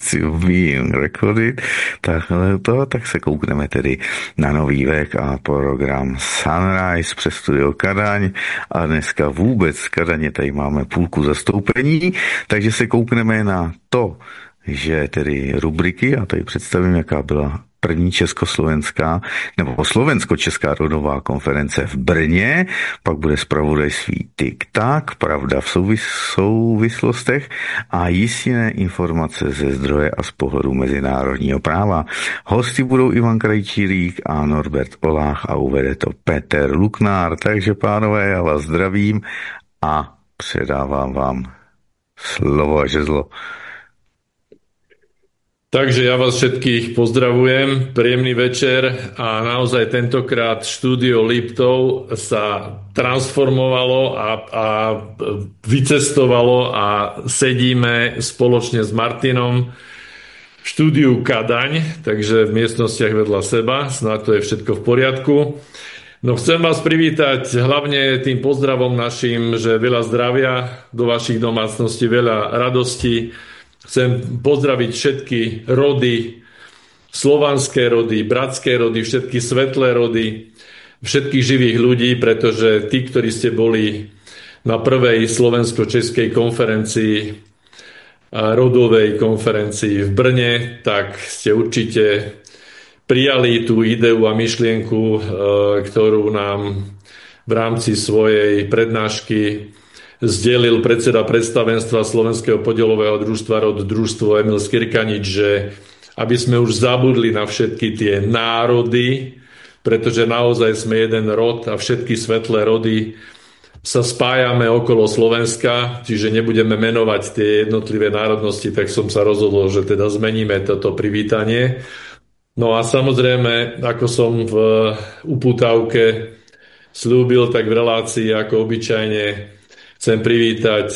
si umím rekordit, tak se koukneme tedy na nový vek a program Sunrise přes Studio Kadaň a dneska vůbec v Kadaně tady máme půlku zastoupení, takže se koukneme na to, že tedy rubriky, a tady představím, jaká byla první československá nebo slovensko-česká rodová konference v Brně, pak bude zpravodajství Tik-tak, pravda v souvislostech a jistinné informace ze zdroje a z pohledu mezinárodního práva. Hosty budou Ivan Krajčírík a Norbert Olách a uvede to Peter Luknár, takže pánové, já vás zdravím a předávám vám slovo a žezlo. Takže ja vás všetkých pozdravujem, príjemný večer a naozaj tentokrát štúdio Liptov sa transformovalo a vycestovalo a sedíme spoločne s Martinom v štúdiu Kadaň, takže v miestnostiach vedľa seba, snáď to je všetko v poriadku. No chcem vás privítať hlavne tým pozdravom našim, že veľa zdravia do vašich domácností, veľa radosti. Chcem pozdraviť všetky rody, slovanské rody, bratské rody, všetky svetlé rody, všetkých živých ľudí, pretože tí, ktorí ste boli na prvej slovensko-českej konferencii, rodovej konferencii v Brne, tak ste určite prijali tú ideu a myšlienku, ktorú nám v rámci svojej prednášky zdelil predseda predstavenstva Slovenského podielového družstva Rod družstvo Emil Skirkanič, že aby sme už zabudli na všetky tie národy, pretože naozaj sme jeden rod a všetky svetlé rody sa spájame okolo Slovenska, čiže nebudeme menovať tie jednotlivé národnosti, tak som sa rozhodol, že teda zmeníme toto privítanie. No a samozrejme, ako som v upútavke slúbil, tak v relácii ako obyčajne chcem privítať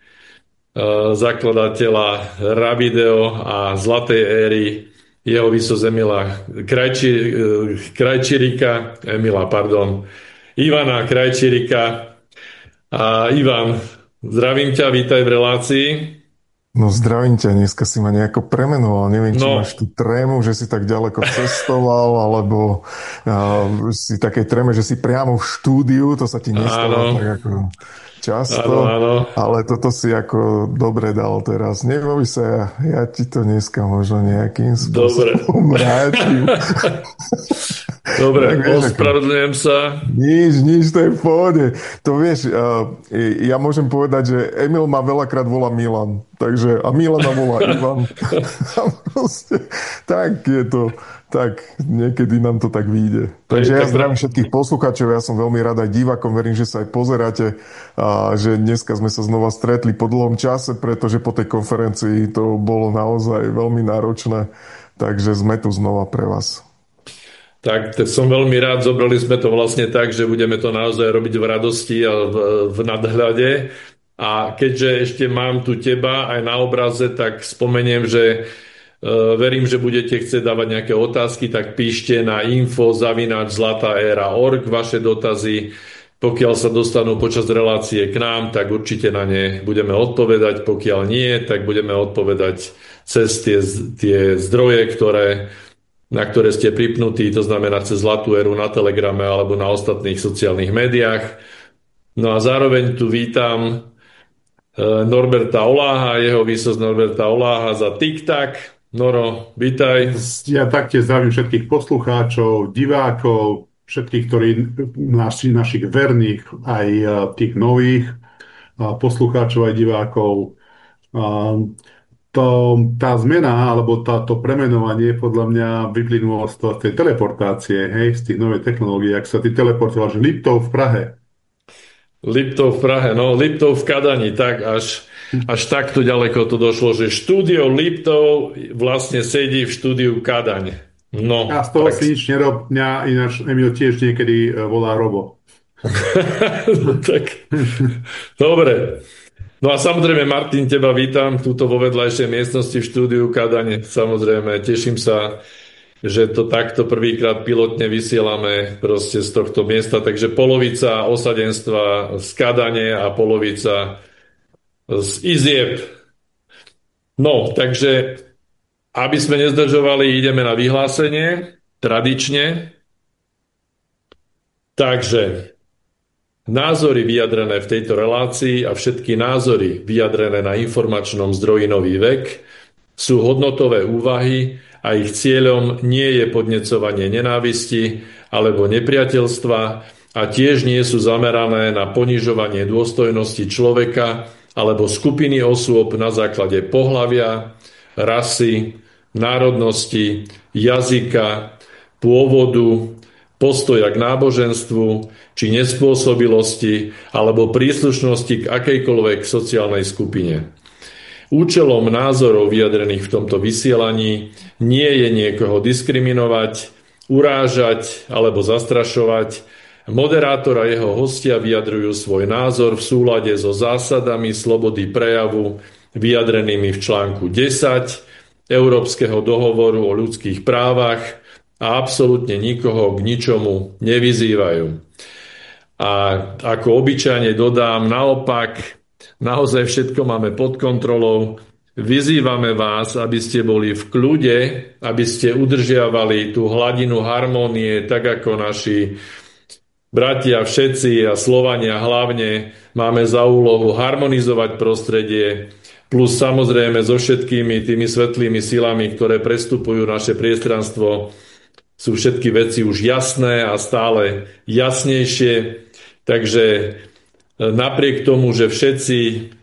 zakladateľa Rabideo a Zlatej éry, jeho výsosť Ivana Krajčírika. A Ivan, zdravím ťa, vítaj v relácii. No zdravím ťa, dneska si ma nejako premenoval, neviem, či máš tú trému, že si tak ďaleko cestoval, alebo si také tréme, že si priamo v štúdiu, to sa ti nestalo tak ako často, áno. Ale toto si ako dobre dal teraz. Neboj sa, ja ti to dneska možno nejakým spôsobom vrátim. Dobre, ospravedlňujem sa. Nič, to je v pohode. To vieš, ja môžem povedať, že Emil ma veľakrát volá Milan, takže a Milana volá Ivan. A proste, tak je to, tak niekedy nám to tak vyjde. Takže ja zdravím všetkých poslucháčov, ja som veľmi rád aj divákom, verím, že sa aj pozeráte a že dneska sme sa znova stretli po dlhom čase, pretože po tej konferencii to bolo naozaj veľmi náročné, takže sme tu znova pre vás. Tak som veľmi rád, zobrali sme to vlastne tak, že budeme to naozaj robiť v radosti a v nadhľade. A keďže ešte mám tu teba aj na obraze, tak spomeniem, že verím, že budete chcieť dávať nejaké otázky, tak píšte na info@zlataera.org vaše dotazy. Pokiaľ sa dostanú počas relácie k nám, tak určite na ne budeme odpovedať. Pokiaľ nie, tak budeme odpovedať cez tie zdroje, na ktoré ste pripnutí, to znamená cez Zlatú éru na Telegrame alebo na ostatných sociálnych médiách. No a zároveň tu vítam Norberta Oláha, jeho výsosť Norberta Oláha za Tik-tak. Noro, vítaj. Ja taktiež zdravím všetkých poslucháčov, divákov, všetkých, ktorí našich verných, aj tých nových poslucháčov, aj divákov. Tá zmena, alebo to premenovanie podľa mňa vyplynulo z tej teleportácie, z tých nových technológií, ak sa ty teleportoval, že Liptov v Prahe. Liptov v Prahe, no Liptov v Kadani, tak až takto ďaleko to došlo, že štúdio Liptov vlastne sedí v štúdiu Kadaň. No, a z toho si nič nerob, mňa ináč Emil tiež niekedy volá Robo. No, tak, dobre. No a samozrejme, Martin, teba vítam tuto vo vedľajšej miestnosti v štúdiu Kadane. Samozrejme, teším sa, že to takto prvýkrát pilotne vysielame proste z tohto miesta. Takže polovica osadenstva z Kadane a polovica z Izieb. No, takže Aby sme nezdržovali, ideme na vyhlásenie, tradične. Takže názory vyjadrené v tejto relácii a všetky názory vyjadrené na informačnom zdroji Nový vek sú hodnotové úvahy a ich cieľom nie je podnecovanie nenávisti alebo nepriateľstva a tiež nie sú zamerané na ponižovanie dôstojnosti človeka alebo skupiny osôb na základe pohlavia, rasy, národnosti, jazyka, pôvodu, postoja k náboženstvu či nespôsobilosti alebo príslušnosti k akejkoľvek sociálnej skupine. Účelom názorov vyjadrených v tomto vysielaní nie je niekoho diskriminovať, urážať alebo zastrašovať. Moderátor a jeho hostia vyjadrujú svoj názor v súlade so zásadami slobody prejavu vyjadrenými v článku 10 Európskeho dohovoru o ľudských právach a absolútne nikoho k ničomu nevyzývajú. A ako obyčajne dodám, naopak, naozaj všetko máme pod kontrolou. Vyzývame vás, aby ste boli v kľude, aby ste udržiavali tú hladinu harmónie, tak ako naši bratia všetci a Slovania hlavne máme za úlohu harmonizovať prostredie, plus samozrejme so všetkými tými svetlými silami, ktoré prestupujú naše priestranstvo, sú všetky veci už jasné a stále jasnejšie. Takže napriek tomu, že všetci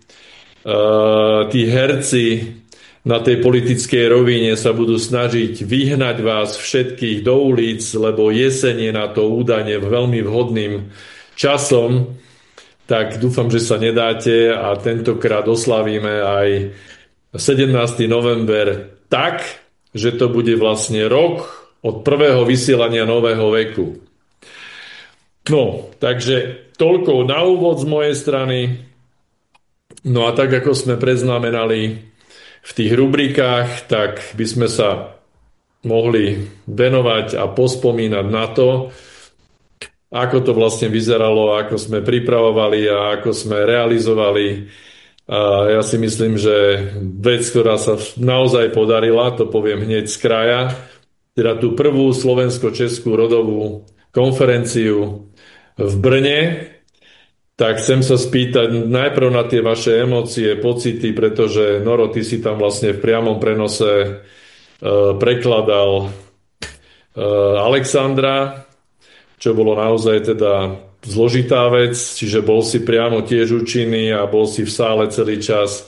tí herci na tej politickej rovine sa budú snažiť vyhnať vás všetkých do ulic, lebo jeseň je na to údajne veľmi vhodným časom, tak dúfam, že sa nedáte a tentokrát oslavíme aj 17. november tak, že to bude vlastne rok od prvého vysielania Nového veku. No, takže toľko na úvod z mojej strany. No a tak, ako sme preznamenali v tých rubrikách, tak by sme sa mohli venovať a pospomínať na to, ako to vlastne vyzeralo, ako sme pripravovali a ako sme realizovali. A ja si myslím, že vec, ktorá sa naozaj podarila, to poviem hneď z kraja, teda tú prvú slovensko-českú rodovú konferenciu v Brne, tak chcem sa spýtať najprv na tie vaše emócie, pocity, pretože Noro, ty si tam vlastne v priamom prenose prekladal Alexandra, čo bolo naozaj teda zložitá vec, čiže bol si priamo tiež účinný a bol si v sále celý čas.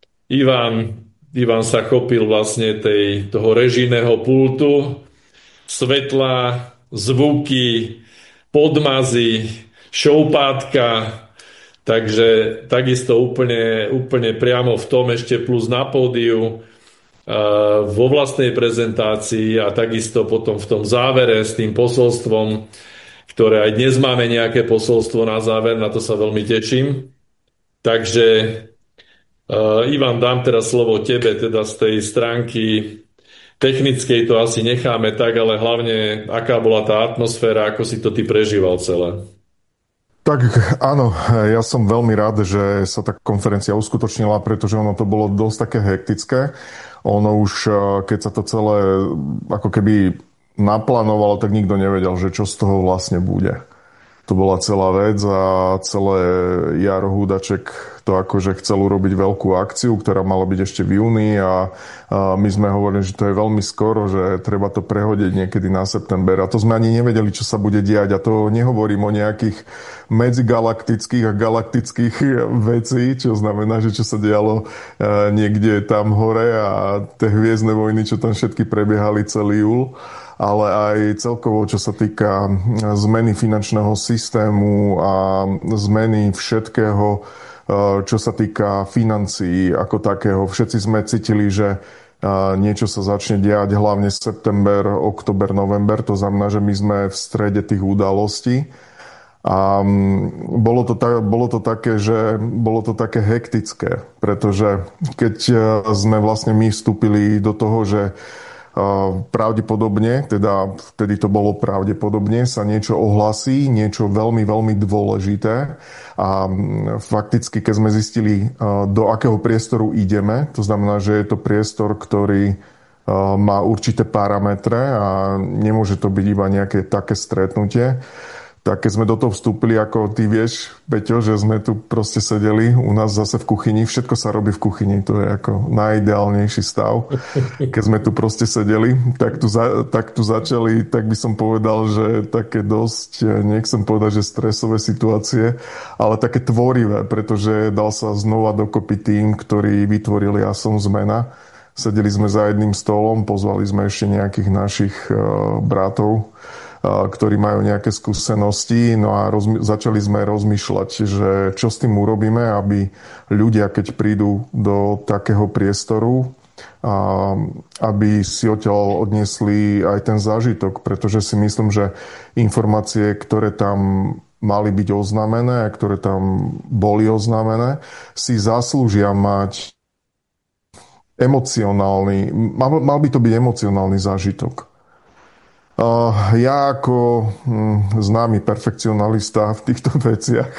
Ivan sa chopil vlastne toho režijného pultu, svetla, zvuky, podmazy, šoupátka, takže takisto úplne priamo v tom ešte plus na pódiu vo vlastnej prezentácii a takisto potom v tom závere s tým posolstvom, ktoré aj dnes máme nejaké posolstvo na záver, na to sa veľmi teším. Takže Ivan, dám teraz slovo tebe, teda z tej stránky technickej to asi necháme tak, ale hlavne, aká bola tá atmosféra, ako si to ty prežíval celé? Tak áno, ja som veľmi rád, že sa tá konferencia uskutočnila, pretože ono to bolo dosť také hektické. Ono už, keď sa to celé ako keby naplánovalo, tak nikto nevedel, že čo z toho vlastne bude. To bola celá vec a celé Jaro Hudaček to akože chcel urobiť veľkú akciu, ktorá mala byť ešte v júni a my sme hovorili, že to je veľmi skoro, že treba to prehodiť niekedy na september a to sme ani nevedeli, čo sa bude diať a to nehovorím o nejakých medzigalaktických a galaktických vecí, čo znamená, že čo sa dialo niekde tam hore a tie hviezdne vojny, čo tam všetky prebiehali celý júl, ale aj celkovo, čo sa týka zmeny finančného systému a zmeny všetkého, čo sa týka financií ako takého. Všetci sme cítili, že niečo sa začne diať, hlavne september, október, november. To znamená, že my sme v strede tých udalostí. A bolo to také hektické, pretože keď sme vlastne my vstúpili do toho, že pravdepodobne, teda vtedy to bolo pravdepodobne, sa niečo ohlasí, niečo veľmi, veľmi dôležité a fakticky, keď sme zistili, do akého priestoru ideme, to znamená, že je to priestor, ktorý má určité parametre a nemôže to byť iba nejaké také stretnutie. Tak keď sme do toho vstúpili, ako ty vieš, Peťo, že sme tu proste sedeli u nás zase v kuchyni, všetko sa robí v kuchyni, to je ako najideálnejší stav. Keď sme tu proste sedeli, tak tu začali, tak by som povedal, že také dosť, nechcem povedať, že stresové situácie, ale také tvorivé, pretože dal sa znova dokopy tým, ktorí vytvorili Ja som zmena. Sedeli sme za jedným stolom, pozvali sme ešte nejakých našich bratov, ktorí majú nejaké skúsenosti, no a začali sme rozmýšľať, že čo s tým urobíme, aby ľudia, keď prídu do takého priestoru, aby si odtiaľ odniesli aj ten zážitok, pretože si myslím, že informácie, ktoré tam mali byť oznámené a ktoré tam boli oznámené, si zaslúžia mať emocionálny, mal by to byť emocionálny zážitok. Ja ako známy perfekcionalista v týchto veciach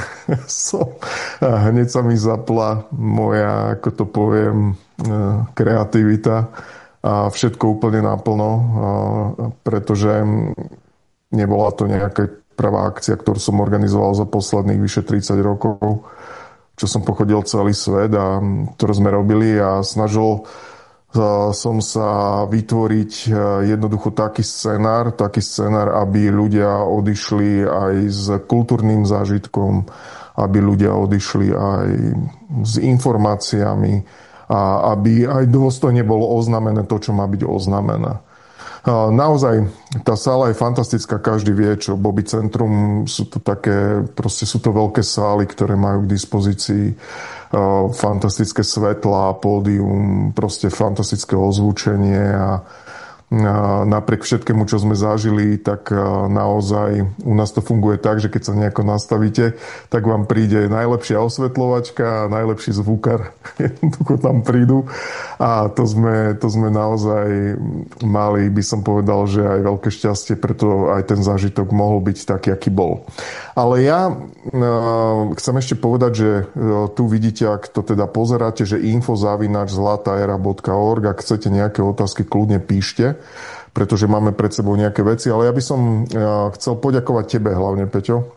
hneď sa mi zapla moja, ako to poviem, kreativita a všetko úplne naplno, pretože nebola to nejaká prvá akcia, ktorú som organizoval za posledných vyše 30 rokov, čo som pochodil celý svet a ktoré sme robili a snažil som sa vytvoriť jednoducho taký scenár, aby ľudia odišli aj s kultúrnym zážitkom, aby ľudia odišli aj s informáciami a aby aj dôstojne bolo oznámené to, čo má byť oznámené. Naozaj, tá sála je fantastická, každý vie, čo Bobby Centrum sú to také, proste sú to veľké sály, ktoré majú k dispozícii fantastické svetlá, pódium, proste fantastické ozvučenie a napriek všetkému, čo sme zažili, tak naozaj u nás to funguje tak, že keď sa nejako nastavíte, tak vám príde najlepšia osvetľovačka a najlepší zvukar. Jednoducho tam prídu a to sme naozaj mali, by som povedal, že aj veľké šťastie, preto aj ten zážitok mohol byť taký, aký bol. Ale ja chcem ešte povedať, že tu vidíte, ak to teda pozeráte, že info@zlataera.org, ak chcete nejaké otázky, kľudne píšte, pretože máme pred sebou nejaké veci. Ale ja by som chcel poďakovať tebe hlavne, Peťo,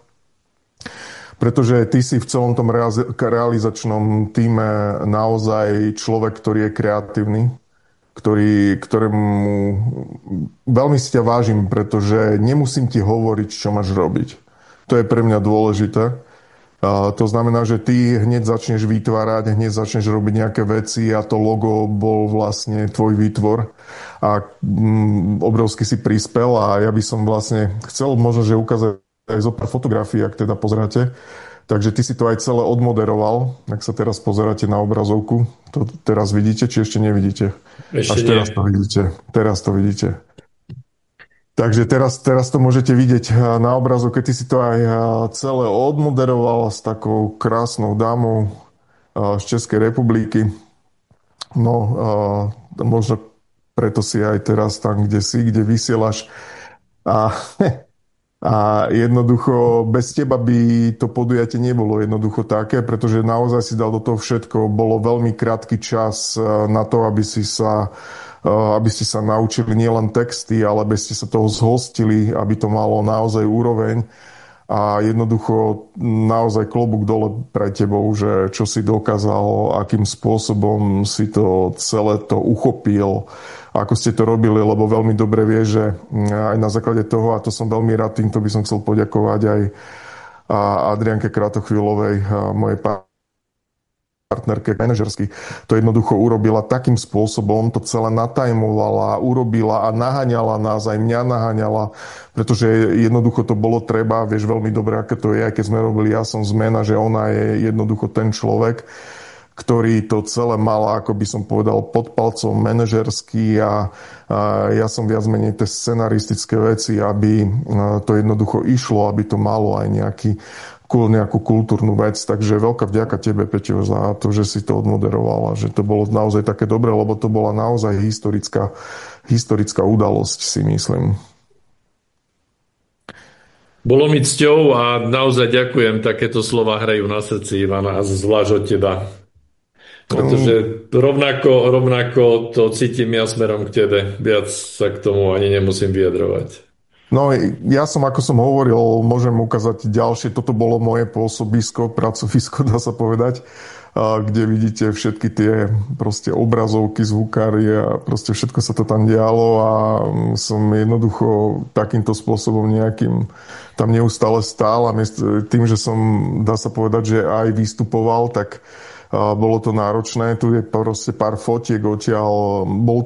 pretože ty si v celom tom realizačnom tíme naozaj človek, ktorý je kreatívny, ktorému veľmi si ťa vážim, pretože nemusím ti hovoriť, čo máš robiť. To je pre mňa dôležité. To znamená, že ty hneď začneš vytvárať, hneď začneš robiť nejaké veci a to logo bol vlastne tvoj výtvor a obrovsky si prispel a ja by som vlastne chcel možno, že ukázať aj zo pár fotografií, ak teda pozeráte. Takže ty si to aj celé odmoderoval. Ak sa teraz pozeráte na obrazovku, to teraz vidíte, či ešte nevidíte? Ešte až teraz nie. to vidíte. Teraz to vidíte. Takže teraz to môžete vidieť na obrazu, keď ty si to aj celé odmoderoval s takou krásnou dámou z Českej republiky. No, možno preto si aj teraz tam, kde si, kde vysielaš. A, a jednoducho bez teba by to podujatie nebolo jednoducho také, pretože naozaj si dal do toho všetko. Bolo veľmi krátky čas na to, aby ste sa naučili nielen texty, ale aby ste sa toho zhostili, aby to malo naozaj úroveň. A jednoducho naozaj klobúk dole pre tebou, že čo si dokázal, akým spôsobom si to celé to uchopil, ako ste to robili, lebo veľmi dobre vie, že aj na základe toho, a to som veľmi rád, týmto by som chcel poďakovať aj Adrianke Kratochvílovej, mojej partnerke manažersky, to jednoducho urobila takým spôsobom, to celé natajmovala, urobila a naháňala nás, aj mňa naháňala, pretože jednoducho to bolo treba, vieš veľmi dobre, aké to je, aj keď sme robili Ja som zmena, že ona je jednoducho ten človek, ktorý to celé mala, ako by som povedal, pod palcom manažersky a ja som viac menej tie scenaristické veci, aby to jednoducho išlo, aby to malo aj nejakú kultúrnu vec. Takže veľká vďaka tebe, Peťo, za to, že si to odmoderovala, že to bolo naozaj také dobré, lebo to bola naozaj historická udalosť, si myslím. Bolo mi cťou a naozaj ďakujem, takéto slova hrajú na srdci, Ivana, a zvlášť od teba. Pretože rovnako to cítim ja smerom k tebe. Viac sa k tomu ani nemusím vyjadrovať. No, ja som, ako som hovoril, môžem ukázať ďalšie. Toto bolo moje pôsobisko, pracovisko, dá sa povedať, kde vidíte všetky tie proste obrazovky, zvukári a proste všetko sa to tam dialo a som jednoducho takýmto spôsobom nejakým tam neustále stál a tým, že som, dá sa povedať, že aj vystupoval, tak bolo to náročné. Tu je proste pár fotiek odtiaľ.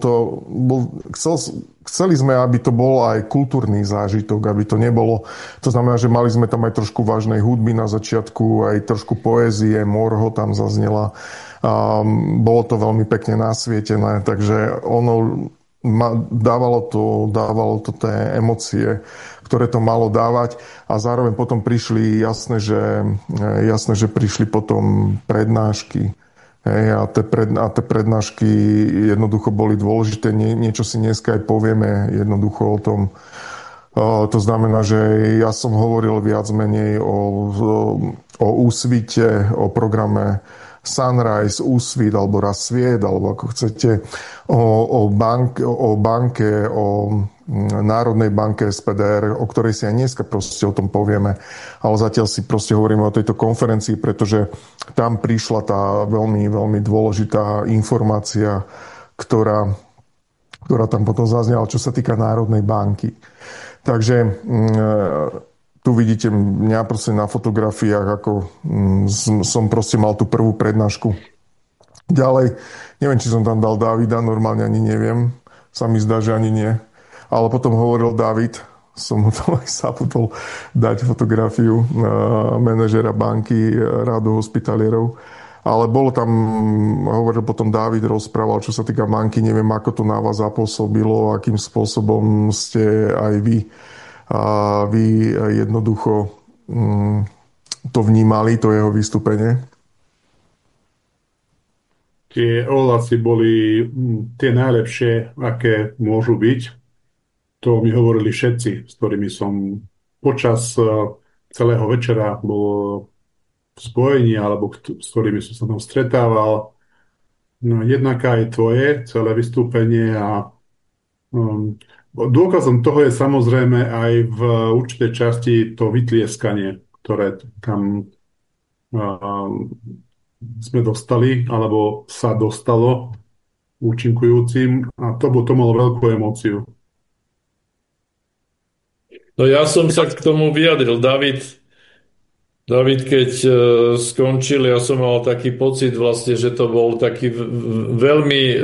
Chceli sme, aby to bol aj kultúrny zážitok, aby to nebolo. To znamená, že mali sme tam aj trošku vážnej hudby na začiatku, aj trošku poézie, morho tam zaznela. Bolo to veľmi pekne nasvietené, takže ono dávalo to tie emócie, ktoré to malo dávať a zároveň potom prišli, jasné, že prišli potom prednášky. Hej, a tie prednášky jednoducho boli dôležité. Niečo si dneska aj povieme jednoducho o tom. To znamená, že ja som hovoril viac menej o úsvite, o programe Sunrise, Úsvit, alebo Rasviet, alebo ako chcete, o banke, o Národnej banke SPDR, o ktorej si aj dneska proste o tom povieme. Ale zatiaľ si proste hovoríme o tejto konferencii, pretože tam prišla tá veľmi, veľmi dôležitá informácia, ktorá tam potom zaznela, čo sa týka Národnej banky. Takže tu vidíte mňa proste na fotografiách, ako som proste mal tú prvú prednášku. Ďalej, neviem, či som tam dal Davida, normálne ani neviem. Sa mi zdá, že ani nie. Ale potom hovoril David, som mu tam aj zabudol dať fotografiu manažera banky Rádu hospitalierov. Ale bolo tam, hovoril potom David, rozprával, čo sa týka banky, neviem, ako to na vás zapôsobilo, akým spôsobom ste aj vy jednoducho to vnímali, to jeho vystúpenie. Tie ohlasy boli tie najlepšie, aké môžu byť. To mi hovorili všetci, s ktorými som počas celého večera bol v spojení, alebo s ktorými som sa tam stretával. No, jednak aj tvoje celé vystúpenie a dôkazom toho je samozrejme aj v určitej časti to vytlieskanie, ktoré tam sme dostali, alebo sa dostalo účinkujúcim a to malo veľkú emóciu. No ja som sa k tomu vyjadril. David, keď skončil, ja som mal taký pocit vlastne, že to bol taký veľmi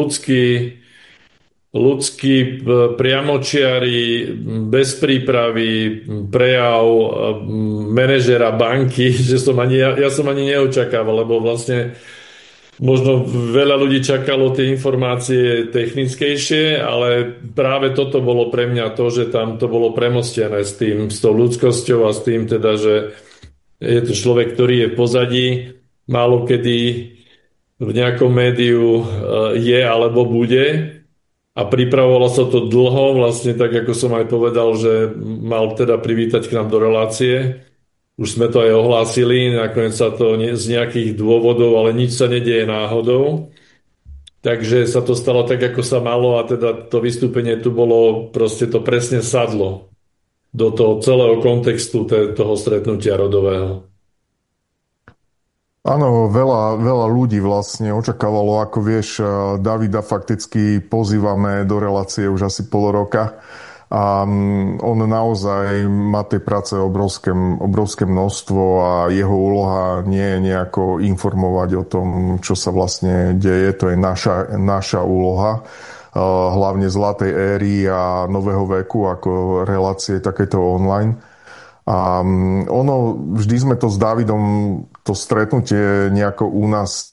ľudský, priamočiary, bez prípravy, prejav manažera banky, že ja som ani neočakával, lebo vlastne možno veľa ľudí čakalo tie informácie technickejšie, ale práve toto bolo pre mňa to, že tam to bolo premostené s tou ľudskosťou a s tým teda, že je to človek, ktorý je v pozadí, málo kedy v nejakom médiu je alebo bude a pripravovalo sa to dlho, vlastne tak, ako som aj povedal, že mal teda privítať k nám do relácie. Už sme to aj ohlásili, nakoniec sa to z nejakých dôvodov, ale nič sa nedieje náhodou. Takže sa to stalo tak, ako sa malo a teda to vystúpenie tu bolo, proste to presne sadlo do toho celého kontextu toho stretnutia rodového. Áno, veľa ľudí vlastne očakávalo, ako vieš, Davida fakticky pozývame do relácie už asi pol roka. A on naozaj má tej práce obrovské množstvo a jeho úloha nie je nejako informovať o tom, čo sa vlastne deje. To je naša úloha, hlavne zlatej éry a nového veku, ako relácie takéto online. A vždy sme to s Davidom, to stretnutie nejako u nás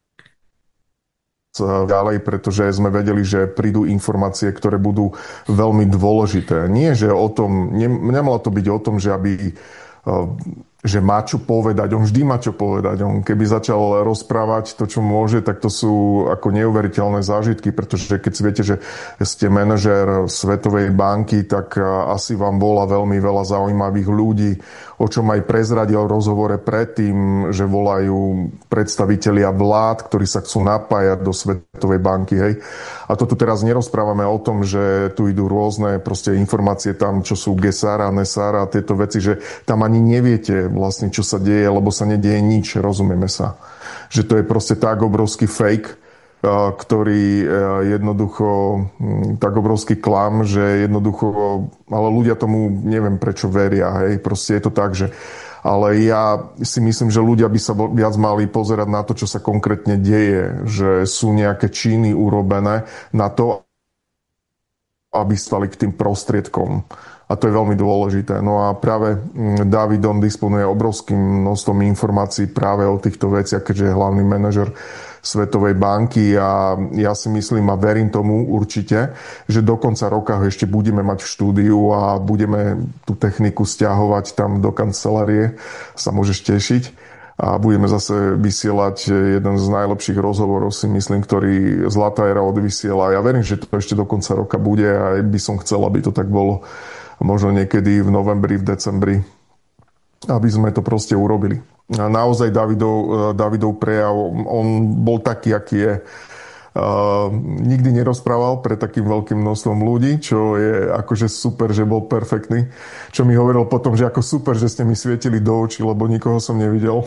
ďalej, pretože sme vedeli, že prídu informácie, ktoré budú veľmi dôležité. Nie, že o tom, nemalo to byť o tom, že aby že má čo povedať, on vždy má čo povedať. On keby začal rozprávať to, čo môže, tak to sú ako neuveriteľné zážitky, pretože keď si viete, že ste manažér Svetovej banky, tak asi vám volá veľmi veľa zaujímavých ľudí, o čom aj prezradil v rozhovore predtým, že volajú predstavitelia vlád, ktorí sa chcú napájať do Svetovej banky. Hej. A to tu teraz nerozprávame o tom, že tu idú rôzne proste informácie tam, čo sú Gesara, Nesara a tieto veci, že tam ani neviete vlastne, čo sa deje, lebo sa nedieje nič, rozumieme sa. Že to je proste tak obrovský fake, ktorý jednoducho, tak obrovský klam, že jednoducho, ale ľudia tomu neviem prečo veria, hej, proste je to tak, že ale ja si myslím, že ľudia by sa viac mali pozerať na to, čo sa konkrétne deje, že sú nejaké činy urobené na to, aby stali k tým prostriedkom. A to je veľmi dôležité. No a práve Davidon disponuje obrovským množstvom informácií práve o týchto veciach, keďže je hlavný manažer Svetovej banky a ja si myslím a verím tomu určite, že do konca roka ho ešte budeme mať v štúdiu a budeme tú techniku stiahovať tam do kancelárie. Sa môžeš tešiť. A budeme zase vysielať jeden z najlepších rozhovorov, si myslím, ktorý Zlatá éra odvysiela. Ja verím, že to ešte do konca roka bude a by som chcel, aby to tak bolo možno niekedy v novembri, v decembri, aby sme to proste urobili. A naozaj Davidov prejav, on bol taký, aký je. Nikdy nerozprával pred takým veľkým množstvom ľudí, čo je akože super, že bol perfektný. Čo mi hovoril potom, že ako super, že ste mi svietili do očí, lebo nikoho som nevidel.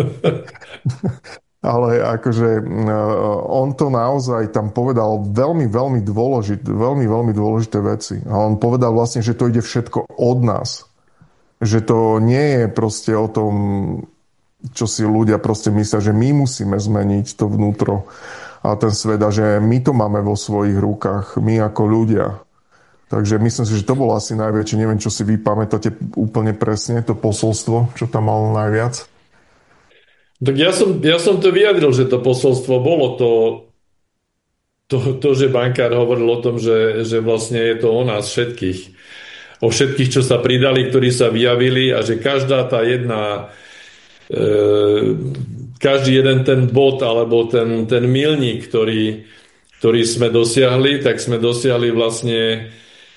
Ale akože on to naozaj tam povedal veľmi dôležité veci. A on povedal vlastne, že to ide všetko od nás. Že to nie je proste o tom, čo si ľudia proste myslia, že my musíme zmeniť to vnútro a ten svet a že my to máme vo svojich rukách, my ako ľudia. Takže myslím si, že to bolo asi najväčšie. Neviem, čo si vy pamätáte úplne presne, to posolstvo, čo tam malo najviac. Tak ja som to vyjadril, že to posolstvo bolo to, že bankár hovoril o tom, že vlastne je to o nás všetkých. O všetkých, čo sa pridali, ktorí sa vyjavili a že každá tá jedna každý jeden ten bod alebo ten milník, ktorý sme dosiahli, tak sme dosiahli vlastne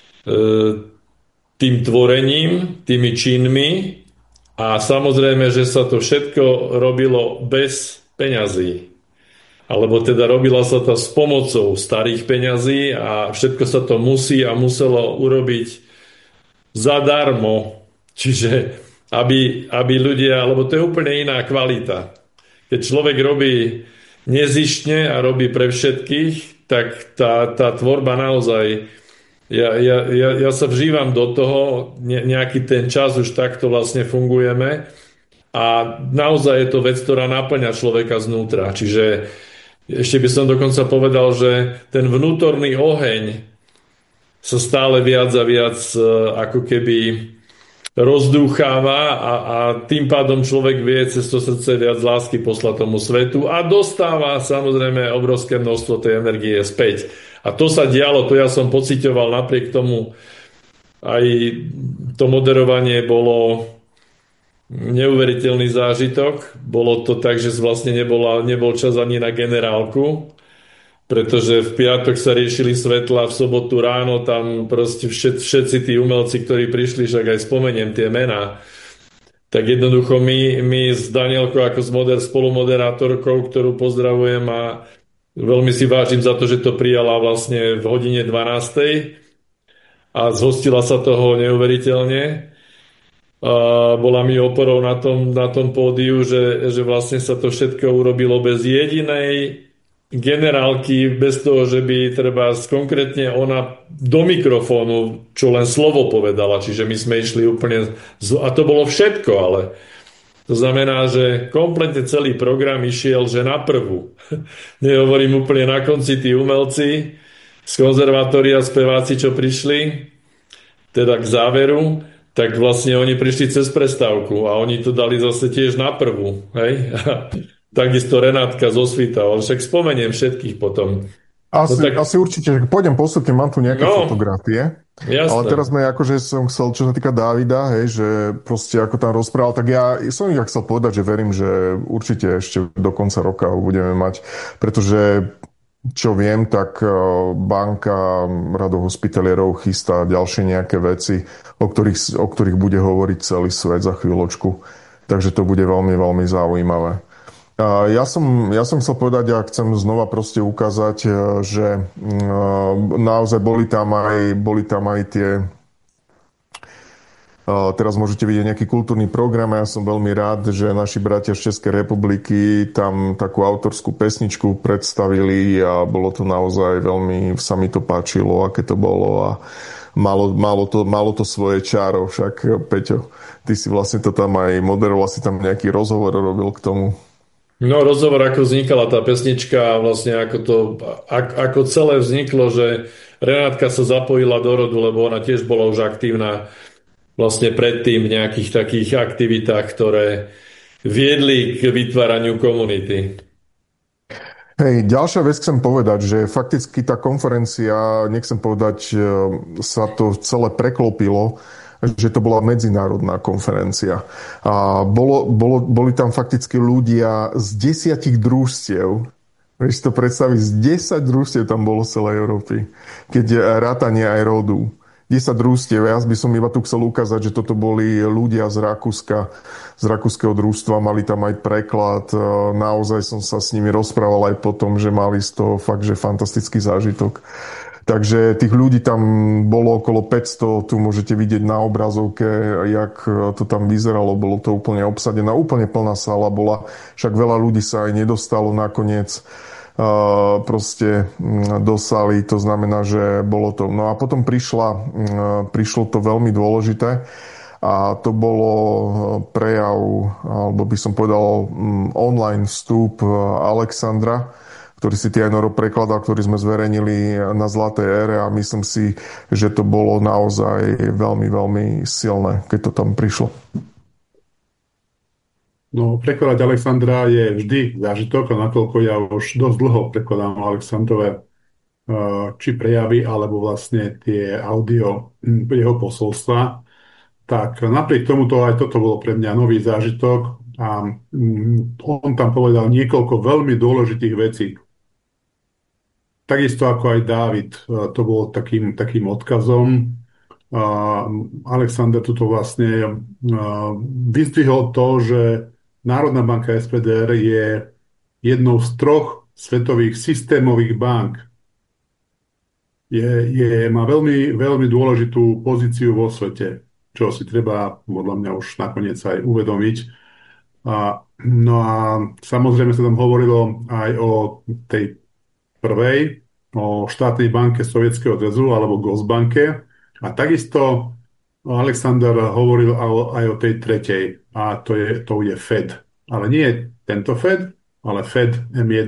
tým tvorením, tými činmi a samozrejme, že sa to všetko robilo bez peňazí. Alebo teda robila sa to s pomocou starých peňazí a všetko sa to musí a muselo urobiť zadarmo. Čiže aby ľudia, lebo to je úplne iná kvalita. Keď človek robí nezištne a robí pre všetkých, tak tá tvorba naozaj ja sa vžívam do toho, nejaký ten čas už takto vlastne fungujeme a naozaj je to vec, ktorá naplňa človeka znútra. Čiže ešte by som dokonca povedal, že ten vnútorný oheň sa stále viac a viac ako keby rozdúcháva a tým pádom človek vie cez to srdce viac lásky poslať tomu svetu a dostáva samozrejme obrovské množstvo tej energie späť. A to sa dialo, to ja som pociťoval, napriek tomu aj to moderovanie bolo neuveriteľný zážitok. Bolo to tak, že vlastne nebol čas ani na generálku, pretože v piatok sa riešili svetla, v sobotu ráno tam proste všetci tí umelci, ktorí prišli, však aj spomeniem tie mená, tak jednoducho my s Danielkou ako spolumoderátorkou, ktorú pozdravujem a veľmi si vážim za to, že to prijala vlastne v hodine 12. A zhostila sa toho neuveriteľne. A bola mi oporou na tom pódiu, že vlastne sa to všetko urobilo bez jedinej generálky, bez toho, že by treba konkrétne ona do mikrofónu, čo len slovo povedala. Čiže my sme išli úplne... A to bolo všetko, ale... To znamená, že kompletne celý program išiel, že na prvú. Nehovorím úplne na konci tí umelci z konzervatória, speváci, čo prišli, teda k záveru, tak vlastne oni prišli cez prestávku a oni to dali zase tiež na prvú. Hej? Takisto Renátka zo Svita, ale však spomeniem všetkých potom. No tak, Asi určite, pôjdem postupne, mám tu nejaké no, fotografie. Ale teraz jasné. akože som chcel, čo sa týka Dávida, hej, že proste ako tam rozprával, tak ja som ich chcel povedať, že verím, že určite ešte do konca roka ho budeme mať, pretože čo viem, tak banka Rado hospitalierov chystá ďalšie nejaké veci, o ktorých bude hovoriť celý svet za chvíľočku. Takže to bude veľmi, veľmi zaujímavé. Ja som chcel povedať a chcem znova proste ukázať, že naozaj boli tam aj tie. Teraz môžete vidieť nejaký kultúrny program a ja som veľmi rád, že naši bratia z Českej republiky tam takú autorskú pesničku predstavili a bolo to naozaj veľmi, sa mi to páčilo, aké to bolo a malo to svoje čáro, však Peťo, ty si vlastne to tam aj moderoval, si tam nejaký rozhovor robil k tomu. No, rozhovor, ako vznikala tá pesnička a vlastne ako celé vzniklo, že Renátka sa zapojila do rodu, lebo ona tiež bola už aktívna vlastne predtým v nejakých takých aktivitách, ktoré viedli k vytváraniu komunity. Hej, ďalšia vec chcem povedať, že fakticky tá konferencia, nechcem povedať, sa to celé preklopilo, že to bola medzinárodná konferencia. A boli tam fakticky ľudia z 10 družstiev. Vieš si to predstaviť, z 10 družstiev tam bolo z celej Európy. Keď rátanie aj rodu. 10 družstiev. Ja by som iba tu chcel ukázať, že toto boli ľudia z Rakúska, z rakúskeho družstva, mali tam aj preklad. Naozaj som sa s nimi rozprával aj potom, že mali z toho fakt, že fantastický zážitok. Takže tých ľudí tam bolo okolo 500, tu môžete vidieť na obrazovke, jak to tam vyzeralo, bolo to úplne obsadená, úplne plná sála bola, však veľa ľudí sa aj nedostalo nakoniec proste do sály, to znamená, že bolo to. No a potom prišlo to veľmi dôležité a to bolo prejav, alebo by som povedal online vstup Alexandra, ktorý si ty aj Noro prekladal, ktorý sme zverejnili na Zlatej ére a myslím si, že to bolo naozaj veľmi, veľmi silné, keď to tam prišlo. No, prekladať Alexandra je vždy zážitok, a nakoľko ja už dosť dlho prekladám Alexandrové či prejavy, alebo vlastne tie audio jeho posolstva, tak napriek tomuto aj toto bolo pre mňa nový zážitok a on tam povedal niekoľko veľmi dôležitých vecí. Takisto ako aj Dávid, to bolo takým odkazom. Alexander tuto vlastne vyzdvihol to, že Národná banka SPDR je jednou z 3 svetových systémových bank. Má veľmi, veľmi dôležitú pozíciu vo svete, čo si treba podľa mňa už nakoniec aj uvedomiť. No a samozrejme sa tam hovorilo aj o tej prvej, o štátnej banke Sovietskeho zväzu alebo Gosbanke. A takisto Alexander hovoril aj o tej tretej, a to je Fed. Ale nie tento Fed, ale Fed M1.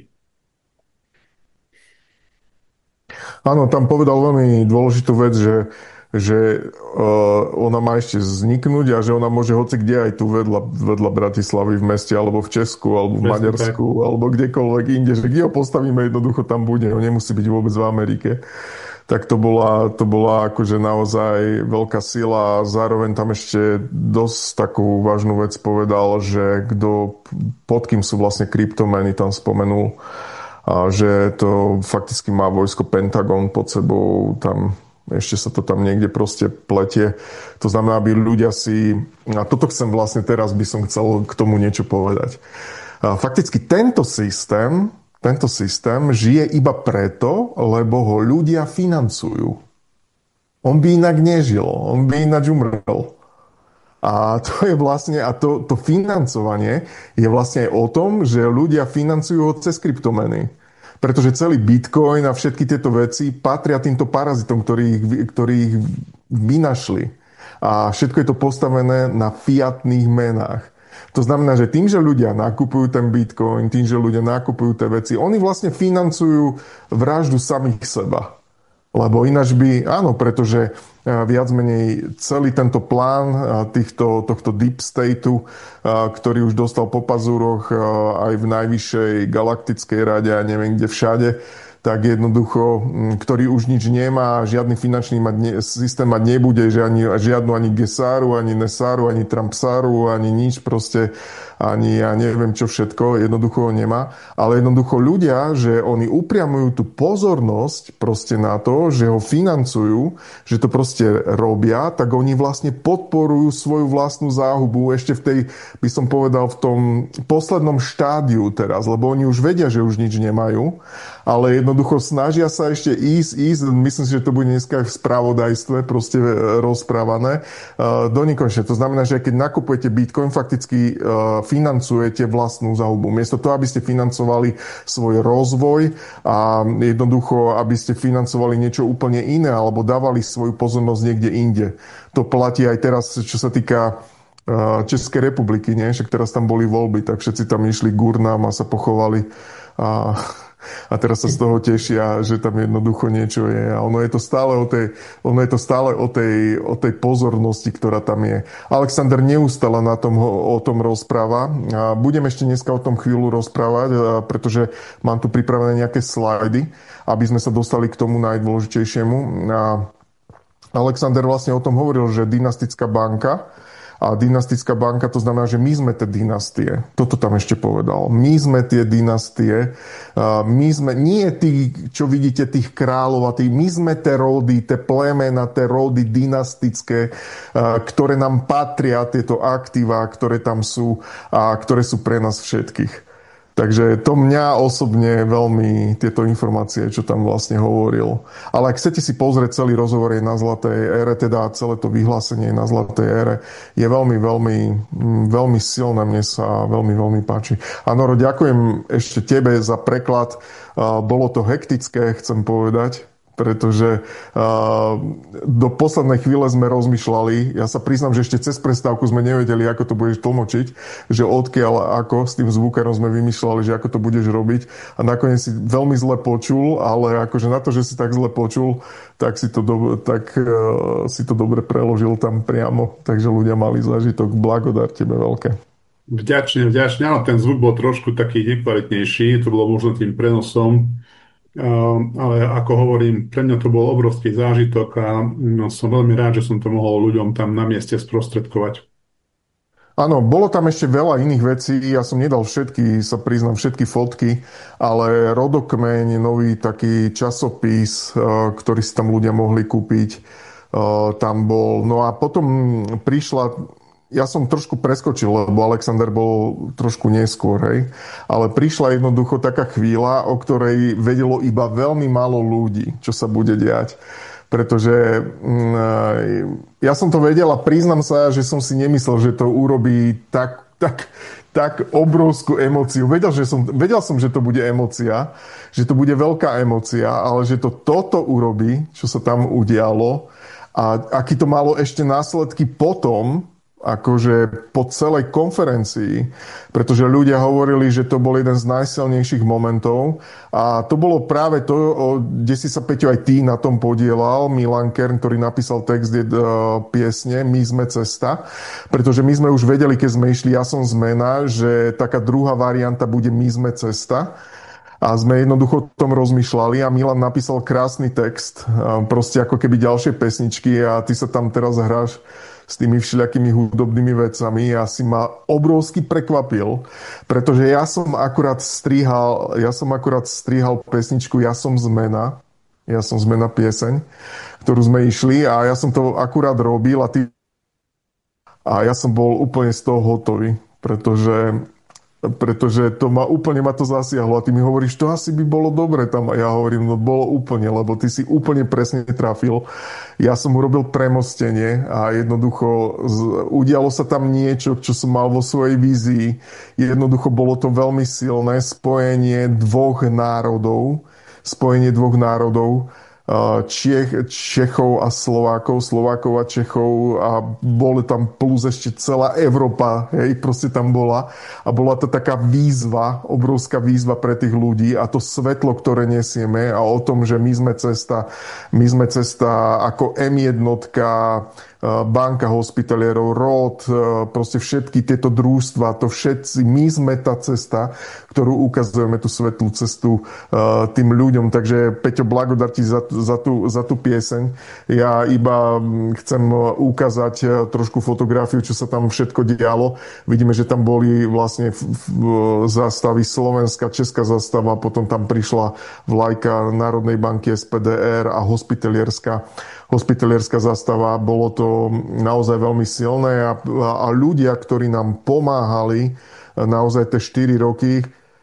Áno, tam povedal veľmi dôležitú vec, že ona má ešte vzniknúť a že ona môže hoci kde aj tu vedľa Bratislavy v meste, alebo v Česku, alebo v Maďarsku, alebo kdekoľvek inde, že kde ho postavíme, jednoducho tam bude, on nemusí byť vôbec v Amerike. Tak to bola akože naozaj veľká sila a zároveň tam ešte dosť takú vážnu vec povedal, že pod kým sú vlastne kryptomeny, tam spomenul, a že to fakticky má vojsko Pentagon pod sebou, tam ešte sa to tam niekde proste pletie. To znamená, aby ľudia a toto chcem vlastne teraz, by som chcel k tomu niečo povedať. Fakticky tento systém žije iba preto, lebo ho ľudia financujú. On by inak nežil, on by ináč umrel. A to je vlastne, to financovanie je vlastne aj o tom, že ľudia financujú ho cez kryptomeny. Pretože celý Bitcoin a všetky tieto veci patria týmto parazitom, ktorí ich vynašli. A všetko je to postavené na fiatných menách. To znamená, že tým, že ľudia nakupujú ten Bitcoin, tým, že ľudia nakupujú tie veci, oni vlastne financujú vraždu samých seba. Lebo ináč áno, pretože viac menej celý tento plán tohto deep stateu, ktorý už dostal po pazúroch aj v najvyššej galaktickej rade a neviem kde všade, tak jednoducho, ktorý už nič nemá, žiadny finančný systém mať nebude, že žiadnu ani Gesáru, ani Nesáru, ani Trumpsáru, ani nič proste, ani ja neviem čo všetko, jednoducho ho nemá. Ale jednoducho ľudia, že oni upriamujú tú pozornosť proste na to, že ho financujú, že to proste robia, tak oni vlastne podporujú svoju vlastnú záhubu ešte v tej, by som povedal, v tom poslednom štádiu teraz, lebo oni už vedia, že už nič nemajú, ale jednoducho snažia sa ešte ísť, myslím si, že to bude dneska aj v spravodajstve proste rozprávané, do nekonečna. To znamená, že keď nakupujete Bitcoin, fakticky financujete vlastnú záhubu. Miesto toho, aby ste financovali svoj rozvoj a jednoducho, aby ste financovali niečo úplne iné alebo dávali svoju pozornosť niekde inde. To platí aj teraz, čo sa týka Českej republiky, nie? Však teraz tam boli voľby, tak všetci tam išli gurnám a sa pochovali a teraz sa z toho tešia, že tam jednoducho niečo je. A ono je to stále o tej pozornosti, ktorá tam je. Alexander neustále o tom rozpráva. A budem ešte dneska o tom chvíľu rozprávať, pretože mám tu pripravené nejaké slajdy, aby sme sa dostali k tomu najdôležitejšiemu. A Alexander vlastne o tom hovoril, že dynastická banka, a dynastická banka, to znamená, že my sme tie dynastie. Toto tam ešte povedal. My sme tie dynastie. My sme, nie tí, čo vidíte, tých kráľov, a my sme tie rody, tie plemena, tie rody dynastické, ktoré nám patria, tieto aktíva, ktoré tam sú a ktoré sú pre nás všetkých. Takže to mňa osobne veľmi, tieto informácie, čo tam vlastne hovoril. Ale ak chcete si pozrieť celý rozhovor je na Zlatej ére, teda celé to vyhlásenie na Zlatej ére, je veľmi, veľmi, veľmi silné. Mne sa veľmi, veľmi páči. A Noro, ďakujem ešte tebe za preklad. Bolo to hektické, chcem povedať, pretože do poslednej chvíle sme rozmýšľali. Ja sa priznám, že ešte cez prestávku sme nevedeli, ako to budeš tlmočiť, že odkiaľ ako s tým zvukarom sme vymýšľali, že ako to budeš robiť. A nakoniec si veľmi zle počul, ale akože na to, že si tak zle počul, tak si to dobre preložil tam priamo. Takže ľudia mali zážitok. Blagodár tebe veľké. Vďačne. Áno, ten zvuk bol trošku taký nekvalitnejší, to bolo možno tým prenosom. Ale ako hovorím, pre mňa to bol obrovský zážitok a som veľmi rád, že som to mohol ľuďom tam na mieste sprostredkovať. Áno, bolo tam ešte veľa iných vecí. Ja som nedal všetky, sa priznám, všetky fotky, ale Rodokmeň, nový taký časopis, ktorý si tam ľudia mohli kúpiť, tam bol. No a potom ja som trošku preskočil, lebo Alexander bol trošku neskôr, hej. Ale prišla jednoducho taká chvíľa, o ktorej vedelo iba veľmi málo ľudí, čo sa bude diať. Pretože ja som to vedel a priznám sa, že som si nemyslel, že to urobí tak obrovskú emóciu. Vedel som, že to bude emócia, že to bude veľká emócia, ale že to toto urobí, čo sa tam udialo a aký to malo ešte následky potom, akože po celej konferencii, pretože ľudia hovorili, že to bol jeden z najsilnejších momentov a to bolo práve to, kde si sa, Peťo, aj ty na tom podielal, Milan Kern, ktorý napísal text piesne My sme cesta, pretože my sme už vedeli, keď sme išli Ja som zmena, že taká druhá varianta bude My sme cesta. A sme jednoducho o tom rozmýšľali a Milan napísal krásny text, proste ako keby ďalšie pesničky a ty sa tam teraz hráš s tými všelijakými hudobnými vecami a si ma obrovsky prekvapil, pretože ja som akurát strihal pesničku Ja som zmena pieseň, ktorú sme išli a ja som to akurát robil a ja som bol úplne z toho hotový, pretože úplne ma to zasiahlo a ty mi hovoríš, to asi by bolo dobre tam a ja hovorím, no bolo úplne, lebo ty si úplne presne trafil. Ja som urobil premostenie a jednoducho udialo sa tam niečo, čo som mal vo svojej vízii. Jednoducho bolo to veľmi silné spojenie dvoch národov, Čechov a Slovákov a Čechov a boli tam plus ešte celá Európa, hej, proste tam bola a bola to taká výzva, obrovská výzva pre tých ľudí a to svetlo, ktoré nesieme a o tom, že my sme cesta ako M1 Banka hospitalierov, ROD, proste všetky tieto družstva, to všetci, my sme tá cesta, ktorú ukazujeme, tú svetlú cestu tým ľuďom. Takže Peťo, blagodár ti za tú pieseň. Ja iba chcem ukázať trošku fotografiu, čo sa tam všetko dialo. Vidíme, že tam boli vlastne zástavy Slovenska, Česká zástava, potom tam prišla vlajka Národnej banky SPDR a hospitalierská zástava. Bolo to naozaj veľmi silné a ľudia, ktorí nám pomáhali naozaj tie 4 roky,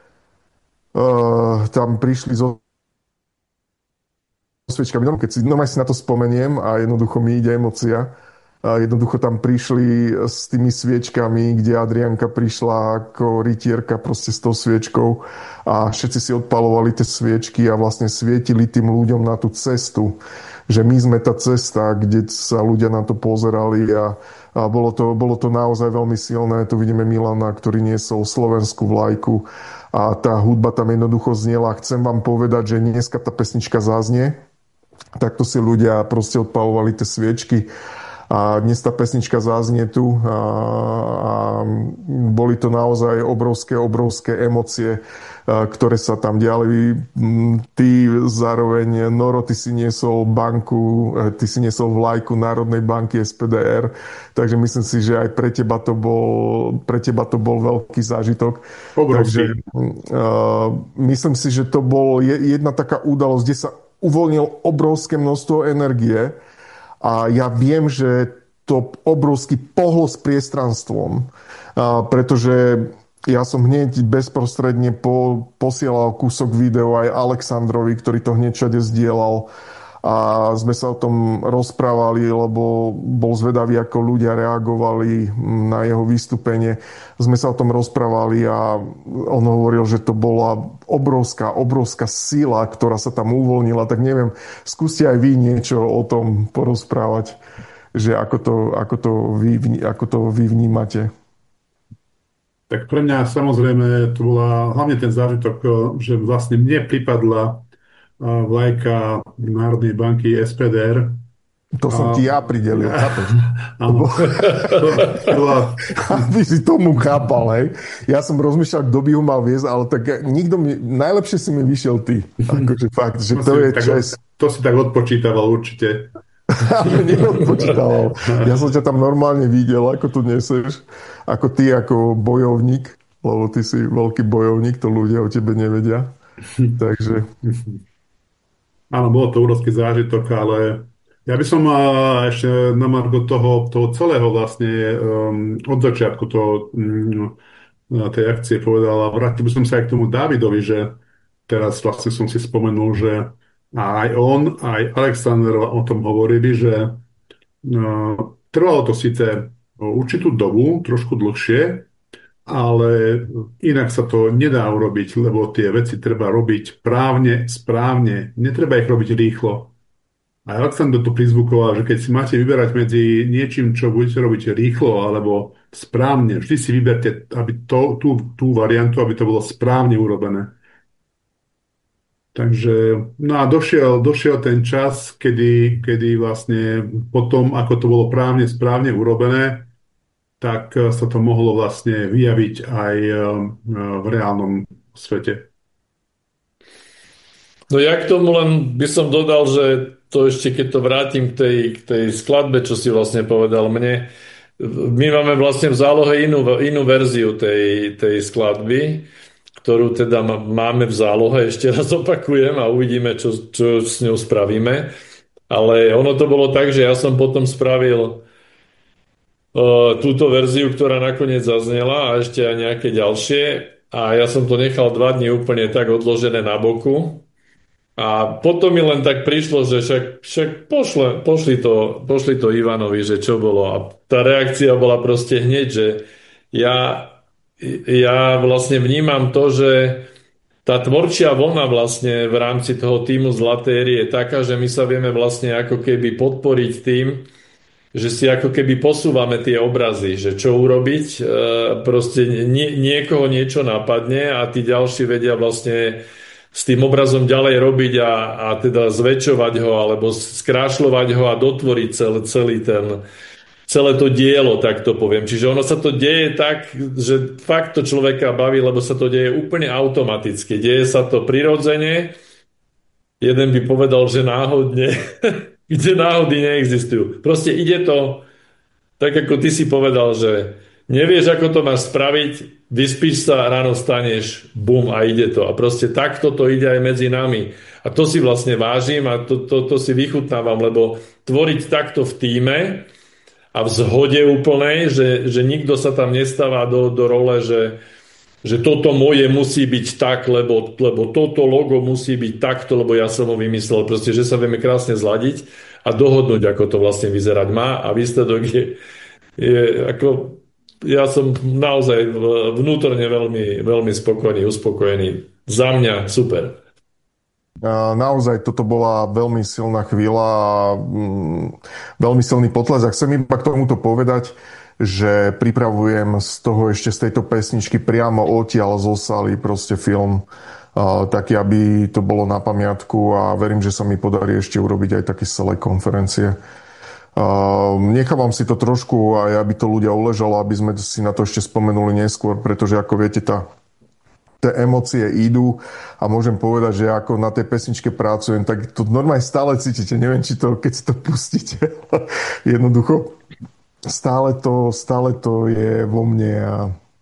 tam prišli so sviečkami. Keď si na to spomeniem a jednoducho mi ide emócia, jednoducho tam prišli s tými sviečkami, kde Adrianka prišla ako rytierka proste s tou sviečkou a všetci si odpalovali tie sviečky a vlastne svietili tým ľuďom na tú cestu. Že my sme tá cesta, kde sa ľudia na to pozerali a bolo to naozaj veľmi silné. Tu vidíme Milana, ktorý niesol slovenskú vlajku a tá hudba tam jednoducho znela. Chcem vám povedať, že dneska tá pesnička zaznie. Takto si ľudia proste odpalovali tie sviečky. A dnes tá pesnička zaznie tu a boli to naozaj obrovské emócie, ktoré sa tam diali. Ty zároveň, Noro, ty si niesol banku, ty si niesol vlajku Národnej banky SPDR, takže myslím si, že aj pre teba to bol veľký zážitok. Takže myslím si, že to bol jedna taká udalosť, kde sa uvoľnil obrovské množstvo energie. A ja viem, že to obrovský pohlo s priestranstvom, pretože ja som hneď bezprostredne posielal kúsok videa aj Alexandrovi, ktorý to hneď všade zdieľal. A sme sa o tom rozprávali, lebo bol zvedavý, ako ľudia reagovali na jeho vystúpenie. Sme sa o tom rozprávali a on hovoril, že to bola obrovská sila, ktorá sa tam uvoľnila. Tak neviem, skúste aj vy niečo o tom porozprávať, že ako to vy vnímate. Tak pre mňa samozrejme to bola hlavne ten zážitok, že vlastne mne pripadla vlajka Národnej banky SPDR. To som ti ja pridelil, chápeš? Áno. Aby si tomu chápal, hej. Ja som rozmýšľal, kto by ho mal viesť, ale tak najlepšie si mi vyšiel ty. Akože fakt, že to je čest. To si tak odpočítaval určite. Neodpočítaval. Ja som ťa tam normálne videl, ako tu neseš. Ako ty, ako bojovník, lebo ty si veľký bojovník, to ľudia o tebe nevedia. Takže... Áno, bolo to obrovský zážitok, ale ja by som ešte na margo toho celého vlastne od začiatku tej akcie povedal a vrátil by som sa aj k tomu Dávidovi, že teraz vlastne som si spomenul, že aj on, aj Alexander o tom hovorili, že trvalo to síce určitú dobu, trošku dlhšie, ale inak sa to nedá urobiť, lebo tie veci treba robiť právne, správne. Netreba ich robiť rýchlo. A Alexander to prizvukoval, že keď si máte vyberať medzi niečím, čo budete robiť rýchlo alebo správne, vždy si vyberte tú variantu, aby to bolo správne urobené. Takže, no a došiel ten čas, kedy vlastne potom, ako to bolo správne urobené, tak sa to mohlo vlastne vyjaviť aj v reálnom svete. No ja k tomu len by som dodal, že to ešte, keď to vrátim k tej skladbe, čo si vlastne povedal mne, my máme vlastne v zálohe inú verziu tej skladby, ktorú teda máme v zálohe, ešte raz opakujem a uvidíme, čo s ňou spravíme. Ale ono to bolo tak, že ja som potom spravil túto verziu, ktorá nakoniec zaznela a ešte aj nejaké ďalšie a ja som to nechal 2 dni úplne tak odložené na boku a potom mi len tak prišlo, že však pošli to Ivanovi, že čo bolo a tá reakcia bola proste hneď, že ja vlastne vnímam to, že tá tvorčia vlna vlastne v rámci toho týmu Zlatéry je taká, že my sa vieme vlastne ako keby podporiť tým, že si ako keby posúvame tie obrazy, že čo urobiť, proste niekoho niečo napadne a tí ďalší vedia vlastne s tým obrazom ďalej robiť a teda zväčšovať ho alebo skrášľovať ho a dotvoriť celý celé to dielo, tak to poviem. Čiže ono sa to deje tak, že fakt to človeka baví, lebo sa to deje úplne automaticky. Deje sa to prirodzene. Jeden by povedal, že náhodne, kde náhody neexistujú. Proste ide to tak, ako ty si povedal, že nevieš, ako to máš spraviť, vyspíš sa, ráno staneš, bum, a ide to. A proste takto to ide aj medzi nami. A to si vlastne vážim a to si vychutnávam, lebo tvoriť takto v tíme a v zhode úplnej, že nikto sa tam nestáva do role, že toto moje musí byť tak, lebo toto logo musí byť takto, lebo ja som ho vymyslel. Proste, že sa vieme krásne zladiť a dohodnúť, ako to vlastne vyzerať má a výsledok je ako... Ja som naozaj vnútorne veľmi, veľmi spokojný, uspokojený. Za mňa super. Naozaj toto bola veľmi silná chvíľa a veľmi silný potles. A chcem iba k tomuto povedať, že pripravujem z toho ešte z tejto pesničky priamo odtiaľ zo sály proste film taký, aby to bolo na pamiatku a verím, že sa mi podarí ešte urobiť aj také celé konferencie. Nechávam si to trošku aj aby to ľudia uležalo, aby sme si na to ešte spomenuli neskôr, pretože ako viete, tie emócie idú a môžem povedať, že ako na tej pesničke pracujem, tak to normálne stále cítite. Neviem, či to, keď si to pustíte, jednoducho stále to je vo mne a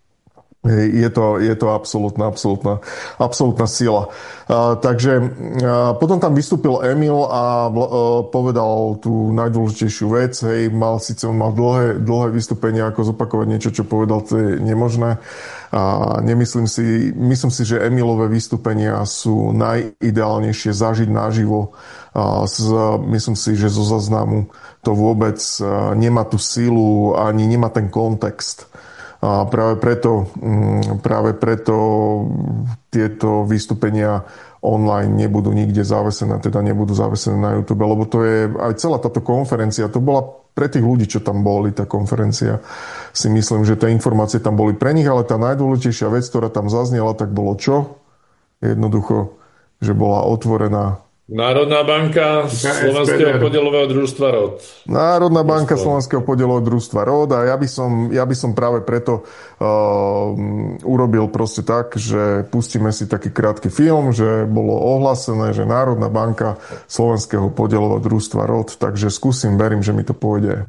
je to absolútna sila. Takže potom tam vystúpil Emil a povedal tú najdôležitejšiu vec. Hej, on mal dlhé vystúpenie, ako zopakovať niečo, čo povedal, to je nemožné. A myslím si, že Emilové vystúpenia sú najideálnejšie zažiť naživo. Myslím si, že zo záznamu to vôbec nemá tú silu, ani nemá ten kontext. A práve preto tieto vystúpenia online nebudú nikde zavesené, teda nebudú zavesené na YouTube, lebo to je aj celá táto konferencia, to bola pre tých ľudí, čo tam boli, tá konferencia. Si myslím, že tie informácie tam boli pre nich, ale tá najdôležitejšia vec, ktorá tam zaznela, tak bolo čo? Jednoducho, že bola otvorená Národná banka Slovenského podielového družstva ROD. Národná banka Slovenského podielového družstva ROD a ja by som práve preto urobil proste tak, že pustíme si taký krátky film, že bolo ohlásené, že Národná banka Slovenského podielového družstva ROD, takže skúsim, verím, že mi to pôjde.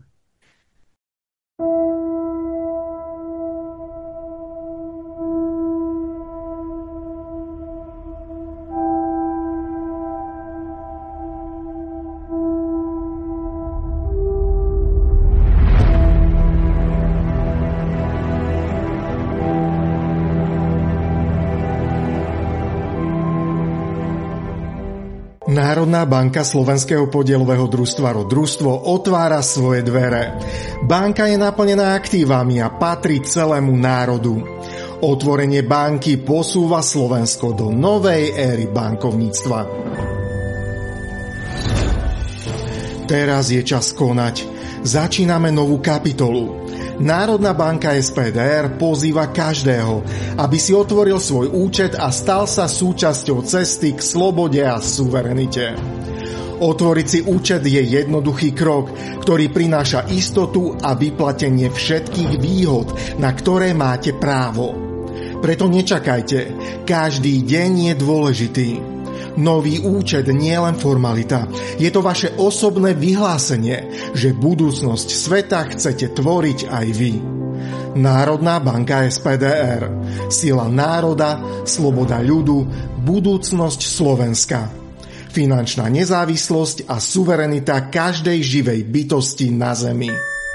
Národná banka Slovenského podielového družstva ROD družstvo otvára svoje dvere. Banka je naplnená aktívami a patrí celému národu. Otvorenie banky posúva Slovensko do novej éry bankovníctva. Teraz je čas konať. Začíname novú kapitolu. Národná banka SPDR pozýva každého, aby si otvoril svoj účet a stal sa súčasťou cesty k slobode a suverenite. Otvoriť si účet je jednoduchý krok, ktorý prináša istotu a vyplatenie všetkých výhod, na ktoré máte právo. Preto nečakajte, každý deň je dôležitý. Nový účet nie je len formalita, je to vaše osobné vyhlásenie, že budúcnosť sveta chcete tvoriť aj vy. Národná banka SPDR. Sila národa, sloboda ľudu, budúcnosť Slovenska. Finančná nezávislosť a suverenita každej živej bytosti na zemi.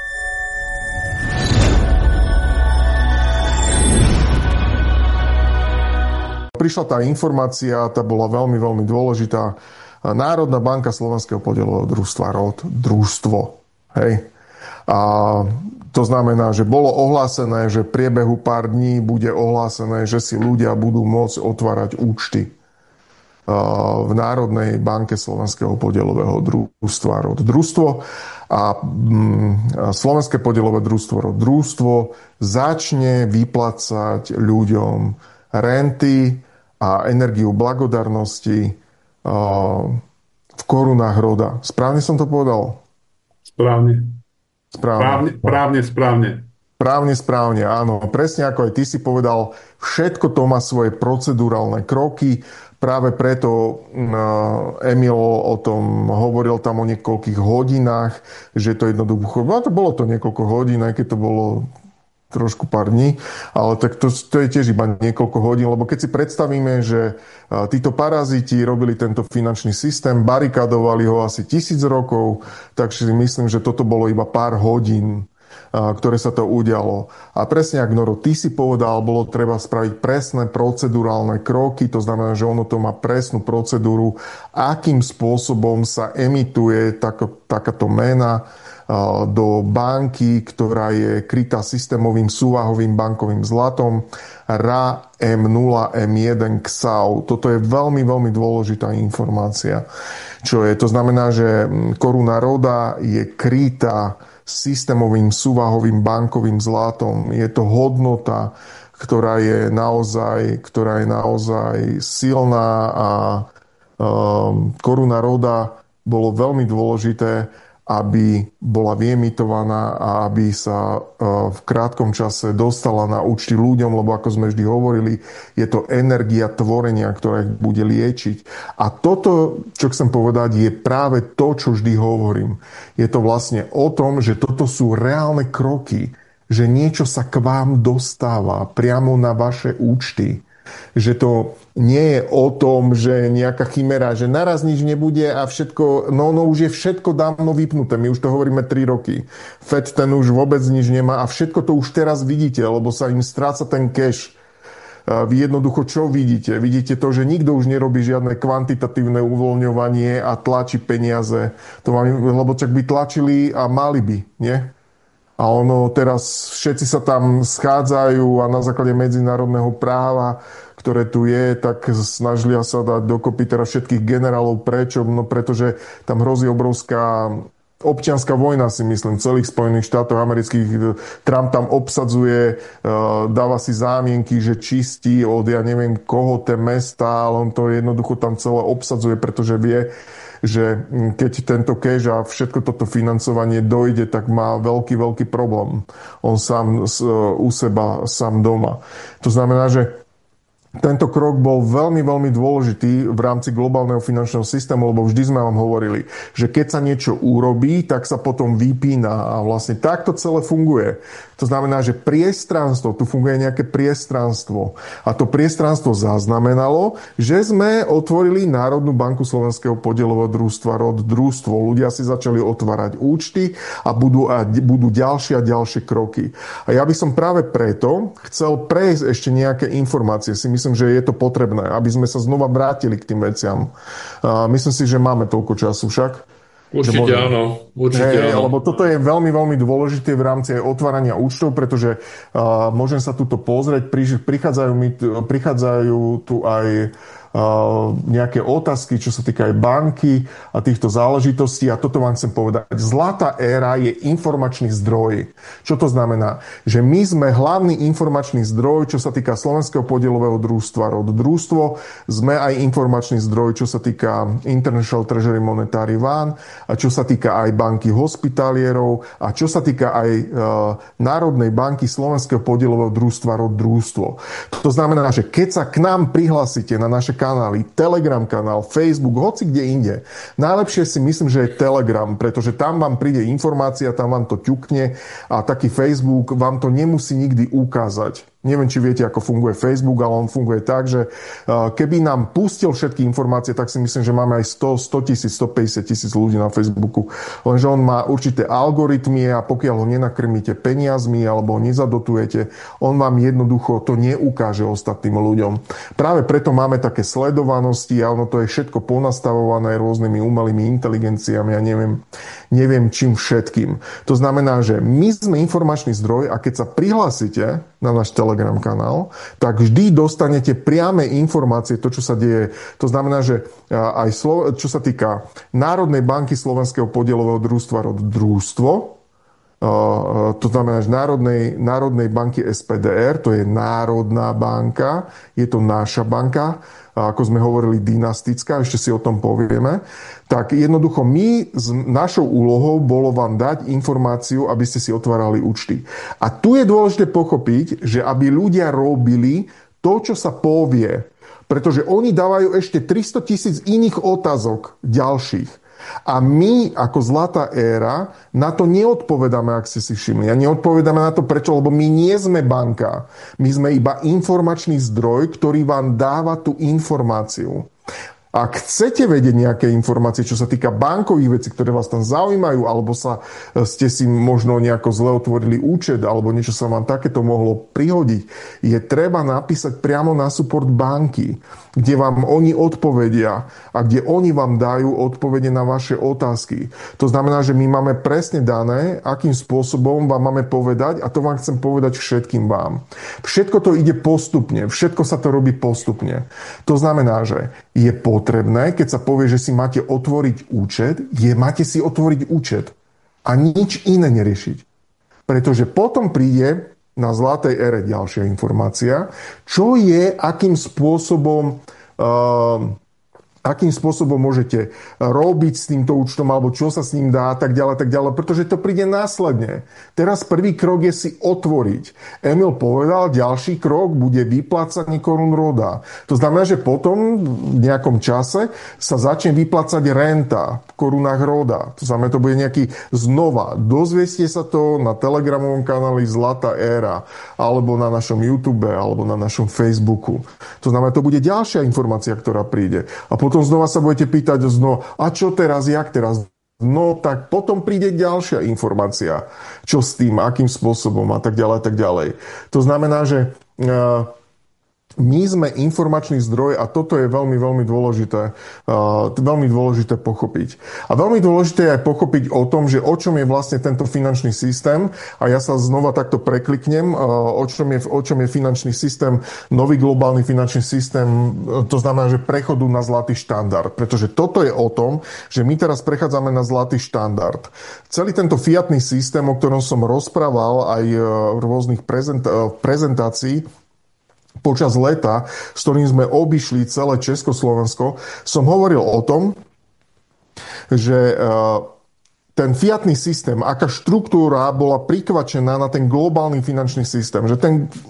Prišla tá informácia, tá bola veľmi, veľmi dôležitá. Národná banka Slovenského podielového družstva ROD, družstvo. Hej. A to znamená, že bolo ohlásené, že v priebehu pár dní bude ohlásené, že si ľudia budú môcť otvárať účty v Národnej banke Slovenského podielového družstva ROD. Družstvo a Slovenské podielové družstvo ROD. Družstvo začne vyplácať ľuďom renty a energiu blagodarnosti v korunách RODa. Správne som to povedal? Správne. Správne. Správne, áno. Presne ako aj ty si povedal, všetko to má svoje procedurálne kroky. Práve preto Emil o tom hovoril tam o niekoľkých hodinách, že to jednoducho, bolo to niekoľko hodín, aj keď to bolo trošku pár dní, ale tak to je tiež iba niekoľko hodín, lebo keď si predstavíme, že títo paraziti robili tento finančný systém, barikadovali ho asi 1000 rokov, tak si myslím, že toto bolo iba pár hodín, ktoré sa to udialo. A presne, ak Noro, ty si povedal, bolo treba spraviť presné procedurálne kroky, to znamená, že ono to má presnú procedúru, akým spôsobom sa emituje takáto mena do banky, ktorá je krytá systémovým súvahovým bankovým zlatom RA M0 M1 XAU. Toto je veľmi, veľmi dôležitá informácia. To znamená, že koruna roda je krytá systémovým súvahovým bankovým zlatom. Je to hodnota, ktorá je naozaj silná a koruna roda bolo veľmi dôležité, aby bola vyemitovaná a aby sa v krátkom čase dostala na účty ľuďom, lebo ako sme vždy hovorili, je to energia tvorenia, ktorá ich bude liečiť. A toto, čo chcem povedať, je práve to, čo vždy hovorím. Je to vlastne o tom, že toto sú reálne kroky, že niečo sa k vám dostáva priamo na vaše účty. Že to nie je o tom, že nejaká chimera, že naraz nič nebude a všetko, no už je všetko dávno vypnuté. My už to hovoríme 3 roky. Fed ten už vôbec nič nemá a všetko to už teraz vidíte, lebo sa im stráca ten cash. Vy jednoducho čo vidíte? Vidíte to, že nikto už nerobí žiadne kvantitatívne uvoľňovanie a tlačí peniaze. Lebo čak by tlačili a mali by, nie? A ono teraz všetci sa tam schádzajú a na základe medzinárodného práva, ktoré tu je, tak snažia sa dať dokopy teraz všetkých generálov. Prečo? No pretože tam hrozí obrovská občianská vojna, si myslím, celých Spojených štátov amerických. Trump tam obsadzuje, dáva si zámienky, že čistí od ja neviem koho tie mesta, ale on to jednoducho tam celé obsadzuje, pretože vie, že keď tento cash a všetko toto financovanie dojde, tak má veľký, veľký problém. On sám u seba, sám doma. To znamená, že tento krok bol veľmi, veľmi dôležitý v rámci globálneho finančného systému, lebo vždy sme vám hovorili, že keď sa niečo urobí, tak sa potom vypína a vlastne takto celé funguje. To znamená, že priestranstvo, tu funguje nejaké priestranstvo. A to priestranstvo zaznamenalo, že sme otvorili Národnú banku Slovenského podielového družstva ROD družstvo. Ľudia si začali otvárať účty a budú ďalšie a ďalšie kroky. A ja by som práve preto chcel prejsť ešte nejaké informácie. Si myslím, že je to potrebné, aby sme sa znova vrátili k tým veciam. Myslím si, že máme toľko času však. Určite áno. Lebo toto je veľmi, veľmi dôležité v rámci otvárania účtov, pretože môžem sa tuto pozrieť, prichádzajú tu aj nejaké otázky, čo sa týka aj banky a týchto záležitostí. A toto vám chcem povedať. Zlatá éra je informačný zdroj. Čo to znamená? Že my sme hlavný informačný zdroj, čo sa týka Slovenského podielového družstva ROD družstvo. Sme aj informačný zdroj, čo sa týka International Treasury Monetary One a čo sa týka aj banky hospitalierov a čo sa týka aj Národnej banky Slovenského podielového družstva ROD družstvo. To znamená, že keď sa k nám prihlásite na naše kanály, Telegram kanál, Facebook, hoci kde inde. Najlepšie si myslím, že je Telegram, pretože tam vám príde informácia, tam vám to ťukne a taký Facebook vám to nemusí nikdy ukázať. Neviem, či viete, ako funguje Facebook, ale on funguje tak, že keby nám pustil všetky informácie, tak si myslím, že máme aj 100 tisíc, 150 tisíc ľudí na Facebooku. Lenže on má určité algoritmy a pokiaľ ho nenakrmíte peniazmi alebo ho nezadotujete, on vám jednoducho to neukáže ostatným ľuďom. Práve preto máme také sledovanosti a ono to je všetko ponastavované rôznymi umelými inteligenciami a neviem čím všetkým. To znamená, že my sme informačný zdroj a keď sa prihlásite na náš Telegram kanál, tak vždy dostanete priame informácie, to, čo sa deje. To znamená, že aj čo sa týka Národnej banky Slovenského podielového družstva ROD družstvo, To znamená, že Národnej banky SPDR, to je Národná banka, je to naša banka, ako sme hovorili, dynastická, ešte si o tom povieme, tak jednoducho našou úlohou bolo vám dať informáciu, aby ste si otvárali účty. A tu je dôležité pochopiť, že aby ľudia robili to, čo sa povie, pretože oni dávajú ešte 300 000 iných otázok ďalších. A my, ako Zlatá éra, na to neodpovedáme, ak ste si všimli. A neodpovedáme na to prečo, lebo my nie sme banka. My sme iba informačný zdroj, ktorý vám dáva tú informáciu. Ak chcete vedieť nejaké informácie, čo sa týka bankových vecí, ktoré vás tam zaujímajú, alebo ste si možno nejako zle otvorili účet, alebo niečo sa vám takéto mohlo prihodiť, je treba napísať priamo na support banky, kde vám oni odpovedia a kde oni vám dajú odpovede na vaše otázky. To znamená, že my máme presne dané, akým spôsobom vám máme povedať, a to vám chcem povedať všetkým vám. Všetko to ide postupne, všetko sa to robí postupne. To znamená, že je potrebné, keď sa povie, že si máte otvoriť účet, máte si otvoriť účet a nič iné neriešiť. Pretože potom príde na Zlatej ére ďalšia informácia, čo je, akým spôsobom môžete robiť s týmto účtom, alebo čo sa s ním dá, tak ďalej, pretože to príde následne. Teraz prvý krok je si otvoriť. Emil povedal, ďalší krok bude vyplácanie korún roda. To znamená, že potom v nejakom čase sa začne vyplácať renta v korunách roda. To znamená, to bude nejaký znova. Dozvieste sa to na telegramovom kanáli Zlatá éra, alebo na našom YouTube, alebo na našom Facebooku. To znamená, to bude ďalšia informácia, ktorá príde. A potom znova sa budete pýtať a čo teraz, jak teraz? No tak potom príde ďalšia informácia. Čo s tým, akým spôsobom a tak ďalej, tak ďalej. To znamená, že my sme informačný zdroj a toto je veľmi, veľmi dôležité pochopiť. A veľmi dôležité je aj pochopiť o tom, že o čom je vlastne tento finančný systém. A ja sa znova takto prekliknem, o čom je finančný systém, nový globálny finančný systém, to znamená, že prechodu na zlatý štandard. Pretože toto je o tom, že my teraz prechádzame na zlatý štandard. Celý tento fiatný systém, o ktorom som rozprával aj v rôznych prezentácií, počas leta, s ktorým sme obišli celé Československo, som hovoril o tom, že ten fiatný systém, aká štruktúra bola prikvačená na ten globálny finančný systém, že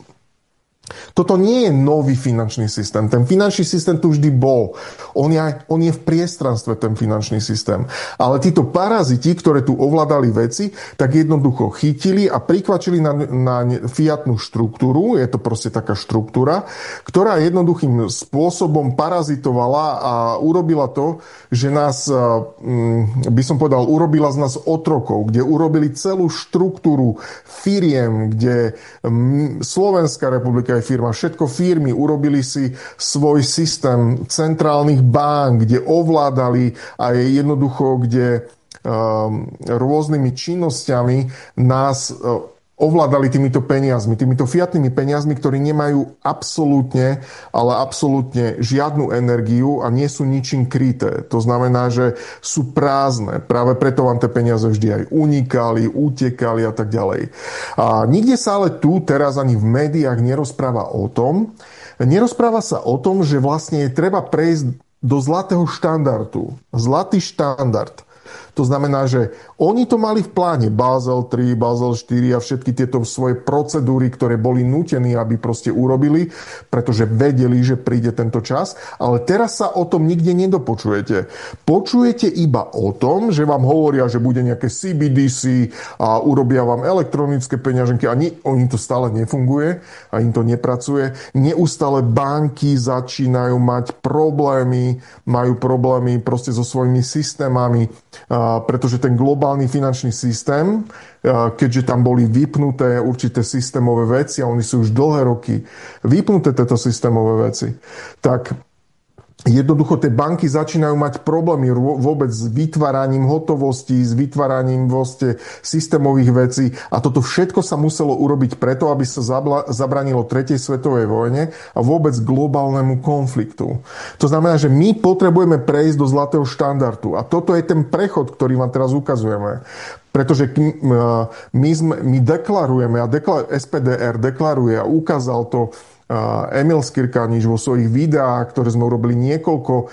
toto nie je nový finančný systém. Ten finančný systém tu vždy bol. On je v priestranstve, ten finančný systém. Ale títo paraziti, ktoré tu ovládali veci, tak jednoducho chytili a prikvačili na fiatnú štruktúru. Je to proste taká štruktúra, ktorá jednoduchým spôsobom parazitovala a urobila to, že nás, by som povedal, urobila z nás otrokov, kde urobili celú štruktúru firiem, kde Slovenská republika je firma, všetko firmy urobili si svoj systém centrálnych bank, kde ovládali a je jednoducho, kde rôznymi činnosťami nás ovládali týmito fiatnými peniazmi, ktorí nemajú absolútne žiadnu energiu a nie sú ničím kryté. To znamená, že sú prázdne. Práve preto vám tie peniaze vždy aj unikali, utekali a tak ďalej. A nikde sa ale tu teraz ani v médiách nerozpráva sa o tom, že vlastne je treba prejsť do zlatého štandardu. Zlatý štandard. To znamená, že oni to mali v pláne. Basel 3, Basel 4 a všetky tieto svoje procedúry, ktoré boli nútení, aby proste urobili, pretože vedeli, že príde tento čas. Ale teraz sa o tom nikde nedopočujete. Počujete iba o tom, že vám hovoria, že bude nejaké CBDC a urobia vám elektronické peňaženky a oni to stále nefunguje a im to nepracuje. Neustále banky začínajú mať problémy, majú problémy proste so svojimi systémami, pretože ten globálny finančný systém, keďže tam boli vypnuté určité systémové veci a oni sú už dlhé roky vypnuté tieto systémové veci, tak jednoducho tie banky začínajú mať problémy vôbec s vytváraním hotovosti, s vytváraním vlastne systémových vecí a toto všetko sa muselo urobiť preto, aby sa zabránilo 3. svetovej vojne a vôbec globálnemu konfliktu. To znamená, že my potrebujeme prejsť do zlatého štandardu a toto je ten prechod, ktorý vám teraz ukazujeme. Pretože my deklarujeme a SPDR deklaruje a ukázal to Emil Skirkanič vo svojich videách, ktoré sme urobili niekoľko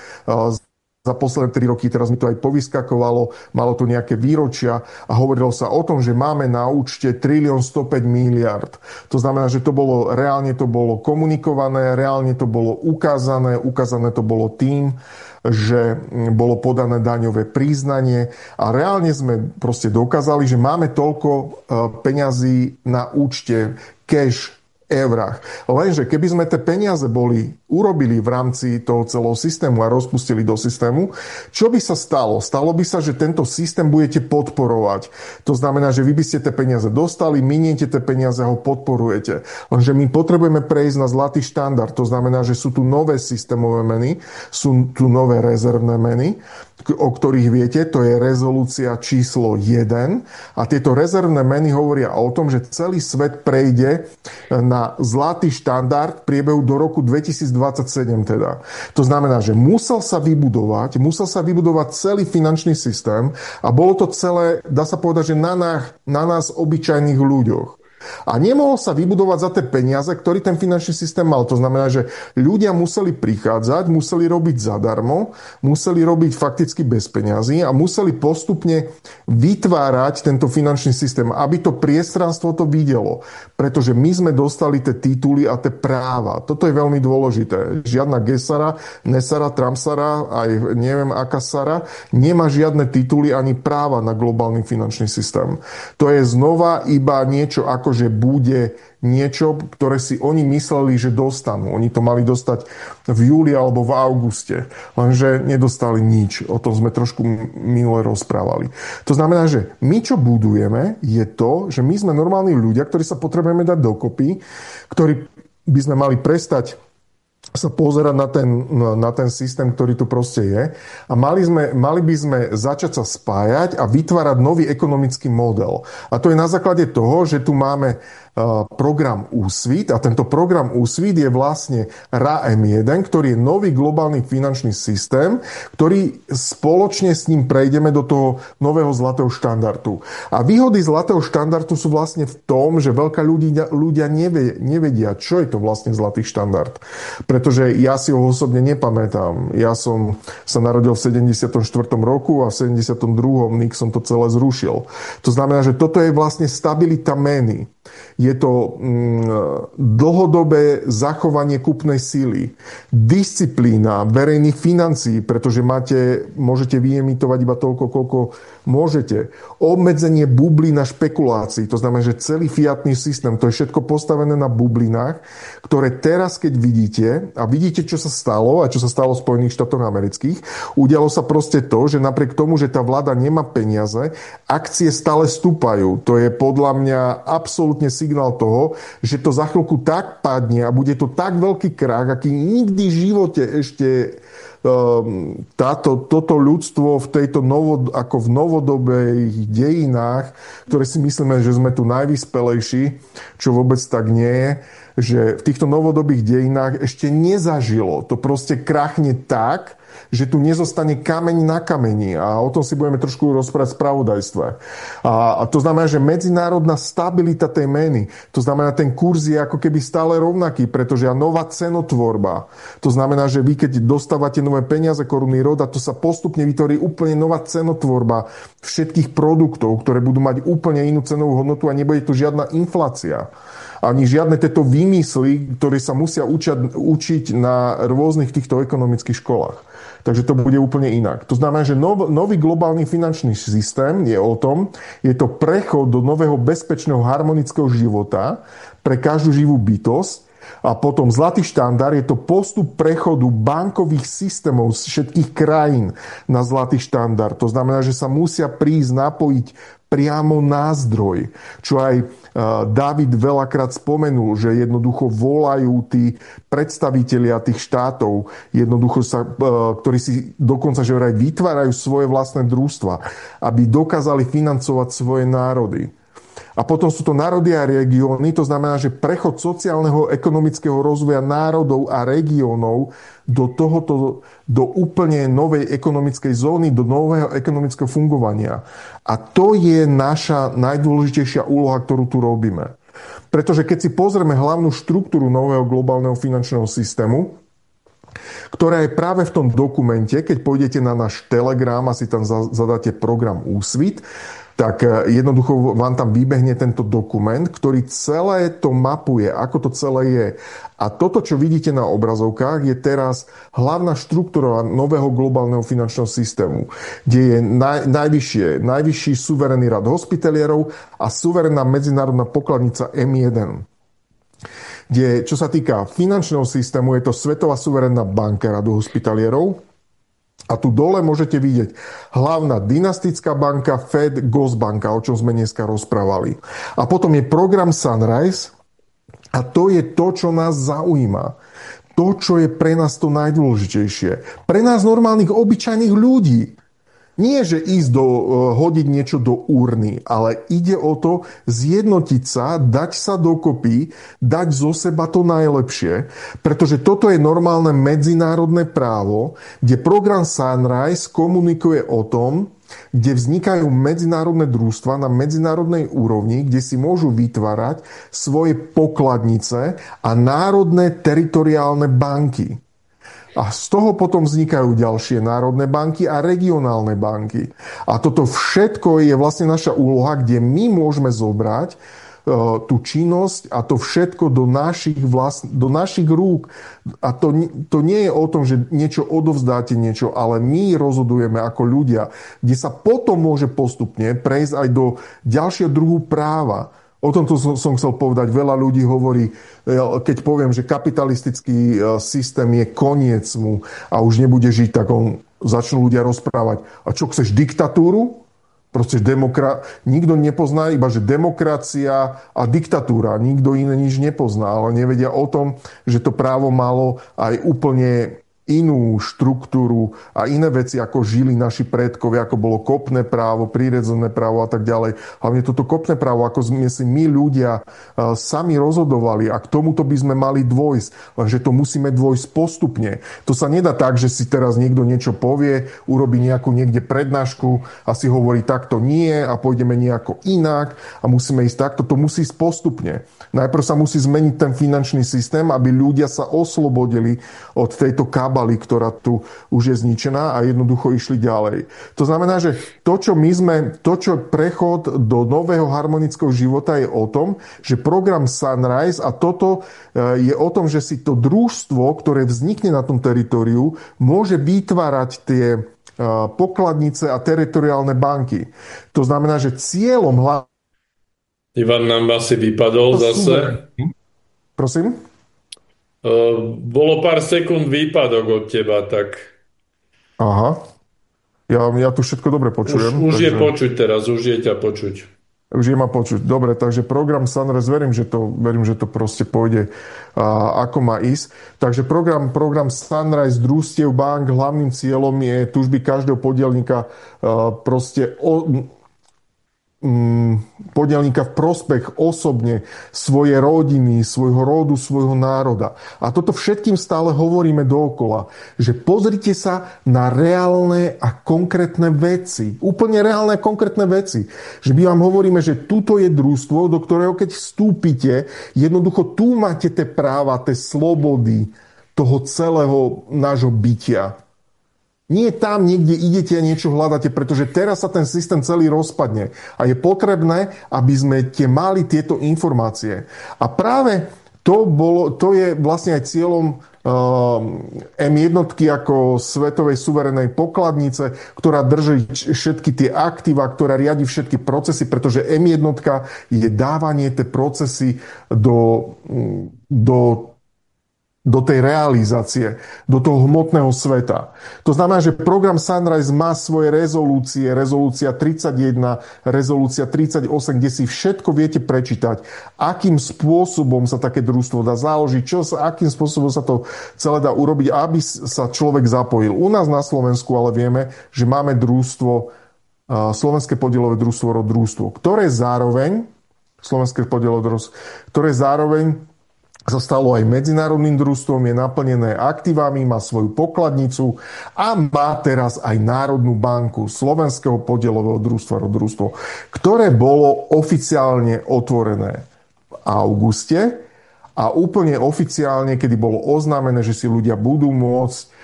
za posledné 3 roky, teraz mi to aj povyskakovalo, malo to nejaké výročia a hovorilo sa o tom, že máme na účte 1 105 miliard. To znamená, že reálne to bolo komunikované, reálne to bolo ukázané to bolo tým, že bolo podané daňové priznanie a reálne sme proste dokázali, že máme toľko peňazí na účte cash eurách. Lenže keby sme tie peniaze urobili v rámci toho celého systému a rozpustili do systému, čo by sa stalo? Stalo by sa, že tento systém budete podporovať. To znamená, že vy by ste tie peniaze dostali, miniete tie peniaze a ho podporujete. Lenže my potrebujeme prejsť na zlatý štandard. To znamená, že sú tu nové systémové meny, sú tu nové rezervné meny, o ktorých viete, to je rezolúcia číslo 1 a tieto rezervné meny hovoria o tom, že celý svet prejde na zlatý štandard v priebehu do roku 2027 teda. To znamená, že musel sa vybudovať celý finančný systém a bolo to celé, dá sa povedať, že na nás obyčajných ľuďoch. A nemohol sa vybudovať za tie peniaze, ktorý ten finančný systém mal. To znamená, že ľudia museli prichádzať, museli robiť zadarmo, museli robiť fakticky bez peňazí a museli postupne vytvárať tento finančný systém, aby to priestranstvo to videlo. Pretože my sme dostali tie tituly a tie práva. Toto je veľmi dôležité. Žiadna Gesara, Nesara, Tramsara, aj neviem aká Sara, nemá žiadne tituly ani práva na globálny finančný systém. To je znova iba niečo ako že bude niečo, ktoré si oni mysleli, že dostanú. Oni to mali dostať v júli alebo v auguste. Lenže nedostali nič. O tom sme trošku minule rozprávali. To znamená, že my čo budujeme, je to, že my sme normálni ľudia, ktorí sa potrebujeme dať dokopy, ktorí by sme mali prestať sa pozerať na ten systém, ktorý tu proste je. A mali by sme začať sa spájať a vytvárať nový ekonomický model. A to je na základe toho, že tu máme program Úsvit a tento program Úsvit je vlastne RAM1, ktorý je nový globálny finančný systém, ktorý spoločne s ním prejdeme do toho nového zlatého štandardu. A výhody zlatého štandardu sú vlastne v tom, že veľká ľudia nevedia, čo je to vlastne zlatý štandard. Pretože ja si ho osobne nepamätám. Ja som sa narodil v 74. roku a v 72. Nixon to celé zrušil. To znamená, že toto je vlastne stabilita meny. Je to dlhodobé zachovanie kúpnej síly, disciplína verejných financií, pretože môžete vyemitovať iba toľko, koľko môžete. Obmedzenie bublín a špekulácií, to znamená, že celý fiatný systém, to je všetko postavené na bublinách, ktoré teraz, keď vidíte, čo sa stalo a čo sa stalo v Spojených štátoch amerických, udialo sa proste to, že napriek tomu, že tá vláda nemá peniaze, akcie stále stúpajú. To je podľa mňa absolútne signál toho, že to za chvíľku tak padne a bude to tak veľký krach, aký nikdy v živote ešte toto ľudstvo ako v novodobých dejinách, ktoré si myslíme, že sme tu najvyspelejší, čo vôbec tak nie je, že v týchto novodobých dejinách ešte nezažilo. To proste krachne tak, že tu nezostane kameň na kameni. A o tom si budeme trošku rozprávať v spravodajstve. A to znamená, že medzinárodná stabilita tej meny, to znamená, ten kurz je ako keby stále rovnaký, pretože je nová cenotvorba. To znamená, že vy keď dostávate nové peniaze, korunný rod, a to sa postupne vytvorí úplne nová cenotvorba všetkých produktov, ktoré budú mať úplne inú cenovú hodnotu a nebude tu žiadna inflácia. Ani žiadne tieto výmysly, ktoré sa musia učiť na rôznych týchto ekonomických školách. Takže to bude úplne inak. To znamená, že nový globálny finančný systém je o tom, je to prechod do nového bezpečného harmonického života pre každú živú bytosť. A potom zlatý štandard je to postup prechodu bankových systémov z všetkých krajín na zlatý štandard. To znamená, že sa musia prísť napojiť priamo na zdroj, čo aj David veľakrát spomenul, že jednoducho volajú tí predstavitelia tých štátov, jednoducho ktorí si dokonca že vraj vytvárajú svoje vlastné družstva, aby dokázali financovať svoje národy. A potom sú to národy a regióny, to znamená, že prechod sociálneho ekonomického rozvoja národov a regiónov do úplne novej ekonomickej zóny, do nového ekonomického fungovania. A to je naša najdôležitejšia úloha, ktorú tu robíme. Pretože keď si pozrieme hlavnú štruktúru nového globálneho finančného systému, ktorá je práve v tom dokumente, keď pôjdete na náš Telegram a si tam zadáte program Úsvit, tak jednoducho vám tam vybehne tento dokument, ktorý celé to mapuje, ako to celé je. A toto, čo vidíte na obrazovkách, je teraz hlavná štruktúra nového globálneho finančného systému, kde je najvyšší suverénny rad hospitalierov a suverénna medzinárodná pokladnica M1. Kde, čo sa týka finančného systému, je to Svetová suverénna banka radu hospitalierov. A tu dole môžete vidieť hlavná dynastická banka, Fed, Gosbanka, o čom sme dneska rozprávali. A potom je program Sunrise a to je to, čo nás zaujíma. To, čo je pre nás to najdôležitejšie. Pre nás normálnych, obyčajných ľudí. Nie, že hodiť niečo do urny, ale ide o to zjednotiť sa, dať sa dokopy, dať zo seba to najlepšie, pretože toto je normálne medzinárodné právo, kde program Sunrise komunikuje o tom, kde vznikajú medzinárodné družstva na medzinárodnej úrovni, kde si môžu vytvárať svoje pokladnice a národné teritoriálne banky. A z toho potom vznikajú ďalšie národné banky a regionálne banky. A toto všetko je vlastne naša úloha, kde my môžeme zobrať tú činnosť a to všetko do našich rúk. A to nie je o tom, že niečo odovzdáte niečo, ale my rozhodujeme ako ľudia, kde sa potom môže postupne prejsť aj do ďalšieho druhu práva. O tomto som chcel povedať. Veľa ľudí hovorí, keď poviem, že kapitalistický systém je koniec mu a už nebude žiť, tak začnú ľudia rozprávať. A čo, chceš diktatúru? Proste nikto nepozná, iba že demokracia a diktatúra. Nikto iné nič nepozná, ale nevedia o tom, že to právo malo aj úplne inú štruktúru a iné veci, ako žili naši predkovia, ako bolo kopné právo, prírodzené právo a tak ďalej. Hlavne toto kopné právo, ako sme si my ľudia sami rozhodovali a k tomuto by sme mali dôjsť, lenže to musíme dôjsť postupne. To sa nedá tak, že si teraz niekto niečo povie, urobí nejakú niekde prednášku a si hovorí takto nie a pôjdeme nejako inak a musíme ísť takto. To musí ísť postupne. Najprv sa musí zmeniť ten finančný systém, aby ľudia sa oslobodili od tejto kabály, ktorá tu už je zničená a jednoducho išli ďalej. To znamená, že čo prechod do nového harmonického života je o tom, že program Sunrise a toto je o tom, že si to družstvo, ktoré vznikne na tom teritoriu, môže vytvárať tie pokladnice a teritoriálne banky. To znamená, že cieľom Ivan nám asi vypadol zase. Prosím? Bolo pár sekúnd výpadok od teba, tak... Aha. Ja tu všetko dobre počujem. Už je počuť teraz, už je ťa počuť. Už je ma počuť. Dobre, takže program Sunrise, verím, že to proste pôjde ako má ísť. Takže program Sunrise družstiev bank, hlavným cieľom je túžby každého podielníka podielníka v prospech osobne svojej rodiny, svojho rodu, svojho národa. A toto všetkým stále hovoríme dookola, že pozrite sa na reálne a konkrétne veci. Úplne reálne a konkrétne veci. Že my vám hovoríme, že tuto je družstvo, do ktorého keď vstúpite, jednoducho tu máte tie práva, tie slobody toho celého nášho bytia. Nie tam niekde idete a niečo hľadáte, pretože teraz sa ten systém celý rozpadne. A je potrebné, aby sme mali tieto informácie. A práve to je vlastne aj cieľom M1 ako svetovej suverenej pokladnice, ktorá drží všetky tie aktíva, ktorá riadi všetky procesy, pretože M1 je dávanie tie procesy do do tej realizácie, do toho hmotného sveta. To znamená, že program Sunrise má svoje rezolúcie, rezolúcia 31, rezolúcia 38, kde si všetko viete prečítať, akým spôsobom sa také družstvo dá založiť, akým spôsobom sa to celé dá urobiť, aby sa človek zapojil. U nás na Slovensku ale vieme, že máme družstvo, Slovenské podielové družstvo Roddružstvo, ktoré zároveň sa stalo aj medzinárodným družstvom, je naplnené aktívami, má svoju pokladnicu a má teraz aj Národnú banku Slovenského podielového družstva Roddružstvo, ktoré bolo oficiálne otvorené v auguste a úplne oficiálne, kedy bolo oznámené, že si ľudia budú môcť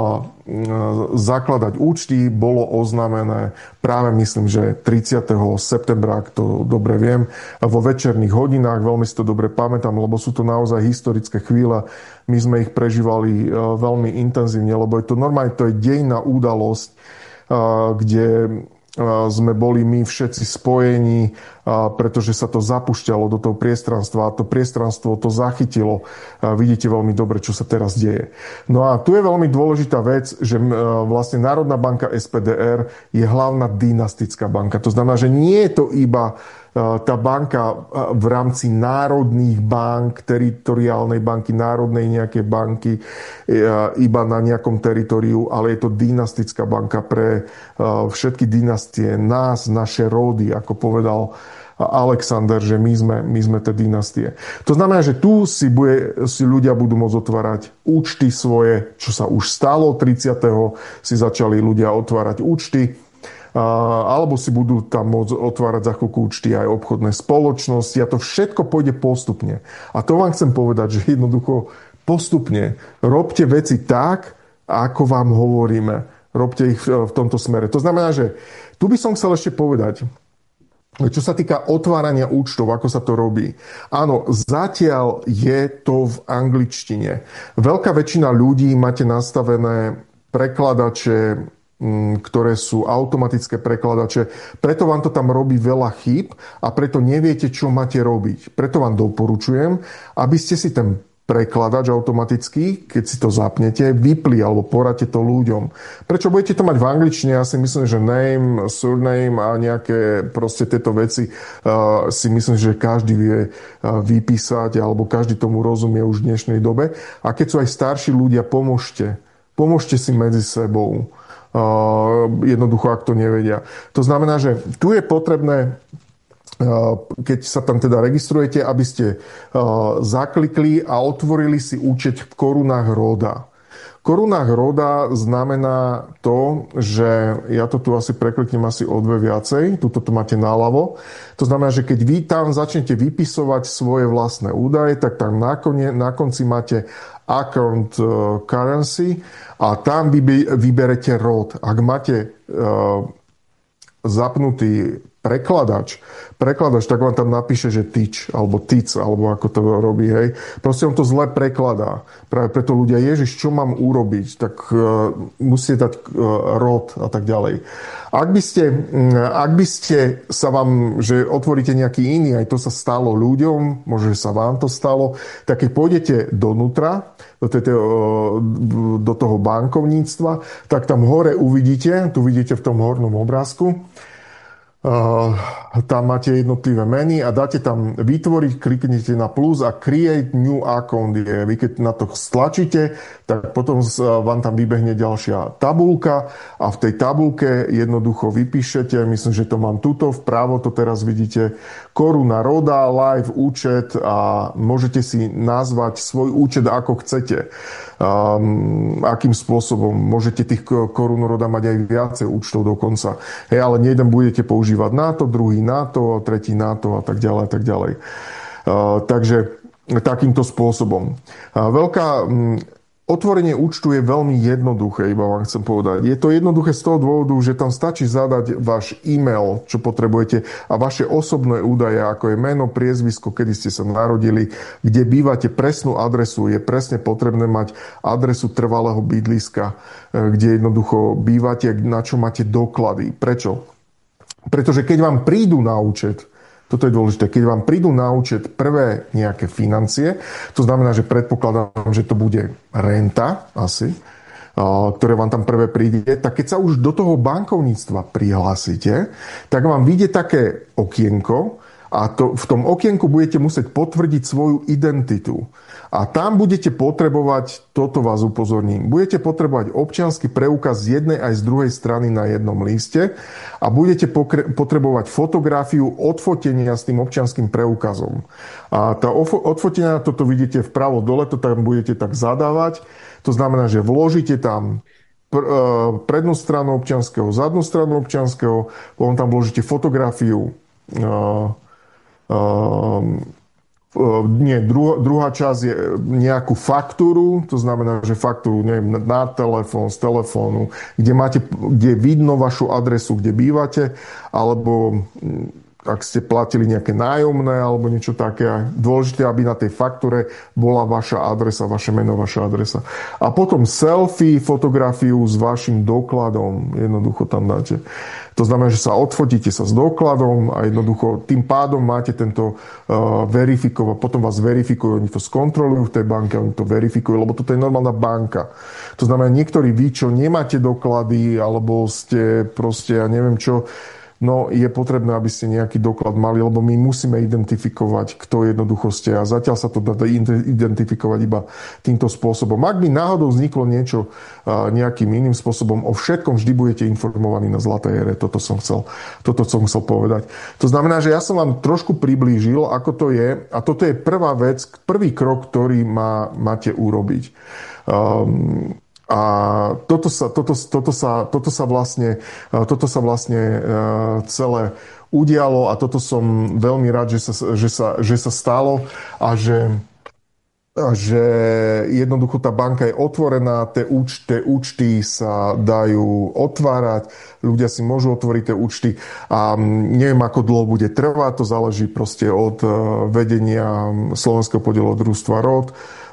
zakladať účty, bolo oznámené práve myslím, že 30. septembra, ak to dobre viem, vo večerných hodinách, veľmi si to dobre pamätám, lebo sú to naozaj historické chvíle. My sme ich prežívali veľmi intenzívne, lebo je to normálne, to je dejinná udalosť, kde sme boli my všetci spojení, pretože sa to zapúšťalo do toho priestranstva a to priestranstvo to zachytilo. Vidíte veľmi dobre, čo sa teraz deje. No a tu je veľmi dôležitá vec, že vlastne Národná banka SPDR je hlavná dynastická banka. To znamená, že nie je to iba tá banka v rámci národných bank, teritoriálnej banky, národnej nejakej banky, iba na nejakom teritoriu, ale je to dynastická banka pre všetky dynastie, nás, naše rody, ako povedal Alexander, že my sme tie dynastie. To znamená, že tu si ľudia budú môcť otvárať účty svoje, čo sa už stalo, 30. si začali ľudia otvárať účty, alebo si budú tam môcť otvárať za chvíľku účty aj obchodné spoločnosti a to všetko pôjde postupne. A to vám chcem povedať, že jednoducho postupne robte veci tak, ako vám hovoríme. Robte ich v tomto smere. To znamená, že tu by som chcel ešte povedať, čo sa týka otvárania účtov, ako sa to robí. Áno, zatiaľ je to v angličtine. Veľká väčšina ľudí máte nastavené prekladače, ktoré sú automatické prekladače. Preto vám to tam robí veľa chýb a preto neviete, čo máte robiť. Preto vám doporučujem, aby ste si ten prekladač automatický, keď si to zapnete, vypli alebo poradte to ľuďom. Prečo budete to mať v angličtine? Ja si myslím, že name, surname a nejaké proste tieto veci si myslím, že každý vie vypísať alebo každý tomu rozumie už v dnešnej dobe. A keď sú aj starší ľudia, pomôžte si medzi sebou. Jednoducho, ak to nevedia. To znamená, že tu je potrebné, keď sa tam teda registrujete, aby ste zaklikli a otvorili si účet v korunách Roda. Korunách Roda znamená to, že ja to tu asi prekliknem asi o dve viacej, tuto to máte naľavo. To znamená, že keď vy tam začnete vypisovať svoje vlastné údaje, tak tam na konci máte account currency a tam vyberete rod. Ak máte zapnutý prekladač, tak vám tam napíše, že tyč, alebo tic, alebo ako to robí, hej. Proste on to zle prekladá. Práve preto ľudia, Ježiš, čo mám urobiť? Tak musíte dať rod a tak ďalej. Ak by ste sa vám, že otvoríte nejaký iný, aj to sa stalo ľuďom, možno, že sa vám to stalo, tak keď pôjdete donútra, do toho bankovníctva, tak tam hore uvidíte, tu vidíte v tom hornom obrázku, tam máte jednotlivé meny a dáte tam vytvoriť, kliknete na plus a create new account. Vy keď na to stlačíte, tak potom vám tam vybehne ďalšia tabulka a v tej tabulke jednoducho vypíšete, myslím, že to mám tuto, vpravo to teraz vidíte, koruna Roda, live účet a môžete si nazvať svoj účet ako chcete. Akým spôsobom môžete tých korún Roda mať aj viacej účtov dokonca. Hej, ale jeden budete používať na to, druhý na to, tretí na to a tak ďalej a tak ďalej. Takže takýmto spôsobom. Otvorenie účtu je veľmi jednoduché, iba vám chcem povedať. Je to jednoduché z toho dôvodu, že tam stačí zadať váš e-mail, čo potrebujete, a vaše osobné údaje, ako je meno, priezvisko, kedy ste sa narodili, kde bývate, presnú adresu. Je presne potrebné mať adresu trvalého bydliska, kde jednoducho bývate, na čo máte doklady. Prečo? Pretože keď vám prídu na účet Toto je dôležité. Keď vám prídu na účet prvé nejaké financie, to znamená, že predpokladám, že to bude renta asi, ktoré vám tam prvé príde, tak keď sa už do toho bankovníctva prihlásite, tak vám vyjde také okienko a v tom okienku budete musieť potvrdiť svoju identitu. A tam budete potrebovať, toto vás upozorním, budete potrebovať občiansky preukaz z jednej aj z druhej strany na jednom liste a budete potrebovať fotografiu odfotenia s tým občianskym preukazom. A tá odfotenia, toto vidíte vpravo dole, to tam budete tak zadávať. To znamená, že vložíte tam prednú stranu občianskeho, zadnú stranu občianskeho, potom tam vložíte fotografiu druhá časť je nejakú faktúru, to znamená, že faktúru, neviem, na telefón, z telefónu, kde vidno vašu adresu, kde bývate, alebo ak ste platili nejaké nájomné alebo niečo také. Dôležité, aby na tej faktúre bola vaša adresa, vaše meno, vaša adresa. A potom selfie, fotografiu s vašim dokladom jednoducho tam dáte. To znamená, že sa odfotíte sa s dokladom a jednoducho tým pádom máte tento verifikovať. Potom vás verifikujú, oni to skontrolujú v tej banke, oni to verifikujú, lebo toto je normálna banka. To znamená, niektorí vy, čo nemáte doklady, alebo ste proste, ja neviem čo, no je potrebné, aby ste nejaký doklad mali, lebo my musíme identifikovať, kto jednoducho ste. A zatiaľ sa to dá identifikovať iba týmto spôsobom. Ak by náhodou vzniklo niečo nejakým iným spôsobom, o všetkom vždy budete informovaní na Zlatej ére. Toto som chcel povedať. To znamená, že ja som vám trošku priblížil, ako to je. A toto je prvá vec, prvý krok, ktorý máte urobiť. A toto sa vlastne celé udialo a toto som veľmi rád, že sa stalo a že jednoducho tá banka je otvorená, tie účty sa dajú otvárať, ľudia si môžu otvoriť tie účty a neviem, ako dlho bude trvať, to záleží proste od vedenia Slovenského podielu družstva ROD,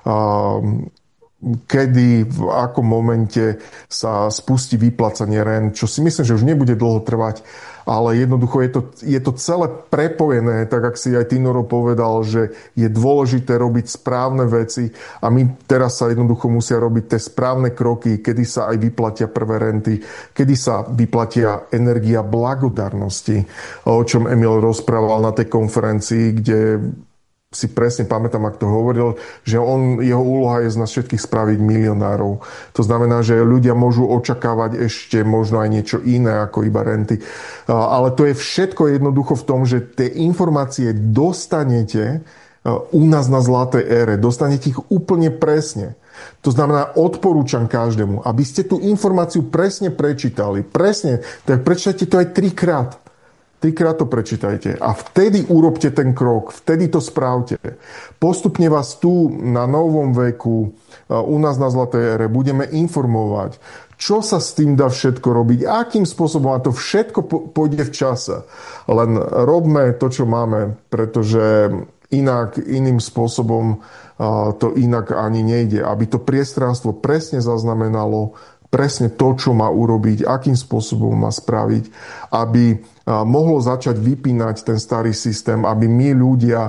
kedy, v akom momente sa spustí vyplácanie rent, čo si myslím, že už nebude dlho trvať, ale jednoducho je to celé prepojené, tak ako si aj Tinoro povedal, že je dôležité robiť správne veci a my teraz sa jednoducho musia robiť tie správne kroky, kedy sa aj vyplatia prvé renty, kedy sa vyplatia energia blagodarnosti, o čom Emil rozprával na tej konferencii, kde si presne pamätám, ak to hovoril, že jeho úloha je z nás všetkých spraviť milionárov. To znamená, že ľudia môžu očakávať ešte možno aj niečo iné ako iba renty. Ale to je všetko jednoducho v tom, že tie informácie dostanete u nás na Zlatej ére. Dostanete ich úplne presne. To znamená, odporúčam každému, aby ste tú informáciu presne prečítali. Presne, tak prečítajte to aj 3-krát. 3-krát to prečítajte a vtedy urobte ten krok, vtedy to správte. Postupne vás tu na Novom veku, u nás na Zlatej ére budeme informovať, čo sa s tým dá všetko robiť, akým spôsobom, a to všetko pôjde v čase. Len robme to, čo máme, pretože iným spôsobom to inak ani nejde. Aby to priestranstvo presne zaznamenalo, presne to, čo má urobiť, akým spôsobom má spraviť, aby mohlo začať vypínať ten starý systém, aby my ľudia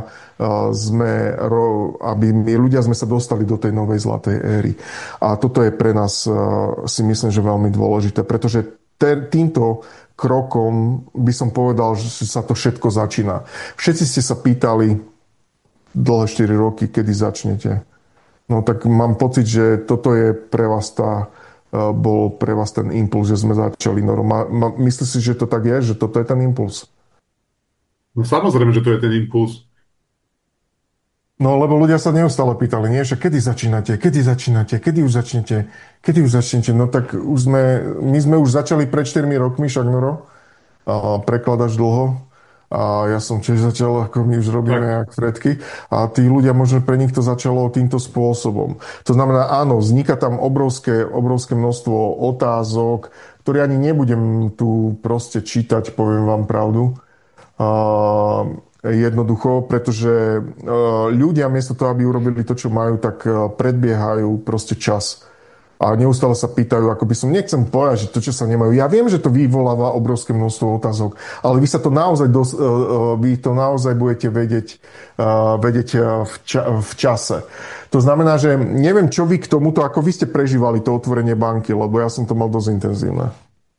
sme sa dostali do tej novej zlatej éry. A toto je pre nás, si myslím, že veľmi dôležité, pretože týmto krokom by som povedal, že sa to všetko začína. Všetci ste sa pýtali dlhé 4 roky, kedy začnete. No tak mám pocit, že toto je pre vás bol pre vás ten impuls, že sme začali. Myslíš si, že to tak je? Že toto je ten impuls? No samozrejme, že to je ten impuls. No, lebo ľudia sa neustále pýtali, nie? Že kedy začínate? Kedy už začnete? No tak my sme už začali pred 4 rokmi, však Noro? Prekladaš dlho. A ja som tiež začal, ako my už robíme jak Fredky. A tí ľudia, možno pre nich to začalo týmto spôsobom. To znamená, áno, vzniká tam obrovské množstvo otázok, ktoré ani nebudem tu proste čítať, poviem vám pravdu. Jednoducho, pretože ľudia miesto toho, aby urobili to, čo majú, tak predbiehajú proste čas. A neustále sa pýtajú, ako by som, nechcem povedať, že to, čo sa nemajú. Ja viem, že to vyvoláva obrovské množstvo otázok, ale vy sa to naozaj, vy to naozaj budete vedieť v čase. To znamená, že neviem, čo vy k tomuto, ako vy ste prežívali to otvorenie banky, lebo ja som to mal dosť intenzívne.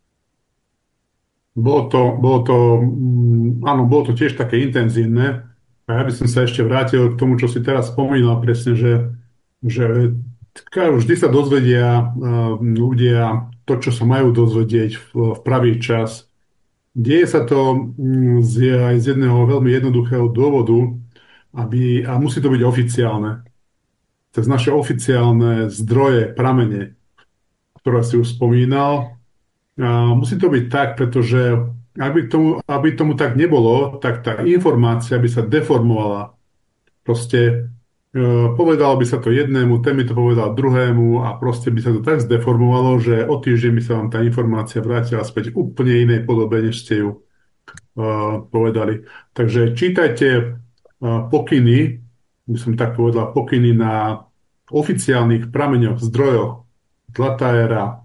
Áno, bolo to tiež také intenzívne. A ja by som sa ešte vrátil k tomu, čo si teraz spomínal presne, že vždy sa dozvedia ľudia to, čo sa majú dozvedieť v pravý čas. Deje sa to aj z jedného veľmi jednoduchého dôvodu, a musí to byť oficiálne. Cez naše oficiálne zdroje, pramene, ktoré si už spomínal. Musí to byť tak, pretože aby tomu tak nebolo, tak tá informácia by sa deformovala. Proste povedalo by sa to jednému, ten by to povedal druhému a proste by sa to tak zdeformovalo, že o týždeň by sa vám tá informácia vrátila späť v úplne inej podobe, než ste ju povedali. Takže čítajte pokyny, by som tak povedal, pokyny na oficiálnych prameňoch, zdrojoch, Zlatá éra,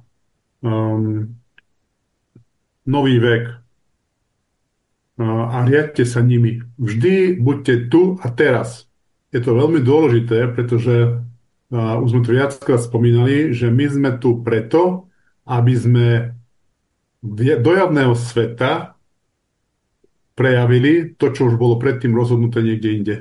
Nový vek, a riadte sa nimi. Vždy buďte tu a teraz. Je to veľmi dôležité, pretože už sme to viackrát spomínali, že my sme tu preto, aby sme do javného sveta prejavili to, čo už bolo predtým rozhodnuté niekde inde.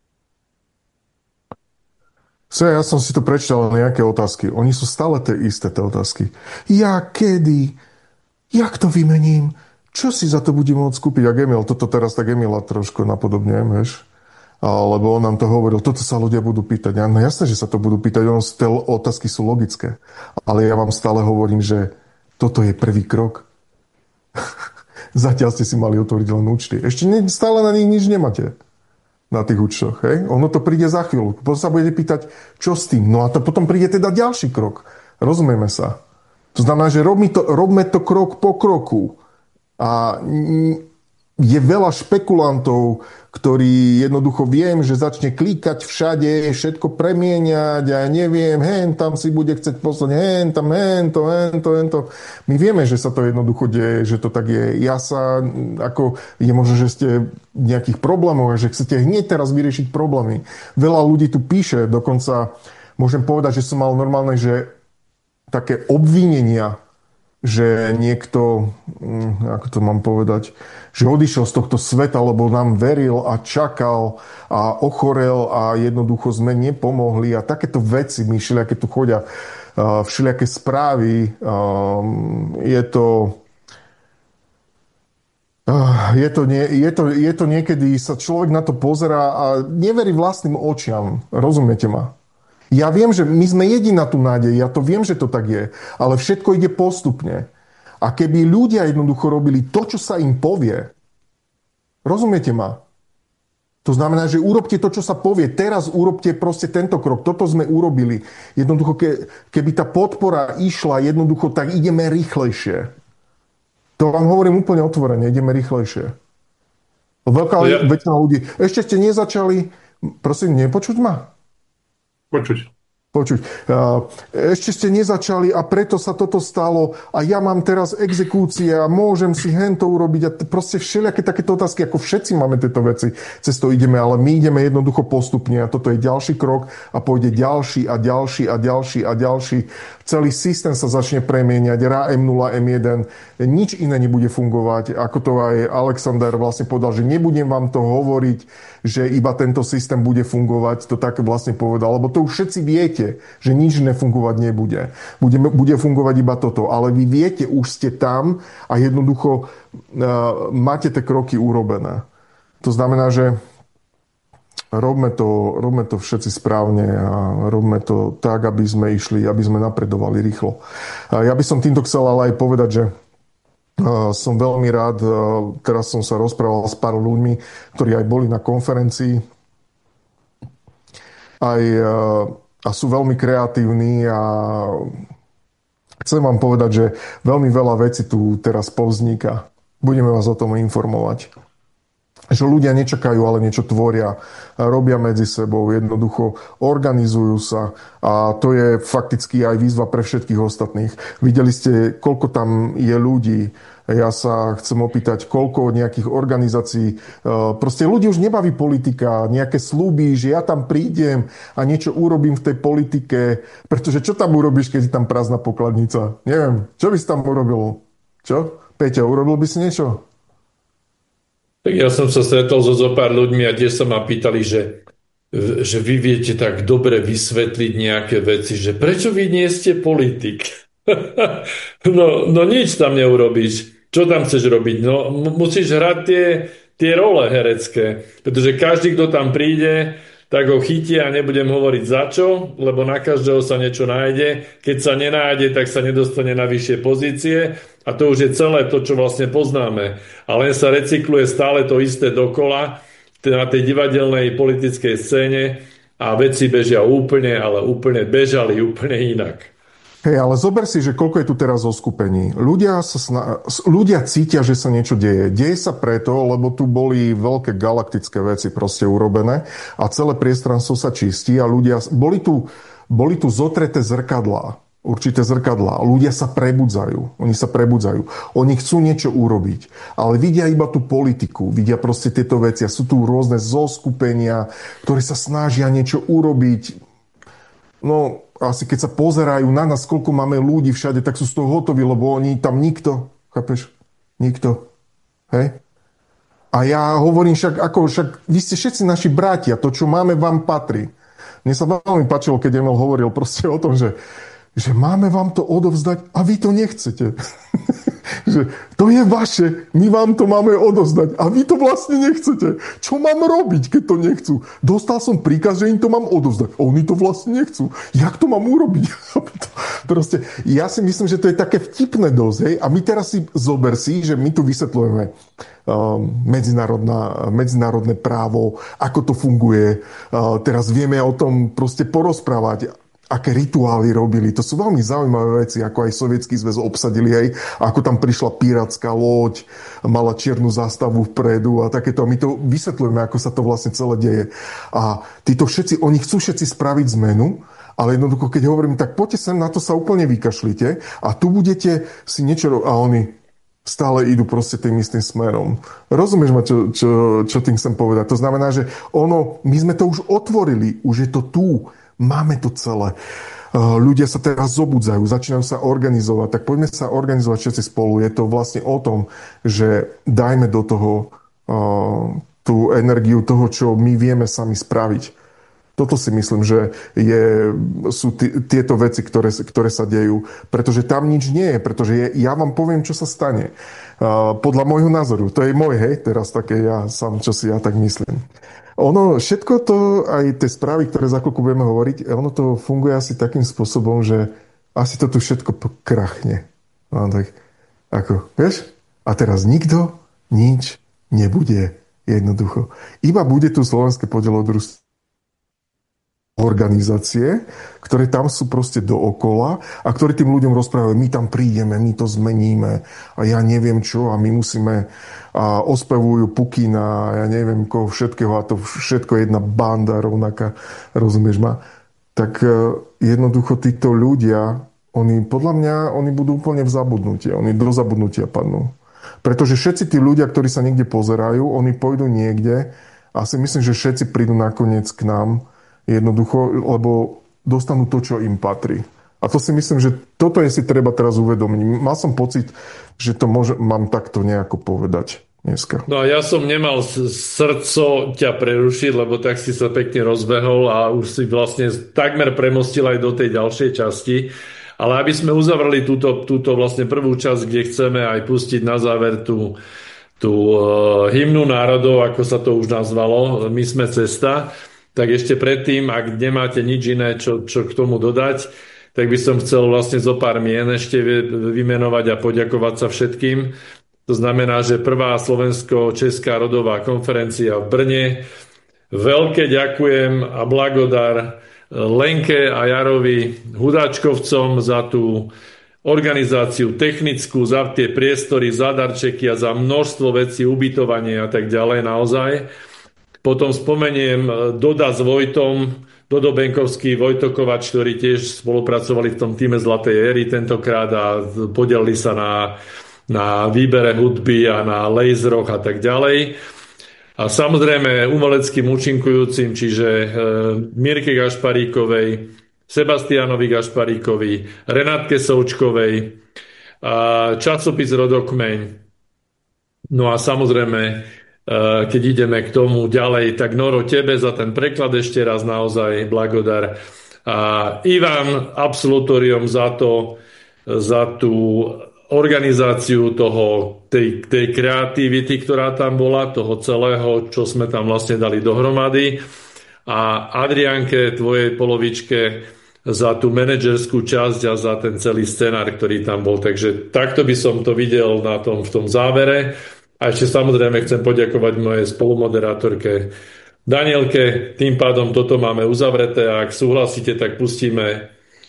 Ja som si tu prečítal nejaké otázky. Oni sú stále tie isté, tie otázky. Kedy? Jak to vymením? Čo si za to budem môcť kúpiť? A Emil, toto teraz tak Emila trošku napodobňujem, vieš? Lebo on nám to hovoril, toto sa ľudia budú pýtať. No jasné, že sa to budú pýtať, tie otázky sú logické. Ale ja vám stále hovorím, že toto je prvý krok. Zatiaľ ste si mali otvoriť len účty. Ešte stále na nich nič nemáte. Na tých účtoch. Hej? Ono to príde za chvíľu. Potom sa budete pýtať, čo s tým. No a to potom príde teda ďalší krok. Rozumieme sa. To znamená, že robme to krok po kroku. A je veľa špekulantov, ktorí jednoducho viem, že začne klikať všade, všetko premieňať a neviem, tam si bude chcieť poslať, tam, to. My vieme, že sa to jednoducho deje, že to tak je. Je možno, že ste v nejakých problémoch, že chcete hneď teraz vyriešiť problémy. Veľa ľudí tu píše, dokonca môžem povedať, že som mal normálne, že také obvinenia, že niekto, ako to mám povedať, že odišiel z tohto sveta, lebo nám veril a čakal a ochorel a jednoducho sme nepomohli a takéto veci mi všelijaké tu chodia, všelijaké správy. Je to niekedy, sa človek na to pozerá a neverí vlastným očiam. Rozumiete ma? Ja viem, že my sme jediná tu nádej, ja to viem, že to tak je, ale všetko ide postupne. A keby ľudia jednoducho robili to, čo sa im povie, rozumiete ma? To znamená, že urobte to, čo sa povie. Teraz urobte proste tento krok. Toto sme urobili. Jednoducho, keby tá podpora išla jednoducho, tak ideme rýchlejšie. To vám hovorím úplne otvorene, ideme rýchlejšie. Veľká väčšina ľudí. Ešte ste nezačali, prosím, nepočuť ma? Počuť. Ešte ste nezačali a preto sa toto stalo a ja mám teraz exekúcie a môžem si hento urobiť a proste všelijaké takéto otázky, ako všetci máme tieto veci, cez to ideme, ale my ideme jednoducho postupne a toto je ďalší krok a pôjde ďalší a ďalší a ďalší a ďalší. Celý systém sa začne premieňať, M0, M1, nič iné nebude fungovať, ako to aj Alexander vlastne povedal, že nebudem vám to hovoriť, že iba tento systém bude fungovať, to tak vlastne povedal, lebo to už všetci viete, že nič nefungovať nebude. Bude fungovať iba toto, ale vy viete, už ste tam a jednoducho máte tie kroky urobené. To znamená, že robme to všetci správne a robme to tak, aby sme išli, aby sme napredovali rýchlo. Ja by som týmto chcel ale aj povedať, že som veľmi rád, teraz som sa rozprával s pár ľuďmi, ktorí aj boli na konferencii a sú veľmi kreatívni a chcem vám povedať, že veľmi veľa vecí tu teraz povzniká. Budeme vás o tom informovať. že ľudia nečakajú, ale niečo tvoria, robia medzi sebou, jednoducho organizujú sa a to je fakticky aj výzva pre všetkých ostatných. Videli ste, koľko tam je ľudí. Ja sa chcem opýtať, koľko nejakých organizácií, proste ľudí už nebaví politika, nejaké sľuby, že ja tam prídem a niečo urobím v tej politike, pretože čo tam urobíš, keď je tam prázdna pokladnica? Neviem, čo by si tam urobil? Čo? Peťo, urobil by si niečo? Tak ja som sa stretol so pár ľuďmi a tiež sa ma pýtali, že vy viete tak dobre vysvetliť nejaké veci, že prečo vy nie ste politik? No nič tam neurobíš. Čo tam chceš robiť? No musíš hrať tie role herecké, pretože každý, kto tam príde, tak ho chytia a nebudem hovoriť za čo, lebo na každého sa niečo nájde. Keď sa nenájde, tak sa nedostane na vyššie pozície a to už je celé to, čo vlastne poznáme. A len sa recykluje stále to isté dokola na tej divadelnej politickej scéne a veci bežia úplne, ale úplne bežali úplne inak. Hej, ale zober si, že koľko je tu teraz zoskupení. Ľudia cítia, že sa niečo deje. Deje sa preto, lebo tu boli veľké galaktické veci proste urobené a celé priestranstvo sa čistí a boli tu zotreté zrkadlá. Určité zrkadlá. Ľudia sa prebudzajú. Oni sa prebudzajú. Oni chcú niečo urobiť. Ale vidia iba tú politiku. Vidia proste tieto veci. A sú tu rôzne zoskupenia, ktoré sa snažia niečo urobiť. No, asi keď sa pozerajú na nás, koľko máme ľudí všade, tak sú z toho hotoví, lebo oni tam nikto. Chápeš? Nikto. Hej? A ja hovorím však, vy ste všetci naši bratia. To, čo máme, vám patrí. Mne sa veľmi páčilo, keď Emil hovoril proste o tom, že máme vám to odovzdať a vy to nechcete. Že to je vaše, my vám to máme odovzdať a vy to vlastne nechcete. Čo mám robiť, keď to nechcú? Dostal som príkaz, že im to mám odovzdať a oni to vlastne nechcú. Jak to mám urobiť? Proste, ja si myslím, že to je také vtipné dosť. Hej? A my teraz si zober si, že my tu vysvetľujeme medzinárodné právo, ako to funguje. Teraz vieme o tom proste porozprávať, aké rituály robili. To sú veľmi zaujímavé veci, ako aj Sovietsky zväz obsadili, aj ako tam prišla pirátska loď, mala čiernu zástavu vpredu a takéto. My to vysvetľujeme, ako sa to vlastne celé deje. A títo všetci, oni chcú všetci spraviť zmenu, ale jednoducho, keď hovorím, tak poďte sem, na to sa úplne vykašlite a tu budete si niečo... A oni stále idú proste tým istým smerom. Rozumieš ma, čo tým chcem povedať? To znamená, že my sme to už otvorili, už je to tu. Máme to celé. Ľudia sa teraz zobudzajú, začínajú sa organizovať. Tak poďme sa organizovať všetci spolu. Je to vlastne o tom, že dajme do toho tú energiu toho, čo my vieme sami spraviť. Toto si myslím, že sú tieto veci, ktoré sa dejú. Pretože tam nič nie je. Pretože ja vám poviem, čo sa stane. Podľa môjho názoru. To je môj, hej, teraz také ja sám, čo si ja tak myslím. Ono, všetko to, aj tie správy, ktoré za chvíľku budeme hovoriť, ono to funguje asi takým spôsobom, že asi to tu všetko krachne. No, tak, ako, vieš? A teraz nikto nič nebude jednoducho. Iba bude tu slovenské podielodružstvo organizácie, ktoré tam sú proste dookola a ktoré tým ľuďom rozprávajú, my tam prídeme, my to zmeníme a ja neviem čo a my musíme a ospevujú Pukina a ja neviem koho všetkého a to všetko je jedna banda rovnaká, rozumieš ma? Tak jednoducho títo ľudia, podľa mňa, oni budú úplne v zabudnutie, oni do zabudnutia padnú. Pretože všetci tí ľudia, ktorí sa niekde pozerajú, oni pôjdu niekde a si myslím, že všetci prídu nakoniec k nám jednoducho, lebo dostanú to, čo im patrí. A to si myslím, že toto je si treba teraz uvedomiť. Mal som pocit, že to mám takto nejako povedať dneska. No a ja som nemal srdco ťa prerušiť, lebo tak si sa pekne rozbehol a už si vlastne takmer premostil aj do tej ďalšej časti. Ale aby sme uzavreli túto vlastne prvú časť, kde chceme aj pustiť na záver tú hymnu národov, ako sa to už nazvalo, My sme cesta, tak ešte predtým, ak nemáte nič iné, čo k tomu dodať, tak by som chcel vlastne zo pár mien ešte vymenovať a poďakovať sa všetkým. To znamená, že prvá slovensko-česká rodová konferencia v Brne. Veľké ďakujem a blagodar Lenke a Jarovi Hudáčkovcom za tú organizáciu technickú, za tie priestory, za darčeky a za množstvo vecí, ubytovanie a tak ďalej naozaj. Potom spomeniem Doda s Vojtom, Dodo Benkovský, Vojto Kovač, ktorí tiež spolupracovali v tom týme Zlatej éry tentokrát a podelili sa na výbere hudby a na laseroch a tak ďalej. A samozrejme umeleckým účinkujúcim, čiže Mirke Gašparíkovej, Sebastianovi Gašparíkovi, Renátke Součkovej, časopis Rodokmeň. No a samozrejme, keď ideme k tomu ďalej, tak Noro, tebe za ten preklad ešte raz naozaj blagodar. A Ivan, absolutorium za tú organizáciu tej kreativity, ktorá tam bola, toho celého, čo sme tam vlastne dali dohromady. A Adrianke, tvojej polovičke, za tú manažerskú časť a za ten celý scenár, ktorý tam bol. Takže takto by som to videl v tom závere. A ešte samozrejme chcem poďakovať mojej spolumoderátorke Danielke. Tým pádom toto máme uzavreté a ak súhlasíte, tak pustíme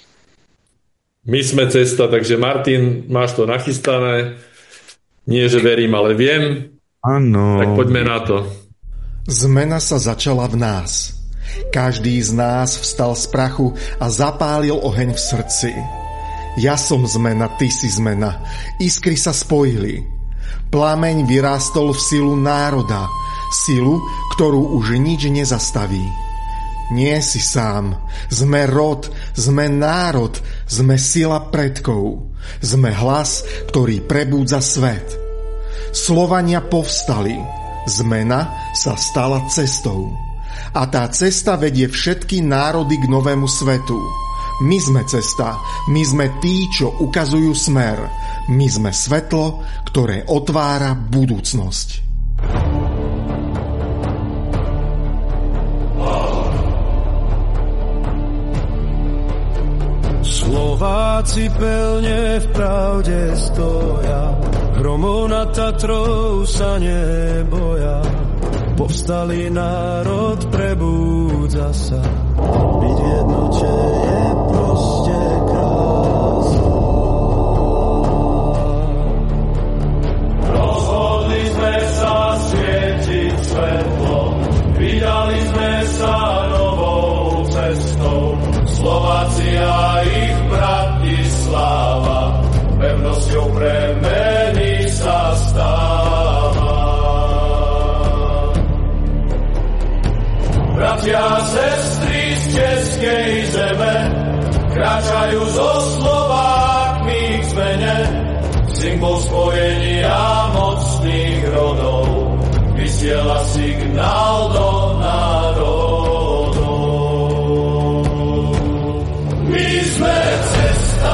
My sme cesta. Takže Martin, máš to nachystané. Nie, že verím, ale viem. Áno. Tak poďme na to. Zmena sa začala v nás. Každý z nás vstal z prachu a zapálil oheň v srdci. Ja som zmena, ty si zmena. Iskry sa spojili. Plameň vyrástol v silu národa, silu, ktorú už nič nezastaví. Nie si sám, sme rod, sme národ, sme sila predkov, sme hlas, ktorý prebúdza svet. Slovania povstali, zmena sa stala cestou. A tá cesta vedie všetky národy k novému svetu. My sme cesta, my sme tí, čo ukazujú smer. My sme svetlo, ktoré otvára budúcnosť. Slováci pevne v pravde stoja, hromov nad Tatrou sa neboja. Povstalý národ prebúdza sa, byť v jednote je proste krásne. Rozhodli sme sa svietiť svetlo, vydali sme sa novou cestou. Slováci a ich Bratislava, pevnosťou premeny sa stáva. Bratia a sestry z českej zeme kráčajú so Slovákmi k zmene, symbol spojenia mocných rodov vysiela signál do národov. My sme cesta,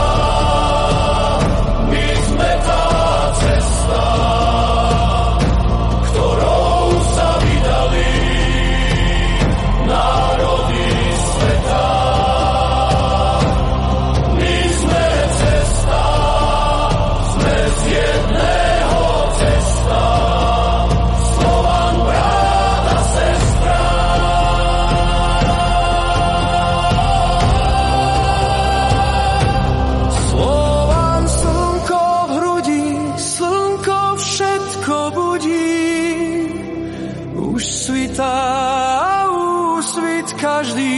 my sme tá cesta, ktorou sa vydali národy sveta. My sme cesta, sme z jedného cesta, Slovan, brat a sestra. Slovan, slnko v hrudi, slnko všetko budí, už svitá úsvit každý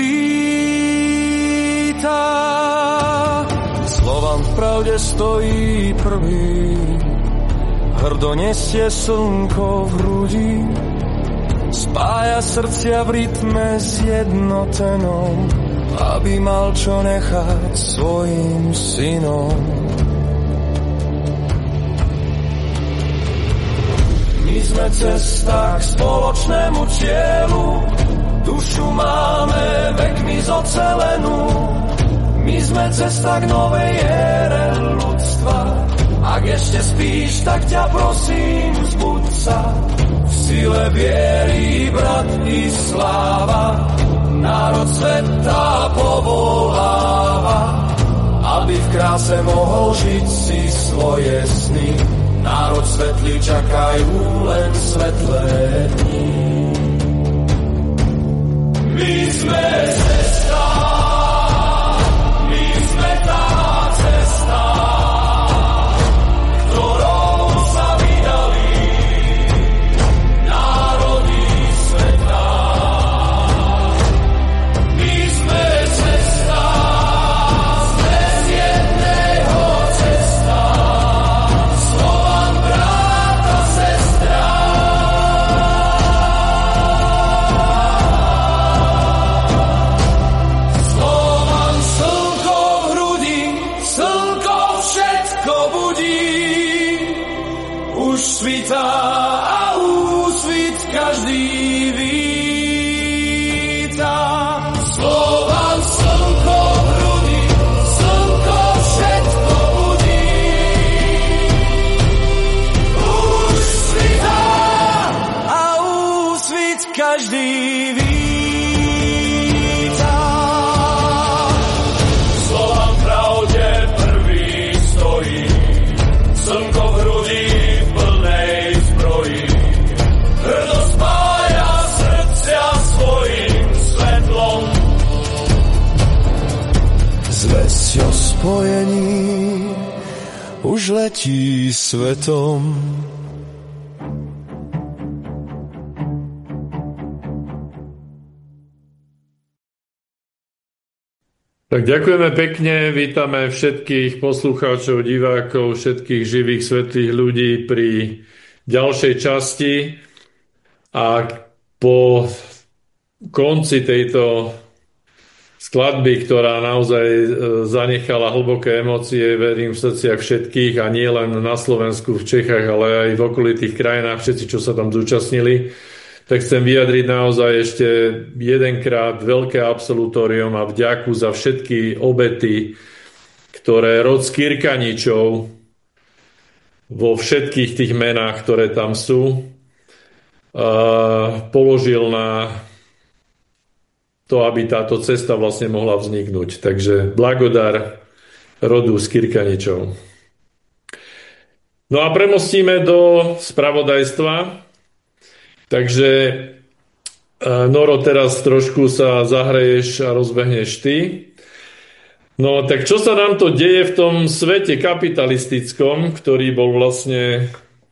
víta. Slovan v pravde stojí prvý, hrdo nesie slnko v hrudi, spája srdcia v rytme zjednotenom, aby mal čo nechať svojim synom. My sme cesta k spoločnému cieľu, dušu máme vekmi zocelenú. My sme cesta k novej ére ľudstva. Ak ešte spíš, tak ťa prosím, zbuď sa. V sile viery, brat i sláva, národ sveta povoláva, aby v kráse mohol žiť si svoje sny. Národ svetlý, čakajú len svetlé dni. My sme cesta, my sme tá cesta, Zväzť o spojení už letí svetom. Tak ďakujeme pekne, vítame všetkých poslucháčov, divákov, všetkých živých, svetlých ľudí pri ďalšej časti. A po konci tejto skladby, ktorá naozaj zanechala hlboké emócie, verím, v srdciach všetkých, a nie len na Slovensku, v Čechách, ale aj v okolitých krajinách, všetci, čo sa tam zúčastnili, tak chcem vyjadriť naozaj ešte jedenkrát veľké absolutórium a vďaku za všetky obety, ktoré rod Skirkaničov vo všetkých tých menách, ktoré tam sú, položil na to, aby táto cesta vlastne mohla vzniknúť. Takže blagodar rodu Skirkaničov. No a premostíme do spravodajstva. Takže Noro, teraz trošku sa zahreješ a rozbehneš ty. No tak čo sa nám to deje v tom svete kapitalistickom, ktorý bol vlastne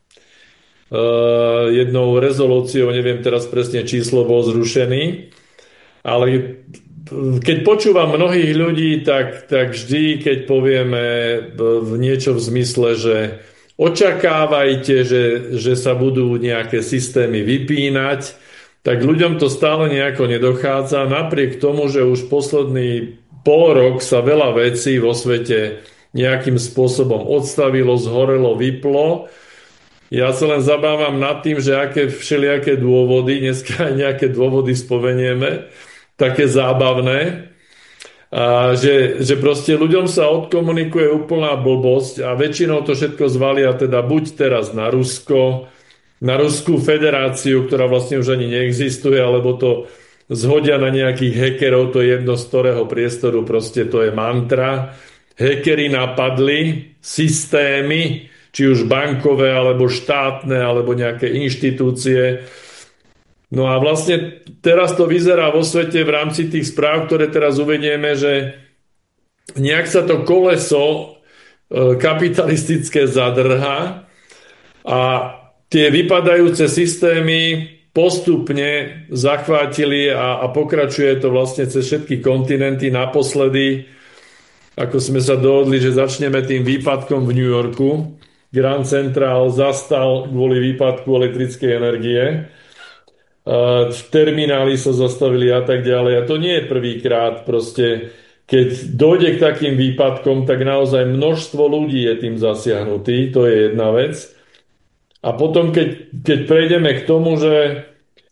jednou rezolúciou, neviem teraz presne číslo, bol zrušený. Ale keď počúvam mnohých ľudí, tak vždy, keď povieme niečo v zmysle, že očakávajte, že sa budú nejaké systémy vypínať, tak ľuďom to stále nejako nedochádza. Napriek tomu, že už posledný pol rok sa veľa vecí vo svete nejakým spôsobom odstavilo, zhorelo, vyplo. Ja sa len zabávam nad tým, že aké všelijaké dôvody, dneska aj nejaké dôvody spomenieme, také zábavné, a že proste ľuďom sa odkomunikuje úplná blbosť a väčšinou to všetko zvalia teda buď teraz na Rusko, na Ruskú federáciu, ktorá vlastne už ani neexistuje, alebo to zhodia na nejakých hackerov, to je jedno z ktorého priestoru, proste to je mantra. Hackeri napadli systémy, či už bankové, alebo štátne, alebo nejaké inštitúcie. No a vlastne teraz to vyzerá vo svete v rámci tých správ, ktoré teraz uvedieme, že nejak sa to koleso kapitalistické zadrhá a tie vypadajúce systémy postupne zachvátili a pokračuje to vlastne cez všetky kontinenty. Naposledy, ako sme sa dohodli, že začneme tým výpadkom v New Yorku. Grand Central zastal kvôli výpadku elektrickej energie. Terminály sa zastavili a tak ďalej. A to nie je prvýkrát. Proste, keď dojde k takým výpadkom, tak naozaj množstvo ľudí je tým zasiahnutý. To je jedna vec. A potom, keď prejdeme k tomu, že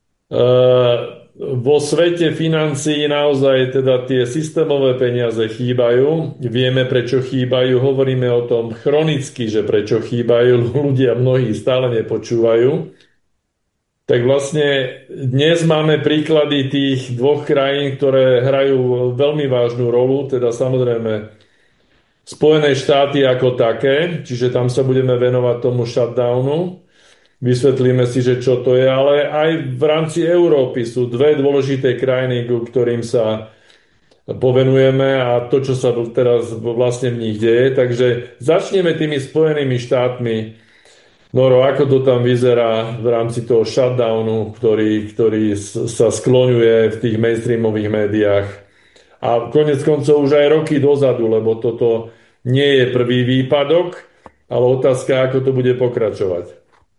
vo svete financií naozaj teda tie systémové peniaze chýbajú. Vieme, prečo chýbajú. Hovoríme o tom chronicky, že prečo chýbajú. Ľudia mnohí stále nepočúvajú. Tak vlastne dnes máme príklady tých dvoch krajín, ktoré hrajú veľmi vážnu rolu, teda samozrejme Spojené štáty ako také, čiže tam sa budeme venovať tomu shutdownu. Vysvetlíme si, že čo to je, ale aj v rámci Európy sú dve dôležité krajiny, ku ktorým sa povenujeme a to, čo sa teraz vlastne v nich deje. Takže začneme tými Spojenými štátmi. Noro, ako to tam vyzerá v rámci toho shutdownu, ktorý sa skloňuje v tých mainstreamových médiách? A konec koncov už aj roky dozadu, lebo toto nie je prvý výpadok, ale otázka, ako to bude pokračovať.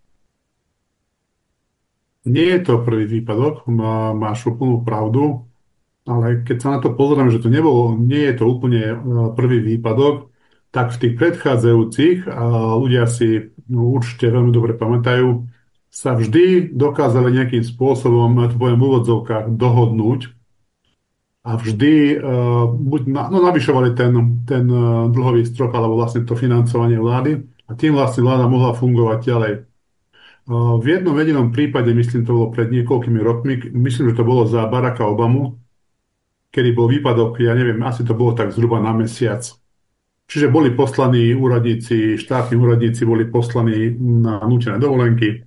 Nie je to prvý výpadok, máš úplnú pravdu, ale keď sa na to pozrieme, že to nie je to úplne prvý výpadok, tak v tých predchádzajúcich, a ľudia si určite veľmi dobre pamätajú, sa vždy dokázali nejakým spôsobom, to poviem v úvodzovkách, dohodnúť a vždy buď navyšovali ten dlhový strop alebo vlastne to financovanie vlády a tým vlastne vláda mohla fungovať ďalej. V jednom jedinom prípade, myslím, to bolo pred niekoľkými rokmi, myslím, že to bolo za Baracka Obamu, kedy bol výpadok, ja neviem, asi to bolo tak zhruba na mesiac. Čiže boli poslaní úradníci, štátni úradníci boli poslaní na nútené dovolenky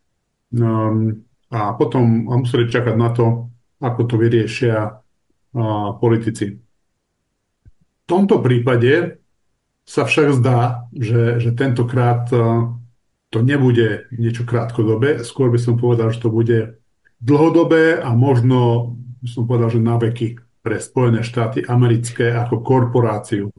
a potom museli čakať na to, ako to vyriešia politici. tomto prípade sa však zdá, že tentokrát to nebude niečo krátkodobé, skôr by som povedal, že to bude dlhodobé a možno by som povedal, že na veky pre Spojené štáty americké ako korporáciu.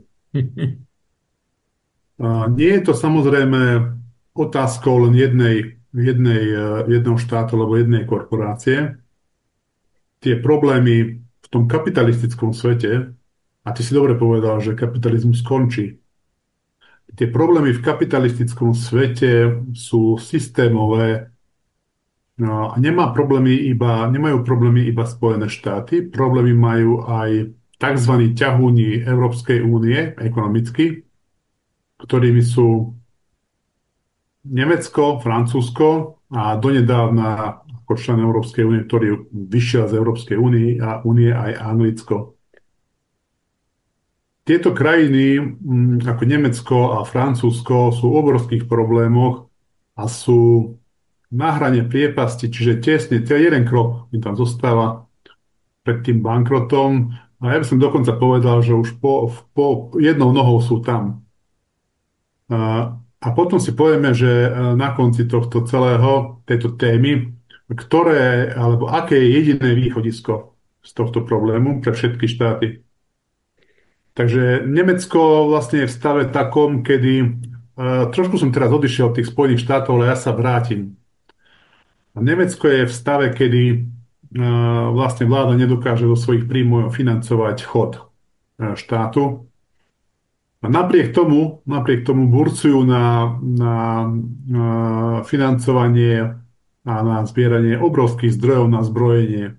Nie je to samozrejme otázkou len jedného štátu alebo jednej korporácie. Tie problémy v tom kapitalistickom svete, a ty si dobre povedal, že kapitalizmus skončí. Tie problémy v kapitalistickom svete sú systémové. No, a nemajú problémy iba Spojené štáty, problémy majú aj tzv. Ťahúni Európskej únie ekonomicky, ktorými sú Nemecko, Francúzsko a donedávna ako člen Európskej únie, ktorý vyšiel z Európskej únie aj Anglicko. Tieto krajiny, ako Nemecko a Francúzsko, sú v obrovských problémoch a sú na hrane priepasti, čiže tesne, jeden krok im tam zostáva pred tým bankrotom. A ja by som dokonca povedal, že už po jednou nohou sú tam. A potom si povieme, že na konci tejto témy, alebo aké je jediné východisko z tohto problému pre všetky štáty. Takže Nemecko vlastne je v stave takom, kedy trošku som teraz odišiel od tých Spojených štátov, ale ja sa vrátim. Nemecko je v stave, kedy vlastne vláda nedokáže zo svojich príjmov financovať chod štátu. A napriek tomu burcujú na financovanie a na zbieranie obrovských zdrojov na zbrojenie.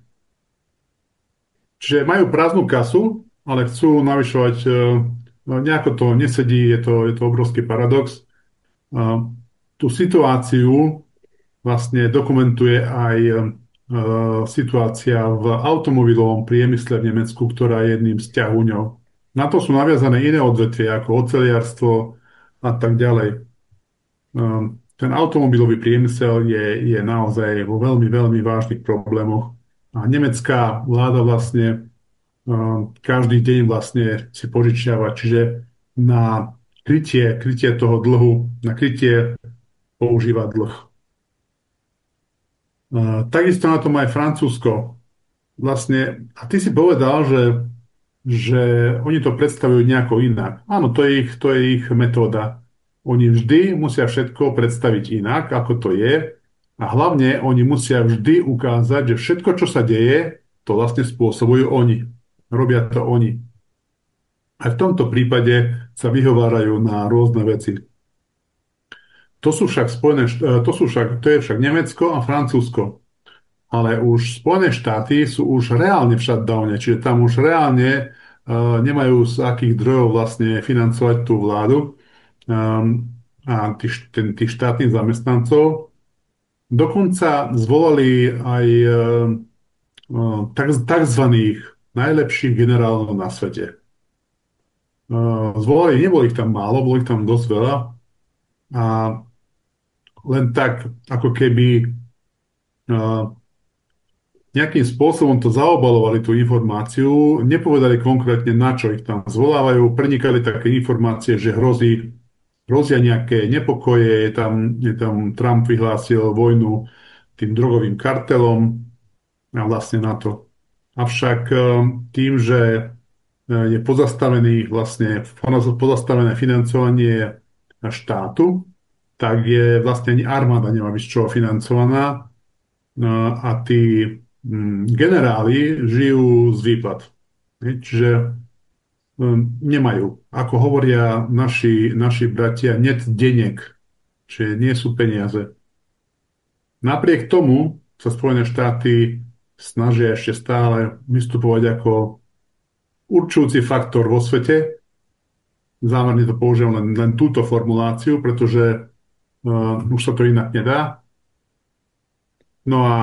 Čiže majú prázdnu kasu, ale chcú navyšovať, nejako to nesedí, je to obrovský paradox. Tú situáciu vlastne dokumentuje aj situácia v automobilovom priemysle v Nemecku, ktorá je jedným z ťahuňov. Na to sú naviazané iné odvetvia, ako oceliarstvo a tak ďalej. Ten automobilový priemysel je naozaj vo veľmi, veľmi vážnych problémoch. A nemecká vláda vlastne každý deň vlastne si požičiava, čiže na krytie toho dlhu, na krytie používa dlh. Takisto na tom aj Francúzsko. Vlastne, a ty si povedal, že oni to predstavujú nejako inak. Áno, to je ich metóda. Oni vždy musia všetko predstaviť inak, ako to je. A hlavne oni musia vždy ukázať, že všetko, čo sa deje, to vlastne spôsobujú oni. Robia to oni. A v tomto prípade sa vyhovárajú na rôzne veci. To je však Nemecko a Francúzsko. Ale už Spojené štáty sú už reálne v shutdowne, čiže tam už reálne nemajú z akých zdrojov vlastne financovať tú vládu a tých štátnych zamestnancov. Dokonca zvolali aj takzvaných najlepších generálov na svete. Nebolo ich tam málo, bolo ich tam dosť veľa a len tak, ako keby nejakým spôsobom to zaobalovali tú informáciu, nepovedali konkrétne, na čo ich tam zvolávajú, prenikali také informácie, že hrozia nejaké nepokoje, je tam Trump vyhlásil vojnu tým drogovým kartelom a vlastne na to. Avšak tým, že je pozastavené financovanie štátu, tak je vlastne ani armáda nemá byť z čoho financovaná a tí generáli žijú z výplat. Čiže nemajú. Ako hovoria naši bratia, net deniek, čiže nie sú peniaze. Napriek tomu sa Spojené štáty snažia ešte stále vystupovať ako určujúci faktor vo svete. Zámerne to používam len túto formuláciu, pretože už sa to inak nedá. No a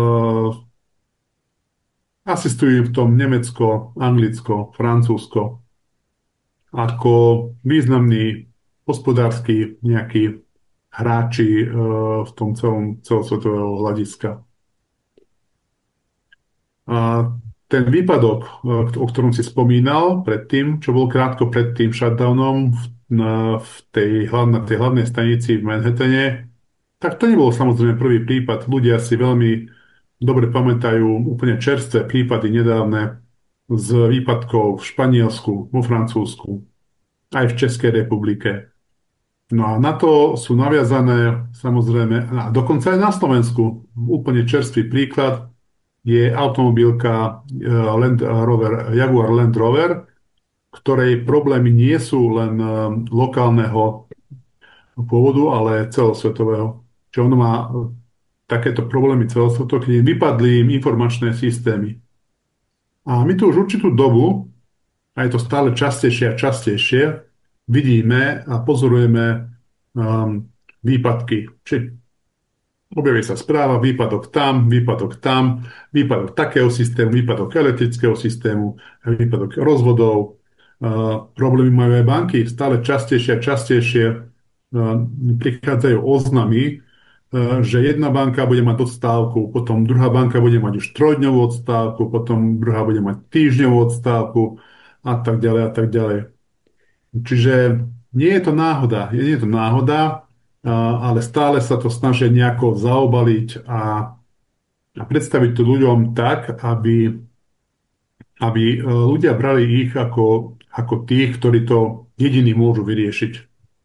asistujú v tom Nemecko, Anglicko, Francúzsko ako významní hospodársky nejakí hráči v tom celosvetového hľadiska. A ten výpadok, o ktorom si spomínal predtým, čo bol krátko pred tým shutdownom na tej hlavnej stanici v Manhattane, tak to nebol samozrejme prvý prípad. Ľudia si veľmi dobre pamätajú úplne čerstvé prípady nedávne z výpadkov v Španielsku, vo Francúzsku, aj v Českej republike. No a na to sú naviazané samozrejme, a dokonca aj na Slovensku, úplne čerstvý príklad je automobilka Jaguar Land Rover, ktorej problémy nie sú len lokálneho pôvodu, ale celosvetového. Čiže ono má takéto problémy celosvetového, keď im vypadli im informačné systémy. A my tu už určitú dobu, a je to stále častejšie a častejšie, vidíme a pozorujeme výpadky. Či objaví sa správa, výpadok tam, výpadok takého systému, výpadok elektrického systému, výpadok rozvodov. Problémy majú aj banky. Stále častejšie a častejšie prichádzajú oznamy, že jedna banka bude mať odstávku, potom druhá banka bude mať už trojdňovú odstávku, potom druhá bude mať týždňovú odstávku a tak ďalej a tak ďalej. Čiže nie je to náhoda, ale stále sa to snažia nejako zaobaliť a predstaviť to ľuďom tak, aby ľudia brali ich ako tých, ktorí to jediní môžu vyriešiť.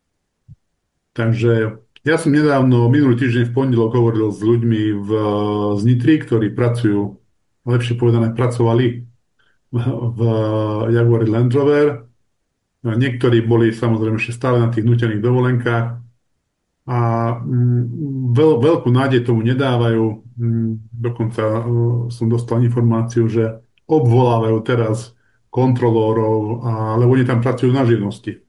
Takže ja som nedávno, minulý týždeň v pondelok hovoril s ľuďmi z Nitry, ktorí pracujú, lepšie povedané, pracovali v Jaguar Land Rover. Niektorí boli samozrejme ešte stále na tých nútených dovolenkách a veľkú nádej tomu nedávajú. Dokonca som dostal informáciu, že obvolávajú teraz kontrolórov, lebo oni tam pracujú na živnosti.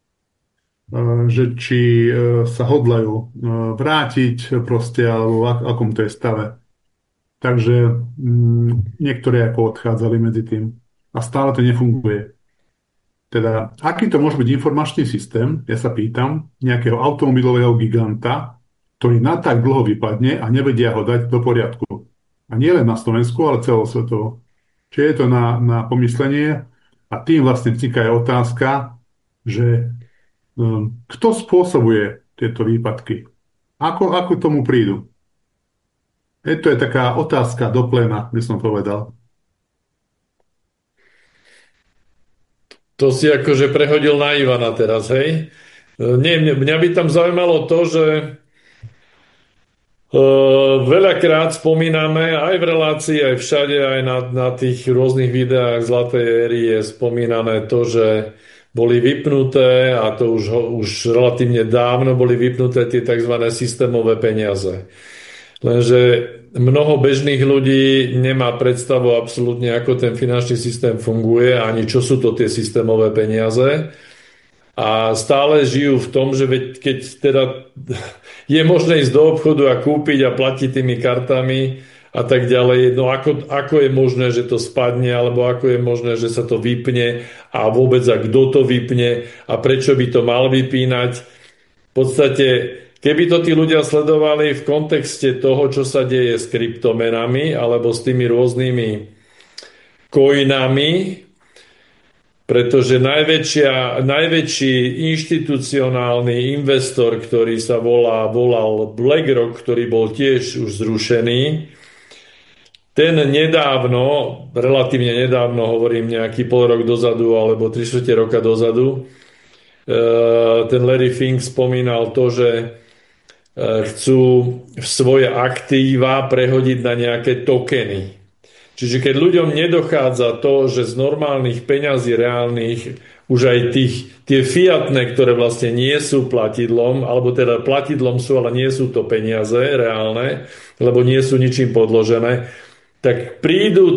Že či sa hodlajú vrátiť proste, alebo v akom to je stave. Takže niektorí ako odchádzali medzi tým. A stále to nefunguje. Teda, aký to môže byť informačný systém, ja sa pýtam, nejakého automobilového giganta, ktorý na tak dlho vypadne a nevedia ho dať do poriadku. A nie len na Slovensku, ale celosvetovo. Čiže je to na pomyslenie a tým vlastne vzniká aj otázka, že kto spôsobuje tieto výpadky? Ako tomu prídu? To je taká otázka do pléna, by som povedal. To si akože prehodil na Ivana teraz, hej? Nie, mňa by tam zaujímalo to, že veľakrát spomíname aj v relácii, aj všade, aj na tých rôznych videách Zlatej éry je spomínané to, že boli vypnuté, a to už relatívne dávno boli vypnuté tie tzv. Systémové peniaze. Lenže mnoho bežných ľudí nemá predstavu absolútne, ako ten finančný systém funguje, ani čo sú to tie systémové peniaze. A stále žijú v tom, že keď teda je možné ísť do obchodu a kúpiť a platiť tými kartami a tak ďalej, no ako je možné, že to spadne, alebo ako je možné, že sa to vypne a vôbec a kto to vypne a prečo by to mal vypínať. V podstate, keby to tí ľudia sledovali v kontexte toho, čo sa deje s kryptomenami alebo s tými rôznymi coinami, pretože najväčší inštitucionálny investor, ktorý sa volal BlackRock, ktorý bol tiež už zrušený, ten relatívne nedávno, hovorím nejaký pol rok dozadu alebo 3/4 roka dozadu, ten Larry Fink spomínal to, že chcú svoje aktíva prehodiť na nejaké tokeny. Čiže keď ľuďom nedochádza to, že z normálnych peňazí reálnych už aj tie fiatné, ktoré vlastne nie sú platidlom, alebo teda platidlom sú, ale nie sú to peniaze reálne, lebo nie sú ničím podložené, tak prídu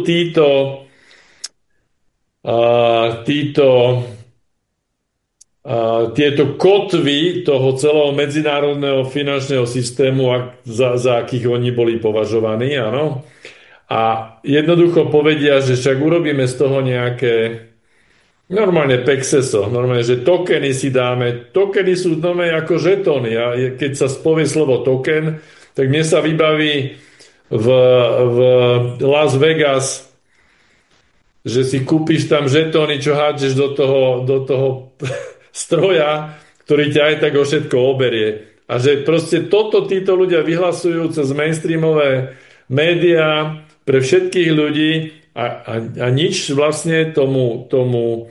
tieto kotvy toho celého medzinárodného finančného systému, za akých oni boli považovaní, áno. A jednoducho povedia, že však urobíme z toho nejaké normálne pexeso, normálne, že tokeny si dáme. Tokeny sú normálne ako žetóny. A keď sa povie slovo token, tak mne sa vybaví v Las Vegas že si kúpiš tam žetóny, čo hádžeš do toho stroja, ktorý ťa aj tak o všetko oberie. A že proste toto títo ľudia vyhlasujú cez mainstreamové médiá pre všetkých ľudí a nič vlastne tomu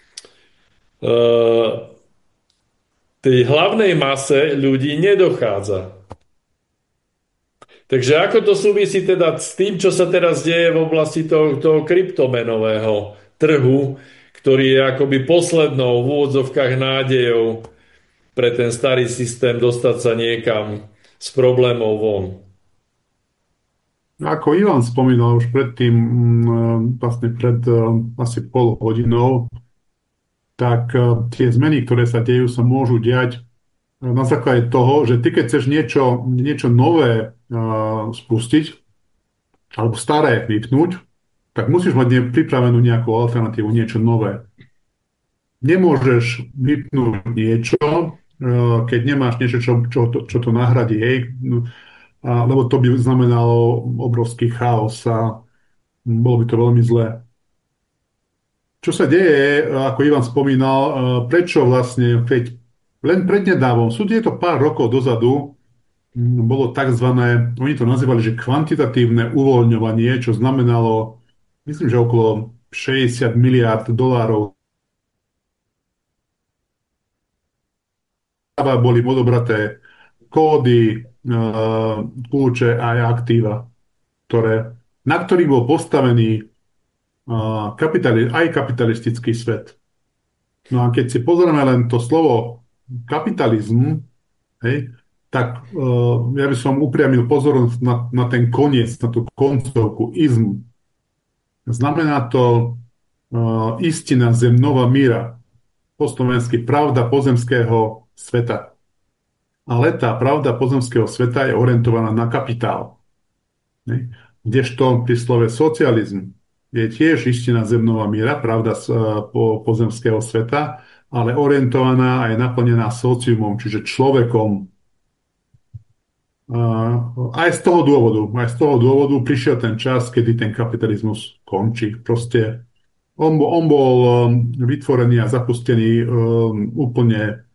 tej hlavnej mase ľudí nedochádza. Takže ako to súvisí teda s tým, čo sa teraz deje v oblasti toho kryptomenového trhu, ktorý je akoby poslednou v úvodzovkách nádejou pre ten starý systém dostať sa niekam s problémov von. Ako Ivan spomínal už predtým, vlastne pred asi pol hodinou, tak tie zmeny, ktoré sa dejú, sa môžu diať na základe toho, že ty keď chceš niečo nové spustiť alebo staré vypnúť, tak musíš mať pripravenú nejakú alternatívu, niečo nové. Nemôžeš vypnúť niečo, keď nemáš niečo, čo to nahradí, hej? Lebo to by znamenalo obrovský chaos a bolo by to veľmi zlé. Čo sa deje, ako Ivan spomínal, prečo vlastne, keď len prednedávom, je to pár rokov dozadu, bolo takzvané, oni to nazývali, že kvantitatívne uvoľňovanie, čo znamenalo, myslím, že okolo 60 miliárd dolárov boli odobraté kódy, kľúče a aj aktíva, na ktorých bol postavený aj kapitalistický svet. No a keď si pozrieme len to slovo kapitalizm, hej, tak ja by som upriamil pozornosť na ten koniec, na tú koncovku, izm. Znamená to istina zemnova míra, po slovensky pravda pozemského sveta. Ale tá pravda pozemského sveta je orientovaná na kapitál. Hej. Kdežto pri slove socializm je tiež istina zemnová míra, pravda pozemského sveta, ale orientovaná a je naplnená sociumom, čiže človekom. Aj z toho dôvodu prišiel ten čas, kedy ten kapitalizmus končí. Proste on bol vytvorený a zapustený úplne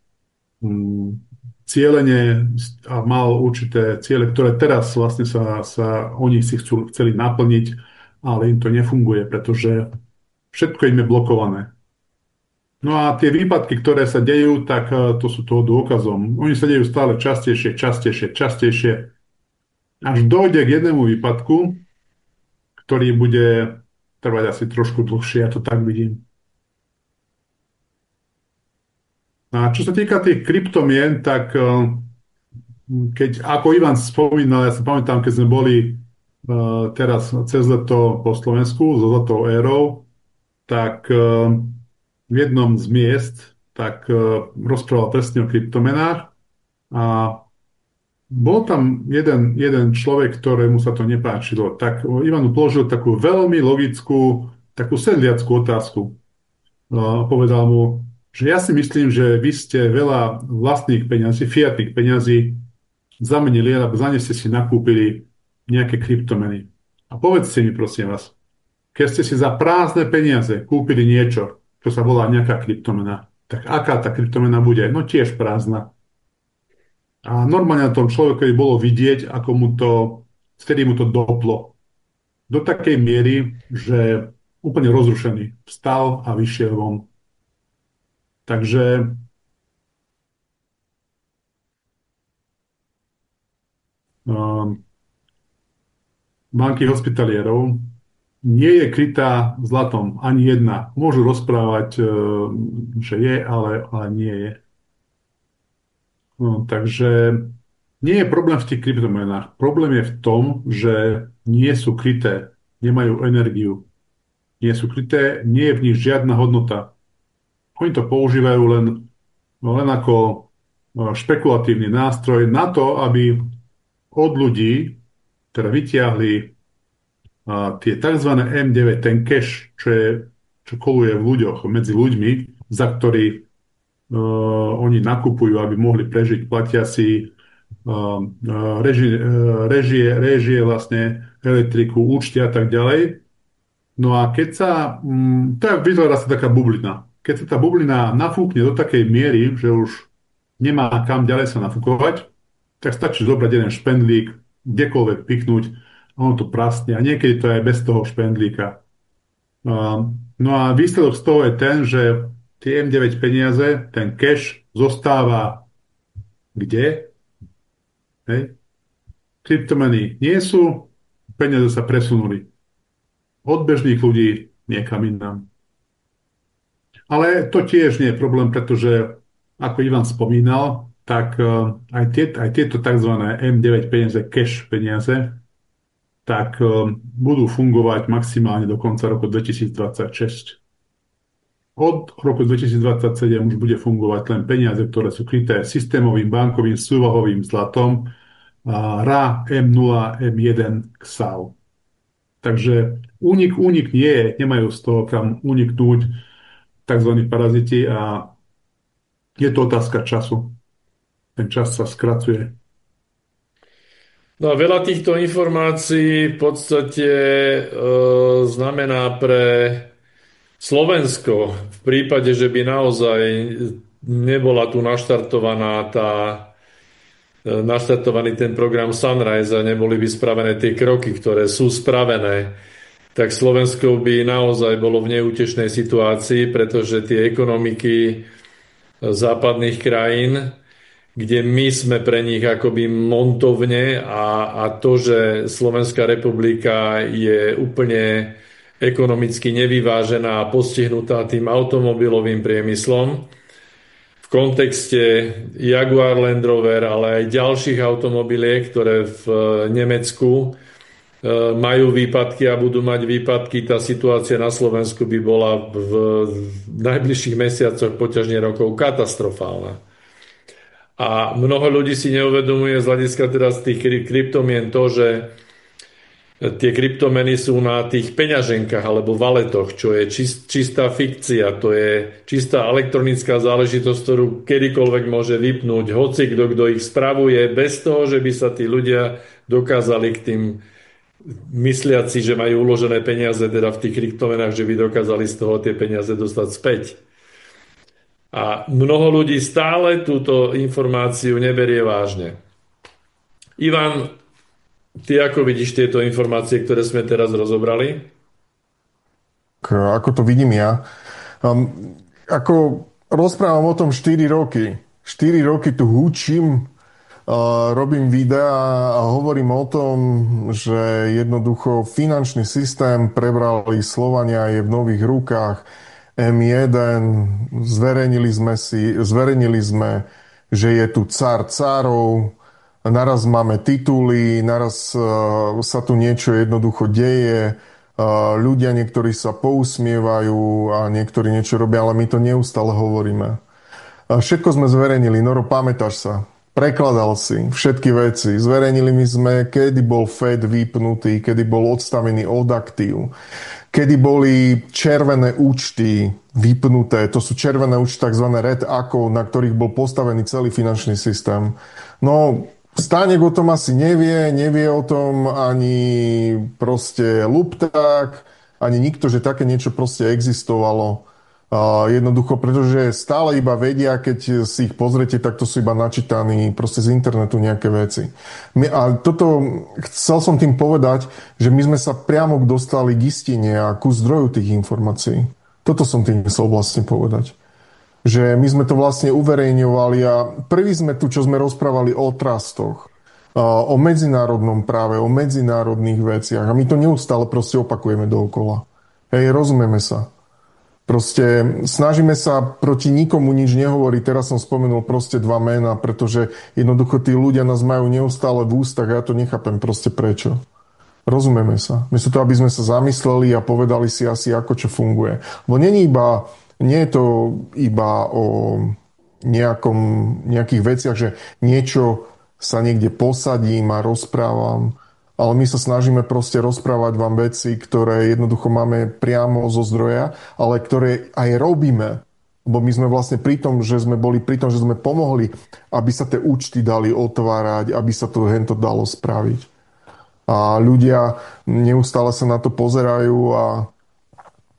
cieľene a mal určité ciele, ktoré teraz vlastne sa oni si chceli naplniť, ale im to nefunguje, pretože všetko im je blokované. No a tie výpadky, ktoré sa dejú, tak to sú toho dôkazom. Oni sa dejú stále častejšie, až dojde k jednému výpadku, ktorý bude trvať asi trošku dlhšie, ja to tak vidím. A čo sa týka tých kryptomien, tak keď, ako Ivan spomínal, ja sa pamätám, keď sme boli teraz cez leto po Slovensku so Zlatou érou, tak v jednom z miest tak rozprával presne o kryptomenách a bol tam jeden človek, ktorému sa to nepáčilo. Tak Ivanu položil takú veľmi logickú, takú sedliackú otázku. Povedal mu, že ja si myslím, že vy ste veľa vlastných peňazí, fiatných peňazí zamenili, alebo za ne ste si nakúpili nejaké kryptomeny. A povedzte mi, prosím vás, keď ste si za prázdne peniaze kúpili niečo, čo sa volá nejaká kryptomena, tak aká tá kryptomena bude? No tiež prázdna. A normálne na tom človekovi bolo vidieť, vtedy mu to doplo. Do takej miery, že úplne rozrušený vstal a vyšiel von. Takže banky hospitalierov nie je krytá zlatom, ani jedna. Môžu rozprávať, že je, ale nie je. No, takže nie je problém v tých kryptomenách. Problém je v tom, že nie sú kryté, nemajú energiu. Nie sú kryté, nie je v nich žiadna hodnota. Oni to používajú len ako špekulatívny nástroj na to, aby od ľudí teda vytiahli tie tzv. M9, ten cash, čo koluje v ľuďoch, medzi ľuďmi, za ktorý oni nakupujú, aby mohli prežiť, platia si režie, vlastne elektriku, účty a tak ďalej. No a keď sa, vytvára sa taká bublina. Keď sa tá bublina nafúkne do takej miery, že už nemá kam ďalej sa nafúkovať, tak stačí zobrať jeden špendlík, kdekoľvek pichnúť a ono to prasne. A niekedy to je aj bez toho špendlíka. No a výsledok z toho je ten, že tie M9 peniaze, ten cash zostáva kde? Hej? Kryptomeny nie sú, peniaze sa presunuli od bežných ľudí niekam inám. Ale to tiež nie je problém, pretože ako Ivan spomínal, tak aj tieto tzv. M9 peniaze, cash peniaze, tak budú fungovať maximálne do konca roku 2026. Od roku 2027 už bude fungovať len peniaze, ktoré sú kryté systémovým bankovým súvahovým zlatom RA M0 M1 XAU. Takže únik nie je, nemajú z toho kam uniknúť tzv. Paraziti a je to otázka času. Ten čas sa skracuje. No a veľa týchto informácií v podstate znamená pre Slovensko v prípade, že by naozaj nebola tu naštartovaný ten program Sunrise a neboli by spravené tie kroky, ktoré sú spravené, tak Slovensko by naozaj bolo v neútešnej situácii, pretože tie ekonomiky západných krajín, kde my sme pre nich akoby montovne a to, že Slovenská republika je úplne ekonomicky nevyvážená a postihnutá tým automobilovým priemyslom, v kontexte Jaguar Land Rover, ale aj ďalších automobiliek, ktoré v Nemecku majú výpadky a budú mať výpadky, tá situácia na Slovensku by bola v najbližších mesiacoch, poťažne rokov katastrofálna. A mnoho ľudí si neuvedomuje z hľadiska teraz tých kryptomien to, že tie kryptomeny sú na tých peňaženkách alebo valetoch, čo je čistá fikcia, to je čistá elektronická záležitosť, ktorú kedykoľvek môže vypnúť hocikto, kto ich spravuje, bez toho, že by sa tí ľudia dokázali k tým mysliaci, že majú uložené peniaze teda v tých kryptomenách, že by dokázali z toho tie peniaze dostať späť. A mnoho ľudí stále túto informáciu neberie vážne. Ivan, ty ako vidíš tieto informácie, ktoré sme teraz rozobrali? Ako to vidím ja? Ako rozprávam o tom 4 roky. 4 roky tu húčim, robím videá a hovorím o tom, že jednoducho finančný systém prebrali Slovania, je v nových rukách. M1, zverejnili sme, že je tu cár cárov, naraz máme tituly, naraz sa tu niečo jednoducho deje, ľudia niektorí sa pousmievajú a niektorí niečo robia, ale my to neustále hovoríme. Všetko sme zverejnili, Noro, pamätáš sa? Prekladal si všetky veci. Zverejnili my sme, kedy bol Fed vypnutý, kedy bol odstavený od aktív, kedy boli červené účty vypnuté. To sú červené účty, tzv. Red account, na ktorých bol postavený celý finančný systém. No, Stánek o tom asi nevie o tom ani proste Lupták, ani nikto, že také niečo proste existovalo. Jednoducho, pretože stále iba vedia, keď si ich pozriete, tak to sú iba načítaní proste z internetu nejaké veci. Chcel som tým povedať, že my sme sa priamo dostali k istine a ku zdroju tých informácií. Toto som tým chcel vlastne povedať. Že my sme to vlastne uverejňovali a prví sme tu, čo sme rozprávali o trustoch, o medzinárodnom práve, o medzinárodných veciach a my to neustále proste opakujeme dookola. Hej, rozumieme sa. Proste snažíme sa proti nikomu nič nehovoriť. Teraz som spomenul proste 2 mená, pretože jednoducho tí ľudia nás majú neustále v ústach a ja to nechápem proste prečo. Rozumieme sa. Myslím to, aby sme sa zamysleli a povedali si asi, ako čo funguje. Lebo nie je to iba o nejakých veciach, že niečo sa niekde posadím a rozprávam, ale my sa snažíme proste rozprávať vám veci, ktoré jednoducho máme priamo zo zdroja, ale ktoré aj robíme. Lebo my sme vlastne pri tom, že sme boli pri tom, že sme pomohli, aby sa tie účty dali otvárať, aby sa to hento dalo spraviť. A ľudia neustále sa na to pozerajú a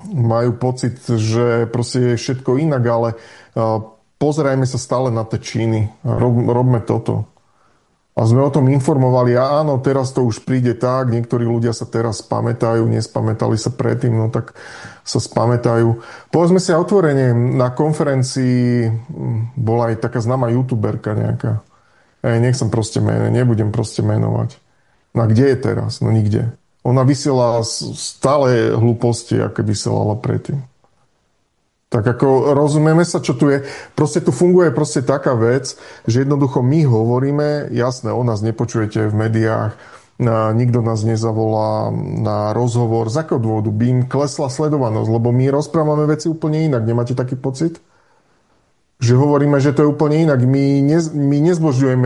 majú pocit, že proste je všetko inak, ale pozerajme sa stále na tie Číny. Robme toto. A sme o tom informovali a áno, teraz to už príde tak, niektorí ľudia sa teraz spamätajú, nespamätali sa predtým, no tak sa spamätajú. Povedzme si otvorene, na konferencii bola aj taká známa youtuberka nejaká. Nechcem proste nebudem proste menovať. No a kde je teraz? No nikde. Ona vysiela stále hlúposti, aké vysielala predtým. Tak ako rozumieme sa, čo tu je. Proste tu funguje proste taká vec, že jednoducho my hovoríme, jasné, o nás nepočujete v médiách, nikto nás nezavolá na rozhovor. Z akého dôvodu by im klesla sledovanosť? Lebo my rozprávame veci úplne inak. Nemáte taký pocit? Že hovoríme, že to je úplne inak. My nezbožňujeme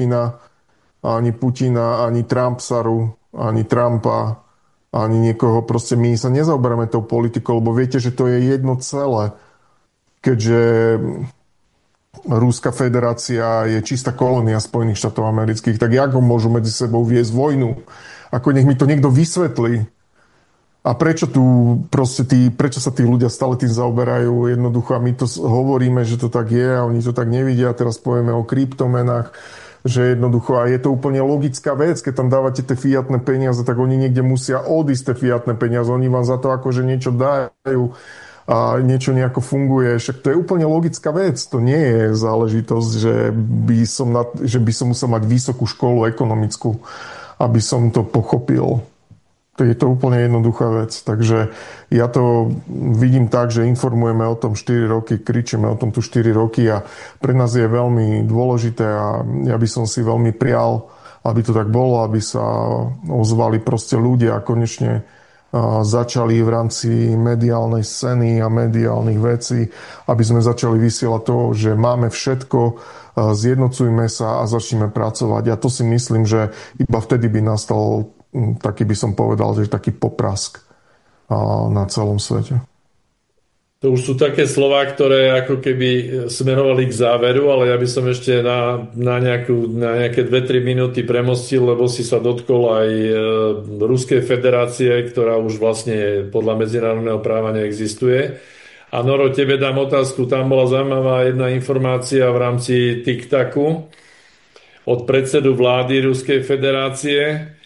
Putina, ani Trumpsaru, ani Trumpa, ani niekoho. Proste my sa nezaoberáme tou politikou, lebo viete, že to je jedno celé. Keďže Ruská federácia je čistá kolónia Spojených štátov amerických, tak ako môžu medzi sebou viesť vojnu? Ako nech mi to niekto vysvetlí. A prečo prečo sa tí ľudia stále tým zaoberajú? Jednoducho, a my to hovoríme, že to tak je a oni to tak nevidia. A teraz povieme o kryptomenách, že jednoducho, a je to úplne logická vec, keď tam dávate tie fiatné peniaze, tak oni niekde musia odísť tie fiatné peniaze. Oni vám za to akože niečo dajú a niečo nejako funguje. Však to je úplne logická vec. To nie je záležitosť, že by som musel mať vysokú školu ekonomickú, aby som to pochopil. Je to úplne jednoduchá vec. Takže ja to vidím tak, že informujeme o tom 4 roky, kričíme o tom tu 4 roky a pre nás je veľmi dôležité a ja by som si veľmi prial, aby to tak bolo, aby sa ozvali proste ľudia a konečne začali v rámci mediálnej scény a mediálnych vecí, aby sme začali vysielať to, že máme všetko, zjednocujme sa a začneme pracovať. Ja to si myslím, že iba vtedy by nastal taký, by som povedal, že taký poprask na celom svete. To už sú také slová, ktoré ako keby smerovali k záveru, ale ja by som ešte na nejaké 2-3 minúty premostil, lebo si sa dotkol aj Ruskej federácie, ktorá už vlastne podľa medzinárodného práva neexistuje. A Noro, tebe dám otázku. Tam bola zaujímavá jedna informácia v rámci TikTaku od predsedu vlády Ruskej federácie,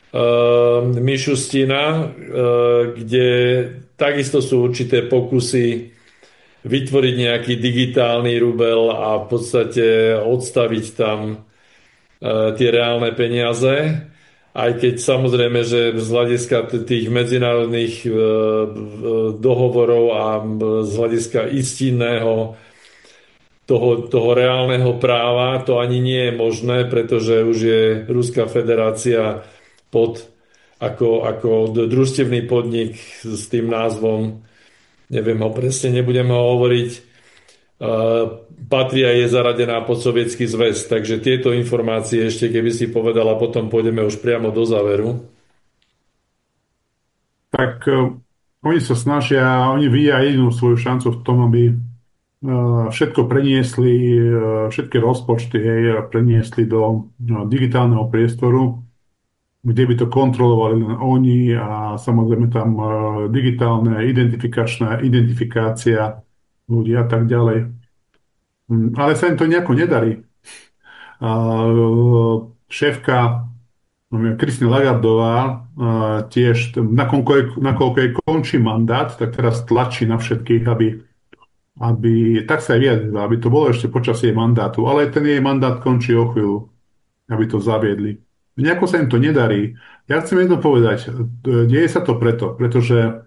Mišustina, kde takisto sú určité pokusy vytvoriť nejaký digitálny rubel a v podstate odstaviť tam tie reálne peniaze. Aj keď samozrejme, že z hľadiska tých medzinárodných dohovorov a z hľadiska istinného toho reálneho práva to ani nie je možné, pretože už je Ruská federácia ako družstevný podnik s tým názvom, neviem ho presne, nebudem ho hovoriť, patrí a je zaradená pod Sovietsky zväz. Takže tieto informácie ešte, keby si povedal, a potom pôjdeme už priamo do záveru. Tak oni sa snažia, oni vidia jedinú svoju šancu v tom, aby všetko preniesli, všetky rozpočty preniesli do digitálneho priestoru, kde by to kontrolovali len oni a samozrejme tam digitálne identifikácia ľudí a tak ďalej. Ale sa im to nejako nedarí. Šéfka Christine Lagardová tiež, nakoľko jej končí mandát, tak teraz tlačí na všetkých, aby tak sa aj vyjadrila, aby to bolo ešte počas jej mandátu. Ale ten jej mandát končí o chvíľu, aby to zaviedli. Nejako sa im to nedarí. Ja chcem jedno povedať. Deje sa to pretože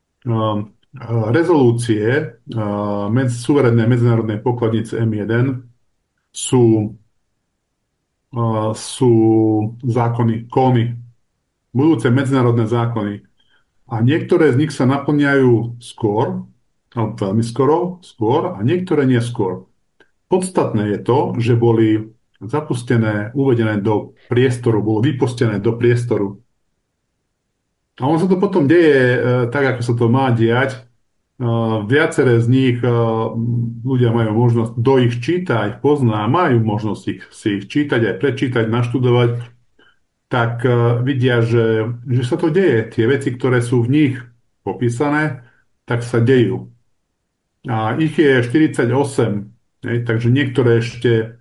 rezolúcie suverénnej medzinárodnej pokladnice M1 sú zákony, kóny, budúce medzinárodné zákony. A niektoré z nich sa naplňajú skôr, alebo veľmi skôr, a niektoré neskôr. Podstatné je to, že boli uvedené do priestoru, bolo vypustené do priestoru. A on sa to potom deje tak, ako sa to má diať. Viaceré z nich ľudia majú možnosť, kto ich číta, ich pozná, majú možnosť si ich čítať, aj prečítať, naštudovať, tak vidia, že sa to deje. Tie veci, ktoré sú v nich popísané, tak sa dejú. A ich je 48, takže niektoré ešte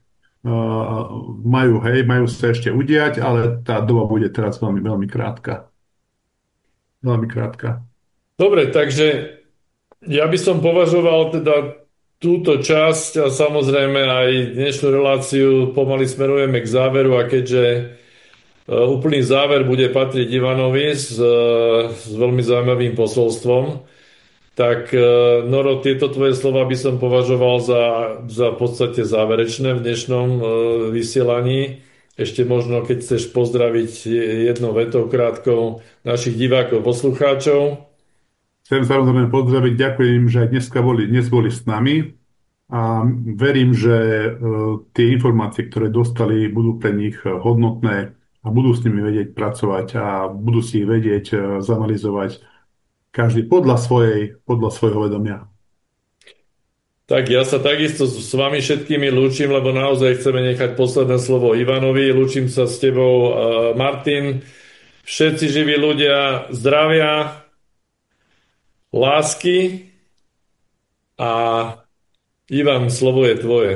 majú sa ešte udiať, ale tá doba bude teraz veľmi, veľmi krátka. Veľmi krátka. Dobre, takže ja by som považoval teda túto časť a samozrejme aj dnešnú reláciu pomaly smerujeme k záveru a keďže úplný záver bude patriť Ivanovi s veľmi zaujímavým posolstvom, tak Noro, tieto tvoje slova by som považoval za v podstate záverečné v dnešnom vysielaní. Ešte možno, keď chceš pozdraviť jednou vetou krátkou našich divákov, poslucháčov. Chcem samozrejme pozdraviť, ďakujem im, že aj dnes boli s nami a verím, že tie informácie, ktoré dostali, budú pre nich hodnotné a budú s nimi vedieť pracovať a budú si ich vedieť zanalyzovať každý podľa svojho vedomia. Tak ja sa takisto s vami všetkými lúčim, lebo naozaj chceme nechať posledné slovo Ivanovi. Lúčim sa s tebou, Martin. Všetci živí ľudia zdravia, lásky a Ivan, slovo je tvoje.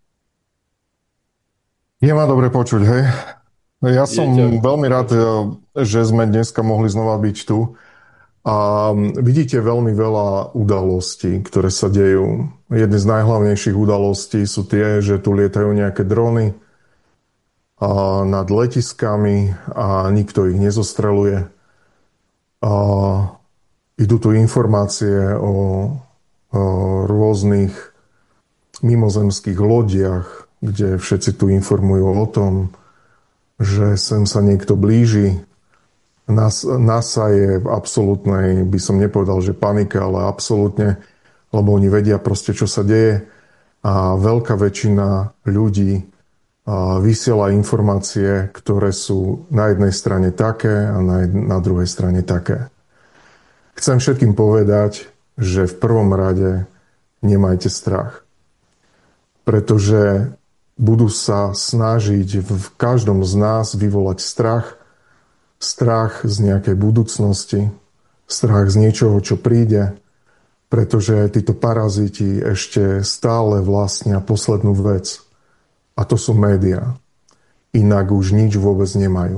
Je ma dobre počuť, hej? Ja som veľmi rád, že sme dneska mohli znova byť tu. A vidíte veľmi veľa udalostí, ktoré sa dejú. Jedny z najhlavnejších udalostí sú tie, že tu lietajú nejaké drony nad letiskami a nikto ich nezostreluje. A idú tu informácie o rôznych mimozemských lodiach, kde všetci tu informujú o tom, že sem sa niekto blíži. NASA je v absolútnej, by som nepovedal, že panike, ale absolútne, lebo oni vedia proste, čo sa deje a veľká väčšina ľudí vysiela informácie, ktoré sú na jednej strane také a na druhej strane také. Chcem všetkým povedať, že v prvom rade nemajte strach, pretože budú sa snažiť v každom z nás vyvolať strach z nejakej budúcnosti, strach z niečoho, čo príde, pretože títo paraziti ešte stále vlastnia poslednú vec. A to sú médiá. Inak už nič vôbec nemajú.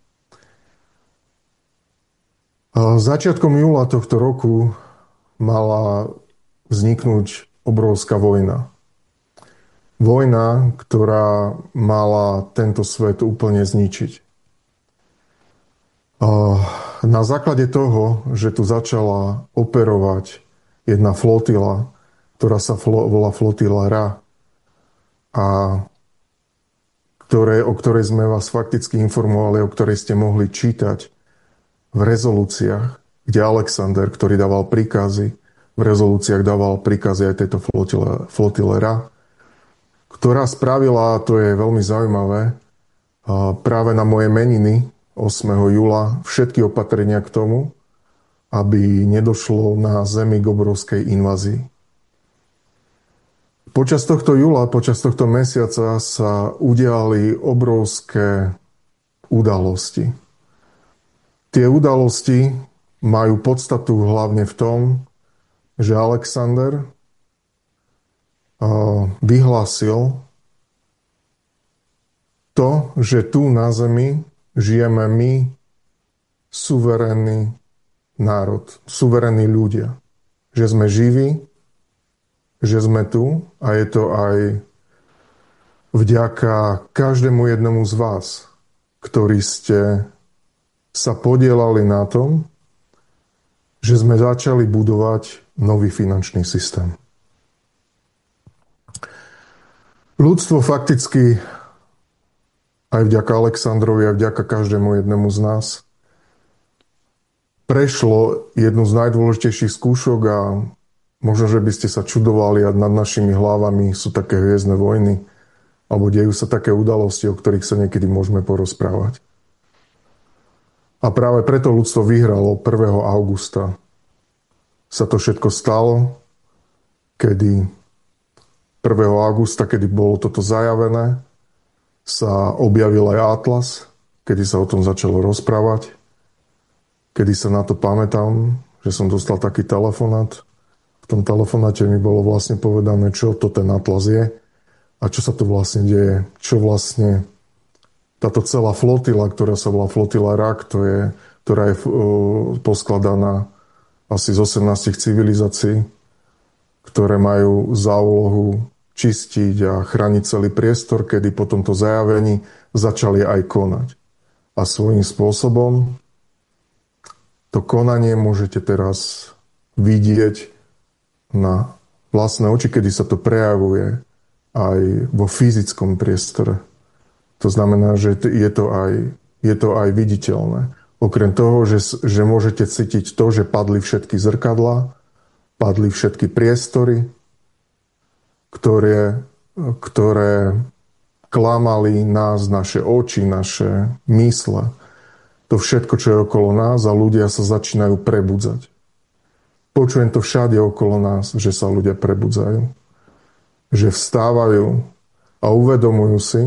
Začiatkom júla tohto roku mala vzniknúť obrovská vojna. Vojna, ktorá mala tento svet úplne zničiť. Na základe toho, že tu začala operovať jedna flotila, ktorá sa volá flotila Ra, a o ktorej sme vás fakticky informovali, o ktorej ste mohli čítať v rezolúciách, kde Alexander, ktorý dával príkazy, v rezolúciách dával príkazy aj tejto flotile Ra, ktorá spravila, a to je veľmi zaujímavé, práve na moje meniny 8. júla všetky opatrenia k tomu, aby nedošlo na Zemi k obrovskej invázii. Počas tohto júla, počas tohto mesiaca sa udiali obrovské udalosti. Tie udalosti majú podstatu hlavne v tom, že Alexander vyhlásil to, že tu na Zemi žijeme my, suverénny národ, suverénni ľudia. Že sme živí, že sme tu a je to aj vďaka každému jednomu z vás, ktorí ste sa podielali na tom, že sme začali budovať nový finančný systém. Ľudstvo fakticky aj vďaka Alexandrovi, aj vďaka každému jednému z nás prešlo jednu z najdôležitejších skúšok a možno, že by ste sa čudovali a nad našimi hlavami sú také hviezdne vojny alebo dejú sa také udalosti, o ktorých sa niekedy môžeme porozprávať. A práve preto ľudstvo vyhralo 1. augusta. Sa to všetko stalo, kedy 1. augusta, kedy bolo toto zajavené, sa objavil aj Atlas, kedy sa o tom začalo rozprávať, kedy sa na to pamätám, že som dostal taký telefonát. V tom telefonáte mi bolo vlastne povedané, čo to ten atlas je a čo sa to vlastne deje. Čo vlastne táto celá flotila, ktorá sa volá flotila RAK, ktorá je poskladaná asi z 18 civilizácií, ktoré majú za úlohu čistiť a chrániť celý priestor, kedy po tomto zajavení začali aj konať. A svojím spôsobom to konanie môžete teraz vidieť na vlastné oči, kedy sa to prejavuje aj vo fyzickom priestore. To znamená, že je to aj viditeľné. Okrem toho, že môžete cítiť to, že padli všetky zrkadlá, padli všetky priestory, ktoré klamali nás, naše oči, naše mysle. To všetko, čo je okolo nás a ľudia sa začínajú prebudzať. Počujem to všade okolo nás, že sa ľudia prebudzajú. Že vstávajú a uvedomujú si,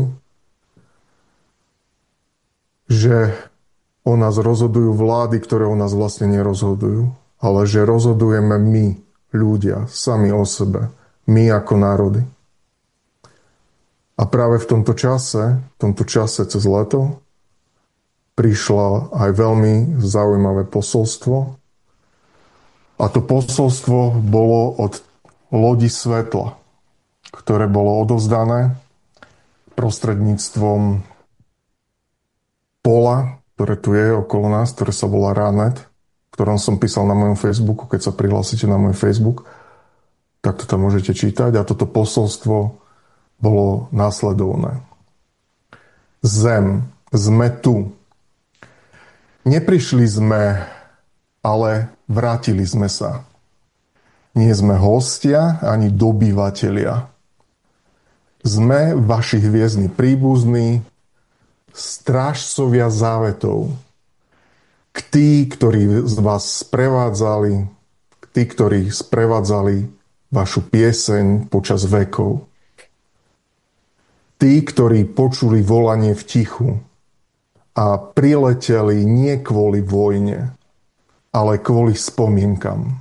že o nás rozhodujú vlády, ktoré o nás vlastne nerozhodujú, ale že rozhodujeme my, ľudia, sami o sebe, my ako národy. A práve v tomto čase cez leto, prišlo aj veľmi zaujímavé posolstvo. A to posolstvo bolo od lodi svetla, ktoré bolo odovzdané prostredníctvom pola, ktoré tu je okolo nás, ktoré sa volá Ranet, ktorom som písal na mojom Facebooku. Keď sa prihlásite na môj Facebook, tak to tam môžete čítať. A toto posolstvo bolo následovné. Zem, sme tu. Neprišli sme, ale vrátili sme sa. Nie sme hostia ani dobyvatelia. Sme vaši hviezdni príbuzní, strážcovia závetov. K tí, ktorí z vás sprevádzali, vašu pieseň počas vekov. Tí, ktorí počuli volanie v tichu a prileteli nie kvôli vojne, ale kvôli spomienkam.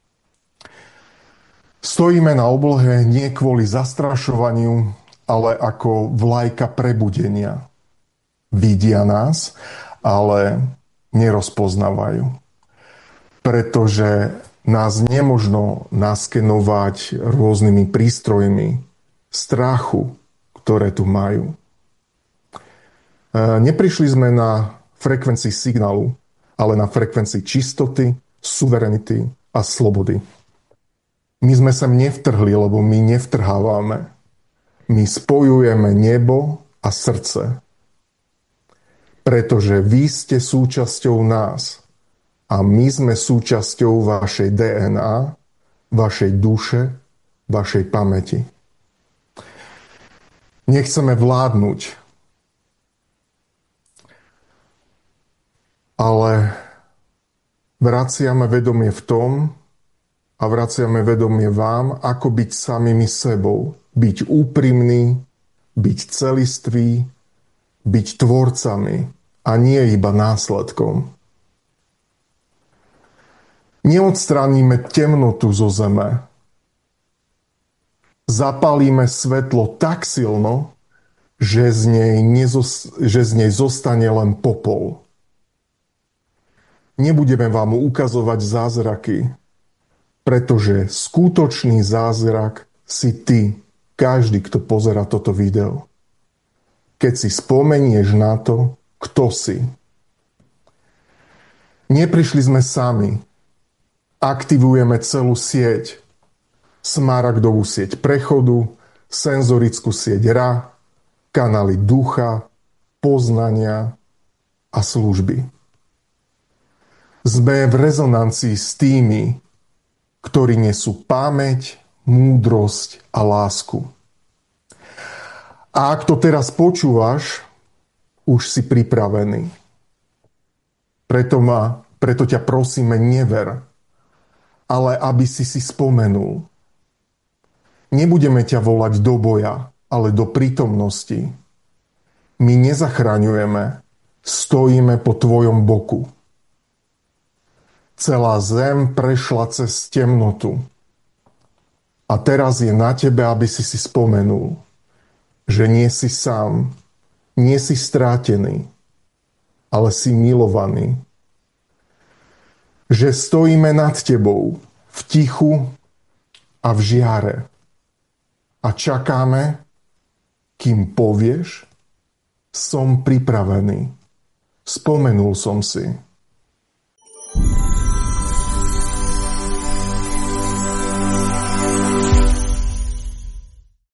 Stojíme na oblohe nie kvôli zastrašovaniu, ale ako vlajka prebudenia. Vidia nás, ale nerozpoznávajú. Pretože nás nemožno naskenovať rôznymi prístrojmi strachu, ktoré tu majú. Neprišli sme na frekvencii signálu, ale na frekvencii čistoty, suverenity a slobody. My sme sem nevtrhli, lebo my nevtrhávame. My spojujeme nebo a srdce. Pretože vy ste súčasťou nás a my sme súčasťou vašej DNA, vašej duše, vašej pamäti. Nechceme vládnuť, ale vraciame vedomie v tom a vraciame vedomie vám, ako byť samými sebou. Byť úprimný, byť celistvý, byť tvorcami a nie iba následkom. Neodstránime temnotu zo zeme. Zapálime svetlo tak silno, že z nej zostane len popol. Nebudeme vám ukazovať zázraky, pretože skutočný zázrak si ty, každý, kto pozerá toto video. Keď si spomenieš na to, kto si. Neprišli sme sami. Aktivujeme celú sieť. Smaragdovú sieť prechodu, senzorickú sieť RA, kanály ducha, poznania a služby. Sme v rezonancii s tými, ktorí nesú pamäť, múdrosť a lásku. A ak to teraz počúvaš, už si pripravený. Preto ťa prosíme, never, ale aby si spomenul. Nebudeme ťa volať do boja, ale do prítomnosti. My nezachraňujeme, stojíme po tvojom boku. Celá zem prešla cez temnotu. A teraz je na tebe, aby si si spomenul, že nie si sám, nie si strátený, ale si milovaný. Že stojíme nad tebou v tichu a v žiare a čakáme, kým povieš, som pripravený. Spomenul som si.